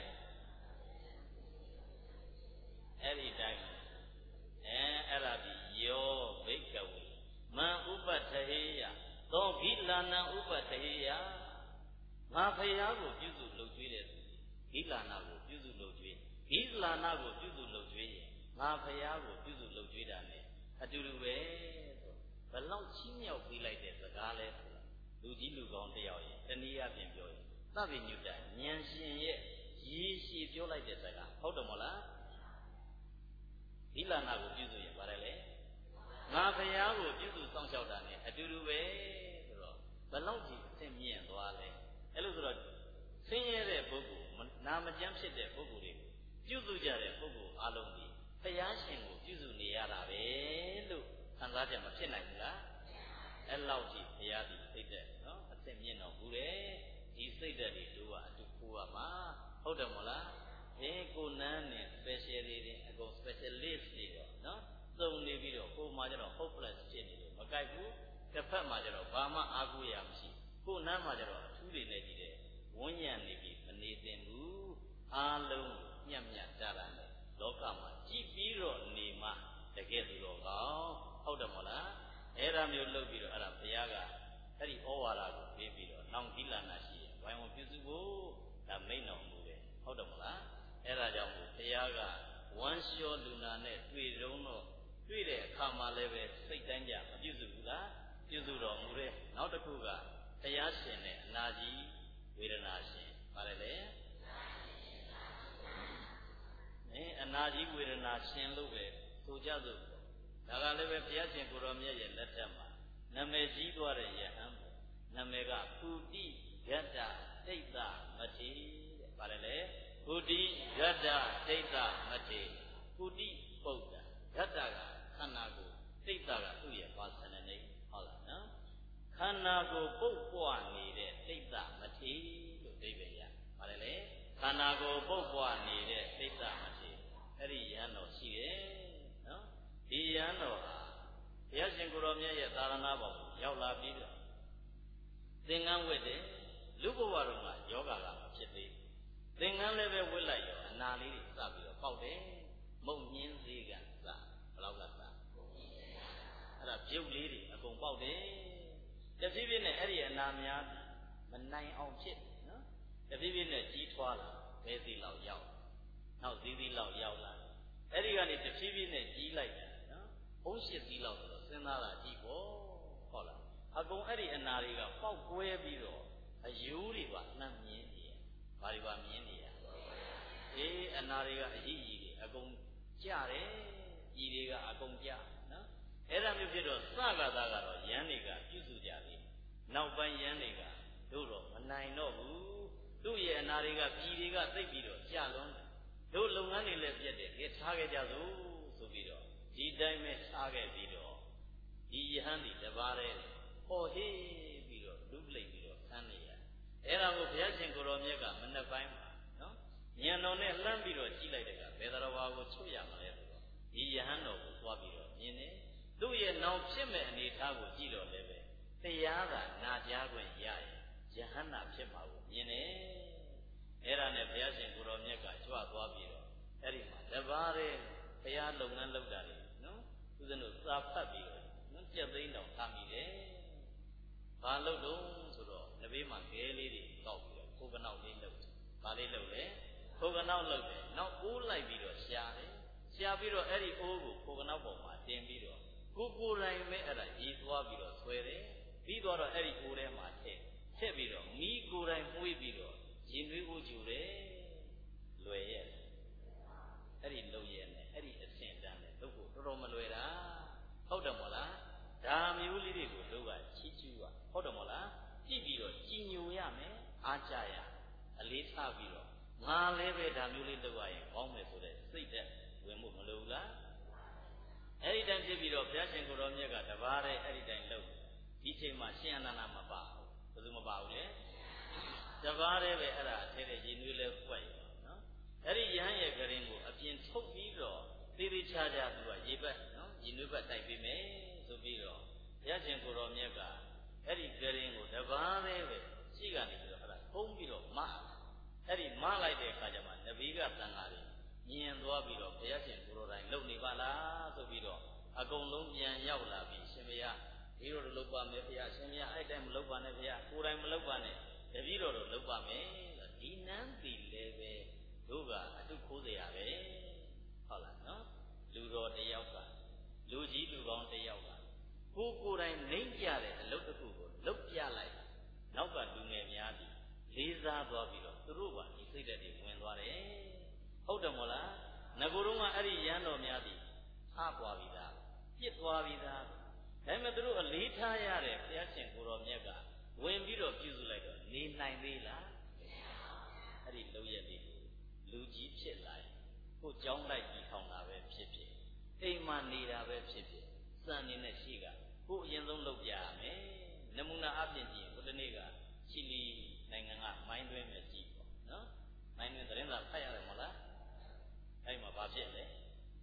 အဲ့ဒီတိုင်းအဲအဲ့ဒါဒီယောဘိကဝေမံဥပတ္ထေယသောဂိလာနံဥပတ္ထေယငါဘုရားကိုပြုစုလုပ်ကြွေးတယ်ဂိလာနာကိုပြုစုလုပ်ကြွေးဂိလာနာကိုပြုစုလုပ်ကြွေးရင်ငါဘုရားကိုပြုစုလုပ်ကြွေးတာ ਨੇ အတူတူပဲဆိုဘလောက်ချီးမြှောက်ပေးလိုက်တဲ့စကားလဲဆိုတာလူကြီးလူကောင်းတယောက်ရင်တနည်းအားဖြင့်ပြောရင်သဗ္ဗညုတဉာဏ်ရှင်ရဲ့ရည်ရှိပြောလိုက်တဲ့စကားဟုတ်တယ်မဟုတ်လားဂိလာနာကိုပြုစုရင်ဗါတယ်လေငါဘုရားကိုပြုစုစောင့်ရှောက်တာ ਨੇ အတူတူပဲဆိုတော့ဘလောက်ကြီးအသင့်မြင့်သွားလဲအဲ့လိုဆိုတော့ဆင်းရဲတဲ့ပုဂ္ဂိုလ်နာမကျမ်းဖြစ်တဲ့ပုဂ္ဂိုလ်တွေကိုပြုစုကြတဲ့ပုဂ္ဂိုလ်အလုံးဒီဘုရားရှင်ကိုပြုစုနေရတာပဲလို့ခံစားချက်မဖြစ်နိုင်ဘူးလားအဲ့လောက်ကြီးဘုရားဒီစိတ်သက်နော်အသင့်မြင့်တော်မူတယ်ဒီစိတ်သက်တွေတို့ကအတူခိုးရမှာဟုတ်တယ်မို့လားကအေးကိုနန်းနဲ့ special တွေတင်အကုန် specialist တွေတော့နော်စုံနေပြီးတော့ကိုမှကျတော့ hopeless ဖြစ်နေလို့မကြိုက်ဘူးတစ်ဖက်မှာကျတော့ဘာမှအားကိုးရမရှိကိုနန်းမှာကျတော့အထူးတွေနဲ့ကြည့်တယ်ဝန်းညံနေပြီးမနေသင့်ဘူးအားလုံးညံ့ညံ့ကြတာနဲ့လောကမှာကြည်ပြီးတော့နေမှတကယ်သူတော်ကောင်းဟုတ်တယ်မဟုတ်လားအဲ့ဒါမျိုးလုပ်ပြီးတော့အဲ့ဒါဘုရားကအဲ့ဒီဩဝါဒကိုပေးပြီးတော့နောင်ကိလနာရှိရဝိုင်းဝန်းပြုစုဖို့ဒါမိန့်တော်မူတယ်ဟုတ်တယ်မဟုတ်လားအဲ့ဒါကြောင့်မို့ဘုရားကဝမ်းလျှောလူနာနဲ့တွေ့တုံးတော့တွေ့တဲ့အခါမှာလည်းပဲစိတ်တိုင်းကြမပြုစုဘူးလားပြုစုတော်မူတယ်နောက်တစ်ခုကတရားရှင်နဲ့အနာကြီးဝေဒနာရှင်ပါတယ်လေအဲအနာကြီးဝေဒနာရှင်လို့ပဲဆိုကြစို့ဒါကလည်းပဲဘုရားရှင်ကိုရောမြတ်ရဲ့လက်ထက်မှာနာမည်ကြီးသွားတဲ့ယဟန်နာမည်ကကုတိဂတ္တတိတ်တမထေတဲ့ပါတယ်လေကုတိဂတ္တတိတ်တမထေကုတိပုဒ္ဒဂတ္တကခန္ဓာကိုယ်တိတ်တကသူ့ရဲ့ပါစနနေဟုတ်လားနော်ခန္ဓာကိုယ်ပုတ်ပွားနေတဲ့တိတ်တမထေလို့အဓိပ္ပာယ်ရပါတယ်လေခန္ဓာကိုယ်ပုတ်ပွားနေတဲ့တိတ်တမထေအဲ့ဒီယဟန်တော်ရှိတယ်နော်ဒီယဟန်တော်ဟာဘုရားရှင်ကိုရောမြတ်ရဲ့သာသနာပေါ်ကိုရောက်လာပြီးတော့သင်္ကန်းဝတ်တယ်လူဘဝတော်မှာယောဂကဖြစ်သေးသင်္ကန်းလည်းပဲဝတ်လိုက်ရောအနာလေးတွေစပြီးတော့ပေါက်တယ်မုံညင်းသေးကစဘယ်လောက်ကစအဲ့ဒါပြုတ်လေးတွေအကုန်ပေါက်တယ်တဖြည်းဖြည်းနဲ့အဲ့ဒီအနာများမနိုင်အောင်ဖြစ်နော်တဖြည်းဖြည်းနဲ့ကြီးထွားလာဘယ်စီလောက်ရောက်နောက်စီးစီးလောက်ရောက်လာအဲ့ဒီကနေတဖြည်းဖြည်းနဲ့ကြီးလိုက်တာနော်ဘုံရှစ်စီးလောက်ဆိုတော့စဉ်းစားတာကြီးပေါ့ဟုတ်လားအကုန်အဲ့ဒီအနာတွေကပေါက်ကွဲပြီးတော့အယိုးတွေပါနှံ့မြင်းနေရဘာတွေပါမြင်းနေရအေးအနာတွေကအကြီးကြီးတွေအကုန်ကြတယ်ကြီးတွေကအကုန်ကြနော်အဲ့ဒါမျိုးဖြစ်တော့စကားသားကတော့ယန်းတွေကပြုစုကြတယ်နောက်ပိုင်းယန်းတွေကတို့တော့မနိုင်တော့ဘူးသူ့ရဲ့အနာတွေကပြည်တွေကသိပ်ပြီးတော့ကြလွန်းတယ်တို့လုပ်ငန်းတွေလည်းပြတ်တယ်ခေထားခဲ့ကြစို့ဆိုပြီးတော့ဒီတိုင်းပဲထားခဲ့ပြီးတော့ဒီယဟန်ဒီတပါးတဲ့ဟောဟေးပြီးတော့လူပလိတ်ပြီးတော့ဆန်းနေရအဲ့ဒါကိုဘုရားရှင်ကိုရောမြတ်ကမနေ့ပိုင်းမှာနော်ဉာဏ်တော်နဲ့လှမ်းပြီးတော့ကြည့်လိုက်တဲ့ကဘယ်တော်ဘာကိုချွတ်ရမလဲဆိုတော့ဒီယဟန်တော်ကိုသွားပြီးတော့မြင်တယ်သူ့ရဲ့နောင်ဖြစ်မဲ့အနေအထားကိုကြည့်တော့လည်းပဲတရားကနာကြားခွင့်ရရင်ယဟန္တာဖြစ်မှာကိုမြင်တယ်အဲ့ဒါနဲ့ဘုရားရှင်ကိုရောမြတ်ကကြွသွားပြီးတော့အဲ့ဒီမှာတပါးတဲ့ဘုရားလုပ်ငန်းလုပ်တာတွေနော်သူစတို့စာဖတ်ပြီးတော့နော်ကြက်သိန်းတော်ထားမိတယ်ဘာလုပ်တော့ဆိုတော့နဘေးမှာခဲလေးတွေတောက်ပြီးတော့ခိုးကနောက်လေးလုပ်တယ်ဘာလေးလုပ်လဲခိုးကနောက်လုပ်တယ်နောက်အိုးလိုက်ပြီးတော့ရှားတယ်ရှားပြီးတော့အဲ့ဒီအိုးကိုခိုးကနောက်ပေါ်မှာတင်ပြီးတော့ကိုကိုယ်တိုင်ပဲအဲ့ဒါရေသွားပြီးတော့ဆွဲတယ်ပြီးတော့အဲ့ဒီအိုးထဲမှာထည့်ထည့်ပြီးတော့မိကိုယ်တိုင်မှုေးပြီးတော့ရင်သွေးကိုကျူတယ်လွယ်ရဲ့အဲ့ဒီလုံရဲ့နဲ့အဲ့ဒီအဆင့်တန်းနဲ့လုပ်ဖို့တော်တော်မလွယ်တာဟုတ်တယ်မို့လားဒါမျိုးလေးတွေကိုတို့ကချီးကျူးရဟုတ်တယ်မို့လားကြည့်ပြီးတော့ကြည်ညိုရမယ်အားကြရအလေးထားပြီးတော့ငါလည်းပဲဒါမျိုးလေးလုပ်ရရင်ကောင်းမယ်ဆိုတဲ့စိတ်သက်ဝင်ဖို့မလိုဘူးလားအဲ့ဒီတိုင်းဖြစ်ပြီးတော့ဘုရားရှင်ကိုရောမြတ်ကတပါးတဲ့အဲ့ဒီတိုင်းလုပ်ဒီချိန်မှာရှင်အနန္ဒမပါဘူးဘယ်သူမပါဘူးလေတပါးတဲ့ပဲအဲ့ဒါအထဲတဲ့ရည်နွေးလဲဖွက်ရနော်အဲ့ဒီရဟန်းရဲ့ကရင်ကိုအပြင်ထုတ်ပြီးတော့သေသေးချာချာသူကရေဘက်နော်ရည်နွေးဘက်တိုက်ပေးမယ်ဆိုပြီးတော့ဘုရားရှင်ကိုရောမြတ်ကအဲ့ဒီကရင်ကိုတပါးတဲ့ပဲရှိကနေပြီးတော့အဲ့ဒါဖုံးပြီးတော့မအဲ့ဒီမလိုက်တဲ့အခါကျမှနဗီကသံဃာတွေမြင်သွားပြီးတော့ဘုရားရှင်ကိုယ်တော်တိုင်လုံနေပါလားဆိုပြီးတော့အကုန်လုံးပြန်ရောက်လာပြီးရှင်ဘုရားဒီလိုလိုလုပ်ပါမယ်ဘုရားရှင်ဘုရားအဲ့တိုင်းမလုပ်ပါနဲ့ဘုရားကိုယ်တိုင်မလုပ်ပါနဲ့တပည့်တော်တို့လုပ်ပါမယ်ဒီနန်းတီလည်းပဲတို့ကအတုခိုးเสียရပဲဟုတ်လားနော်လူတော်တယောက်ကလူကြီးလူကောင်းတယောက်ကကိုယ်ကိုယ်တိုင်နှိမ့်ပြတဲ့အလုပ်တစ်ခုကိုလုပ်ပြလိုက်နောက်ကလူငယ်များသည်လေးစားသွားပြီးတော့သူတို့ကဒီစိတ်ဓာတ်တွေဝင်သွားတယ်ဟုတ်တယ်မို့လားငကိုယ်တော့ကအဲ့ဒီရန်တော်များသည်အားပွားပြီးသားပြစ်သွားပြီးသားဒါပေမဲ့သူတို့အလေးထားရတဲ့ဘုရားရှင်ကိုယ်တော်မြတ်ကဝင်ပြီးတော့ပြုစုလိုက်တော့နေနိုင်သေးလားအဲ့ဒီလုံရက်လေးလူကြီးဖြစ်လာရင်ကိုကြောင်းလိုက်ပြီးထောင်တာပဲဖြစ်ဖြစ်အိမ်မှာနေတာပဲဖြစ်ဖြစ်စံနေနဲ့ရှိကကိုအရင်ဆုံးလုပ်ပြရမယ်နမူနာအပြင်ကြည့်ရင်ကိုတနေ့ကချီလီနိုင်ငံကမိုင်းတွင်းပဲကြည့်ပေါ့နော်မိုင်းတွင်းသတင်းစာဖတ်ရတယ်မဟုတ်လားအဲ့မှာဘာဖြစ်လဲ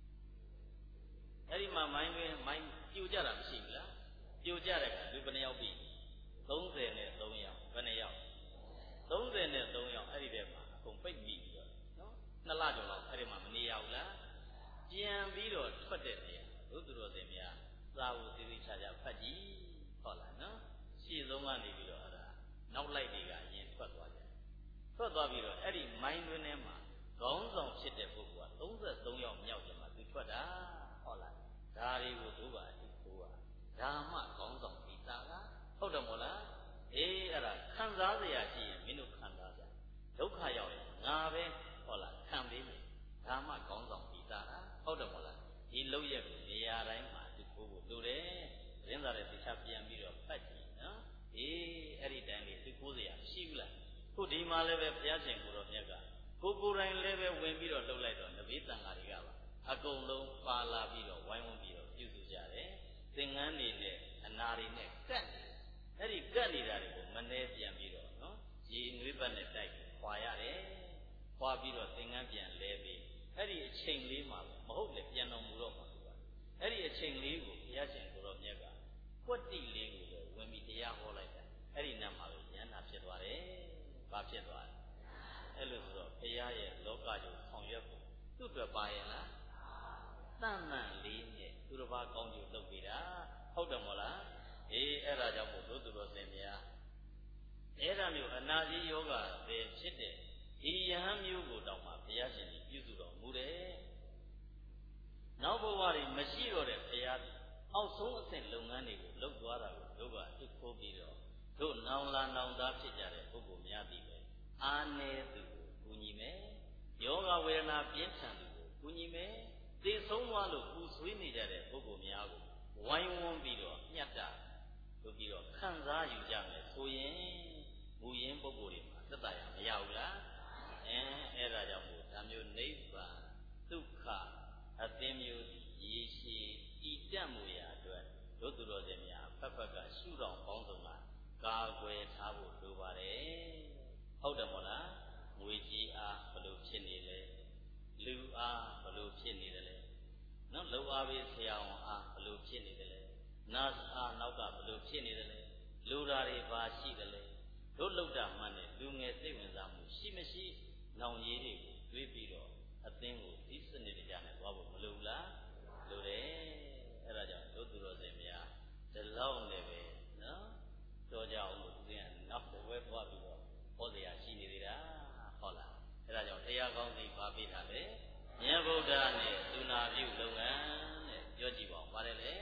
အဲ့ဒီမှာမိုင်းတွင်မိုင်းပြိုကြတာမရှိဘူးလားပြိုကြတဲ့ကလူဘယ်နှယောက်ပြီသုံးဆယ်နဲ့သုံးယောက်ဘယ်နှယောက်သုံးဆယ်နဲ့သုံးယောက်အဲ့ဒီထဲမှာအကုန်ပိတ်မိပြီးတော့နော်နှစ်လကျော်လောက်အဲ့ဒီမှာမနေရဘူးလားပြန်ပြီးတော့ထွက်တဲ့နေရာတို့သူတော်စင်များသာဝတိတိချာချာဖတ်ကြည့်ဟုတ်လားနော်ရှေ့ဆုံးကနေပြီးတော့အဲ့ဒါနောက်လိုက်တွေကအရင်ထွက်သွားကြတယ်ထွက်သွားပြီးတော့အဲ့ဒီမိုင်းတွင်ထဲမှာခေါင်းဆောင်ဖြစ်တဲ့ပုဂ္ဂိုလ်ကသုံးဆယ်သုံးယောက်မြောက်တယ်မှာသူထွက်တာဟုတ်လားဒါတွေကိုတို့ပါအတူကိုကဒါမှခေါင်းဆောင်ပြီးသားလားဟုတ်တယ်မို့လားအေးအဲ့ဒါခံစားစရာရှိရင်မင်းတို့ခံစားကြဒုက္ခရောက်ရင်ငါပဲဟုတ်လားခံပေးမယ်ဒါမှခေါင်းဆောင်ပြီးသားလားဟုတ်တယ်မို့လားဒီလောက်ရက်ကိုနေရာတိုင်းမှာသူကိုကိုလိုတယ်သတင်းစာတွေတခြားပြန်ပြီးတော့ဖတ်ကြည့်နော်အေးအဲ့ဒီတိုင်းလေးသူကိုစရာမရှိဘူးလားခုဒီမှာလည်းပဲဘုရားရှင်ကိုတော်မြတ်ကကိုကိုယ်တိုင်လည်းပဲဝင်ပြီးတော့လှုပ်လိုက်တော့နဗေတန်ဃာတွေကပါအကုန်လုံးပါလာပြီးတော့ဝိုင်းဝန်းပြီးတော့ပြုစုကြတယ်သင်္ကန်းတွေနဲ့အနာတွေနဲ့ကတ်နေအဲ့ဒီကတ်နေတာတွေကိုမနှဲပြန်ပြီးတော့နော်ရေနွေးပတ်နဲ့တိုက်ခွာရတယ်ခွာပြီးတော့သင်္ကန်းပြန်လဲပြီးအဲ့ဒီအချိန်လေးမှာမဟုတ်လေပြန်တော်မူတော့မှာသူကအဲ့ဒီအချိန်လေးကိုဘုရားရှင်ကိုတော်မြတ်ကကွက်တိလေးကိုပဲဝင်ပြီးတရားဟောလိုက်တာအဲ့ဒီနတ်မှာပဲဉာဏ်နာဖြစ်သွားတယ်ဘာဖြစ်သွားလဲအဲ့လိုဆိုတော့ဘုရားရဲ့လောကကြီးဆောင်ရွက်ဖို့သူ့အတွက်ပါရင်လားတန်တန်လေးနဲ့သူတစ်ပါးကောင်းကျိုးလုပ်ပေးတာဟုတ်တယ်မို့လားအေးအဲ့ဒါကြောင့်မို့တို့သူတော်စင်များအဲ့ဒါမျိုးအနာကြီးယောဂပဲဖြစ်တဲ့ဒီယဟန်မျိုးကိုတောင်မှဘုရားရှင်ကြီးပြုစုတော်မူတယ်နောက်ဘဝတွေမရှိတော့တဲ့ဘုရားအောက်ဆုံးအဆင့်လုပ်ငန်းတွေကိုလုပ်သွားတာကိုတို့ကအစ်ခိုးပြီးတော့တို့နောင်လာနောင်သားဖြစ်ကြတဲ့ပုဂ္ဂိုလ်များသည်ပဲအာနေသူကိုကူညီမယ်ယောဂဝေဒနာပြင်းထန်သူကိုကူညီမယ်သိဆုံးသွားလို့ပူဆွေးနေကြတဲ့ပုဂ္ဂိုလ်များကိုဝိုင်းဝန်းပြီးတော့ညှက်တာတို့ပြီးတော့ခံစားယူကြမယ်ဆိုရင်မူရင်းပုဂ္ဂိုလ်တွေမှာသက်သာရမရဘူးလားအဲအဲ့ဒါကြောင့်မို့ဒါမျိုးနိဗ္ဗာန်ဒုက္ခအသင်းမျိုးရေရှည်တည်တတ်မှုရာအတွက်တို့သူတော်စင်များဖက်ဖက်ကရှုတော်ပေါင်းစုံကကာကွယ်ထားဖို့လိုပါတယ်ဟုတ်တယ်မို့လားငွေကြီးအားဘလို့ဖြစ်နေလဲလူအားဘလို့ဖြစ်နေတယ်လဲနော်လုံအားပေးဆရာဝန်အားဘလို့ဖြစ်နေတယ်လဲနာစ်အားနောက်ကဘလို့ဖြစ်နေတယ်လဲလူဓာတွေပါရှိတယ်လဲတို့လောက်တာမှန်းနဲ့လူငယ်စိတ်ဝင်စားမှုရှိမရှိနောင်ကြီးတွေကိုတွေးပြီးတော့အသင်းကိုဒီစနစ်တရားနဲ့သွားဖို့မလိုဘူးလားလိုတယ်အဲ့ဒါကြောင့်တို့သူတော်စင်များဒီလောက်နဲ့ပဲနော်တော်ကြအောင်လို့သူကနောက်ဘဝသွားပြီးတော့ဟောတရားရှိနေသေးတာဟုတ်လားအဲ့ဒါကြောင့်တရားကောင်းစီပါပေးတာလေမြတ်ဗုဒ္ဓနဲ့သုနာပြုလုပ်ငန်းတဲ့ပြောကြည့်ပါဦးပါတယ်လေ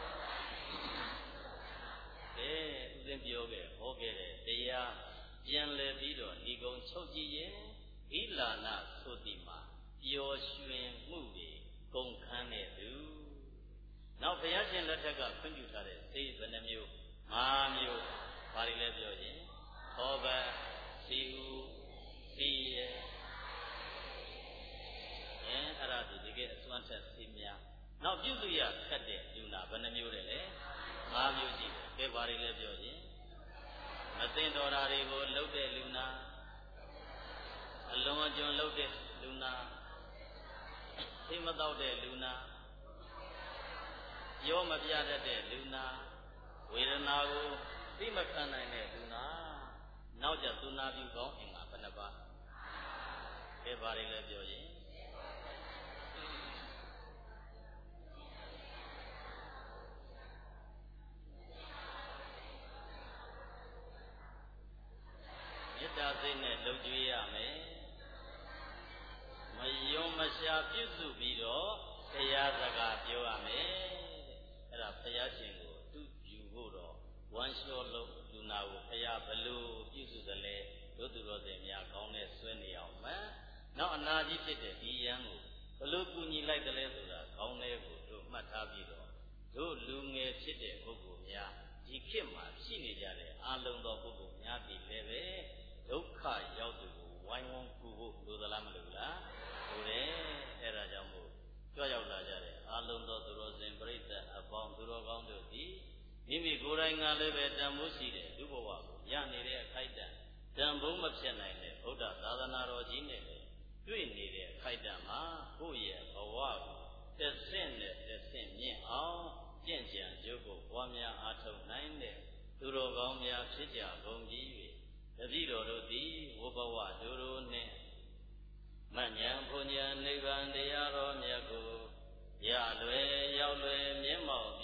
ကဲဦးဇင်းပြောခဲ့ဟောခဲ့တဲ့တရားပြန်လည်ပြီးတော့ဒီကုံချုပ်ကြည့်ရင်ဣလာနာသုတိမှာပျော်ရွှင်မှုတွေကုန်ခန်းတဲ့သူနောက်ဘုရားရှင်လက်ထက်ကခွင့်ပြုထားတဲ့စိတ်ဘယ်နှမျိုးငါးမျိုးဘာတွေလဲပြောရင်သောဘစီဟုစီရအဲအဲ့ဒါဒီတကယ်အစွမ်းထက်စီများနောက်ပြုစုရခတ်တဲ့လူနာဘယ်နှမျိုးလဲလဲငါးမျိုးရှိတယ်ကဲဘာတွေလဲပြောရင်မသိတော်တာတွေကိုလှုပ်တဲ့လူနာအလုံးအကျွံလှုပ်တဲ့လူနာသိမတော့တဲ့လူနာရောမပြတတ်တဲ့လူနာဝေဒနာကိုသိမခံနိုင်တဲ့လူနာနောက်ကျသုနာပြုကောင်းအင်္ဂါဘယ်နှပါးကဲဘာတွေလဲပြောရင်မေတ္တာစိတ်နဲ့လှုပ်ကြွေးရမယ်မယုံမရှာပြုစုပြီးတော့တရားစကားပြောရမယ်အဲ့ဒါဘုရားရှင်ကိုသူယူဖို့တော့ဝမ်းလျှောလုံးလူနာကိုဘုရားဘလို့ပြုစုသလဲတို့သူတော်စင်များကောင်းတဲ့ဆွဲနေအောင်မှနောက်အနာကြီးဖြစ်တဲ့ဒီယံကိုဘလို့ကူညီလိုက်တယ်လဲဆိုတာကောင်းတဲ့ကိုတို့မှတ်ထားပြီးတော့တို့လူငယ်ဖြစ်တဲ့ပုဂ္ဂိုလ်များဒီခေတ်မှာရှိနေကြတဲ့အာလုံသောပုဂ္ဂိုလ်များဒီလည်းပဲဒုက္ခရောက်သူကိုဝိုင်းဝန်းကူဖို့လိုသလားမလိုလားလိုတယ်အဲ့ဒါကြောင့်မို့ကြွရောက်လာကြတဲ့အာလုံသောသူတော်စင်ပြိဿအပေါင်းသူတော်ကောင်းတို့ဒီမိမိကိုယ်တိုင်ကလည်းပဲတန်ဖိုးရှိတဲ့လူဘဝကိုရနေတဲ့အခိုက်အတန့်တန်ဖိုးမဖြစ်နိုင်တဲ့ဗုဒ္ဓသာသနာတော်ကြီးနဲ့လေတွေ့နေတဲ့ခိုက်တံမှာကိုယ့်ရဲ့ဘဝကိုတစ်ဆင့်နဲ့တစ်ဆင့်မြင့်အောင်ကျင့်ကြံကြိုးကိုပွားများအားထုတ်နိုင်တဲ့သူတော်ကောင်းများဖြစ်ကြကုန်ပြီ၍တပည့်တော်တို့သည်ဝဘဝဒုရိုနှင့်မဉ္ဇဉ်ဘုံဉ္ဇဉ်နိဗ္ဗာန်တရားတော်မြတ်ကိုရလွယ်ရောက်လွယ်မျက်မှောက်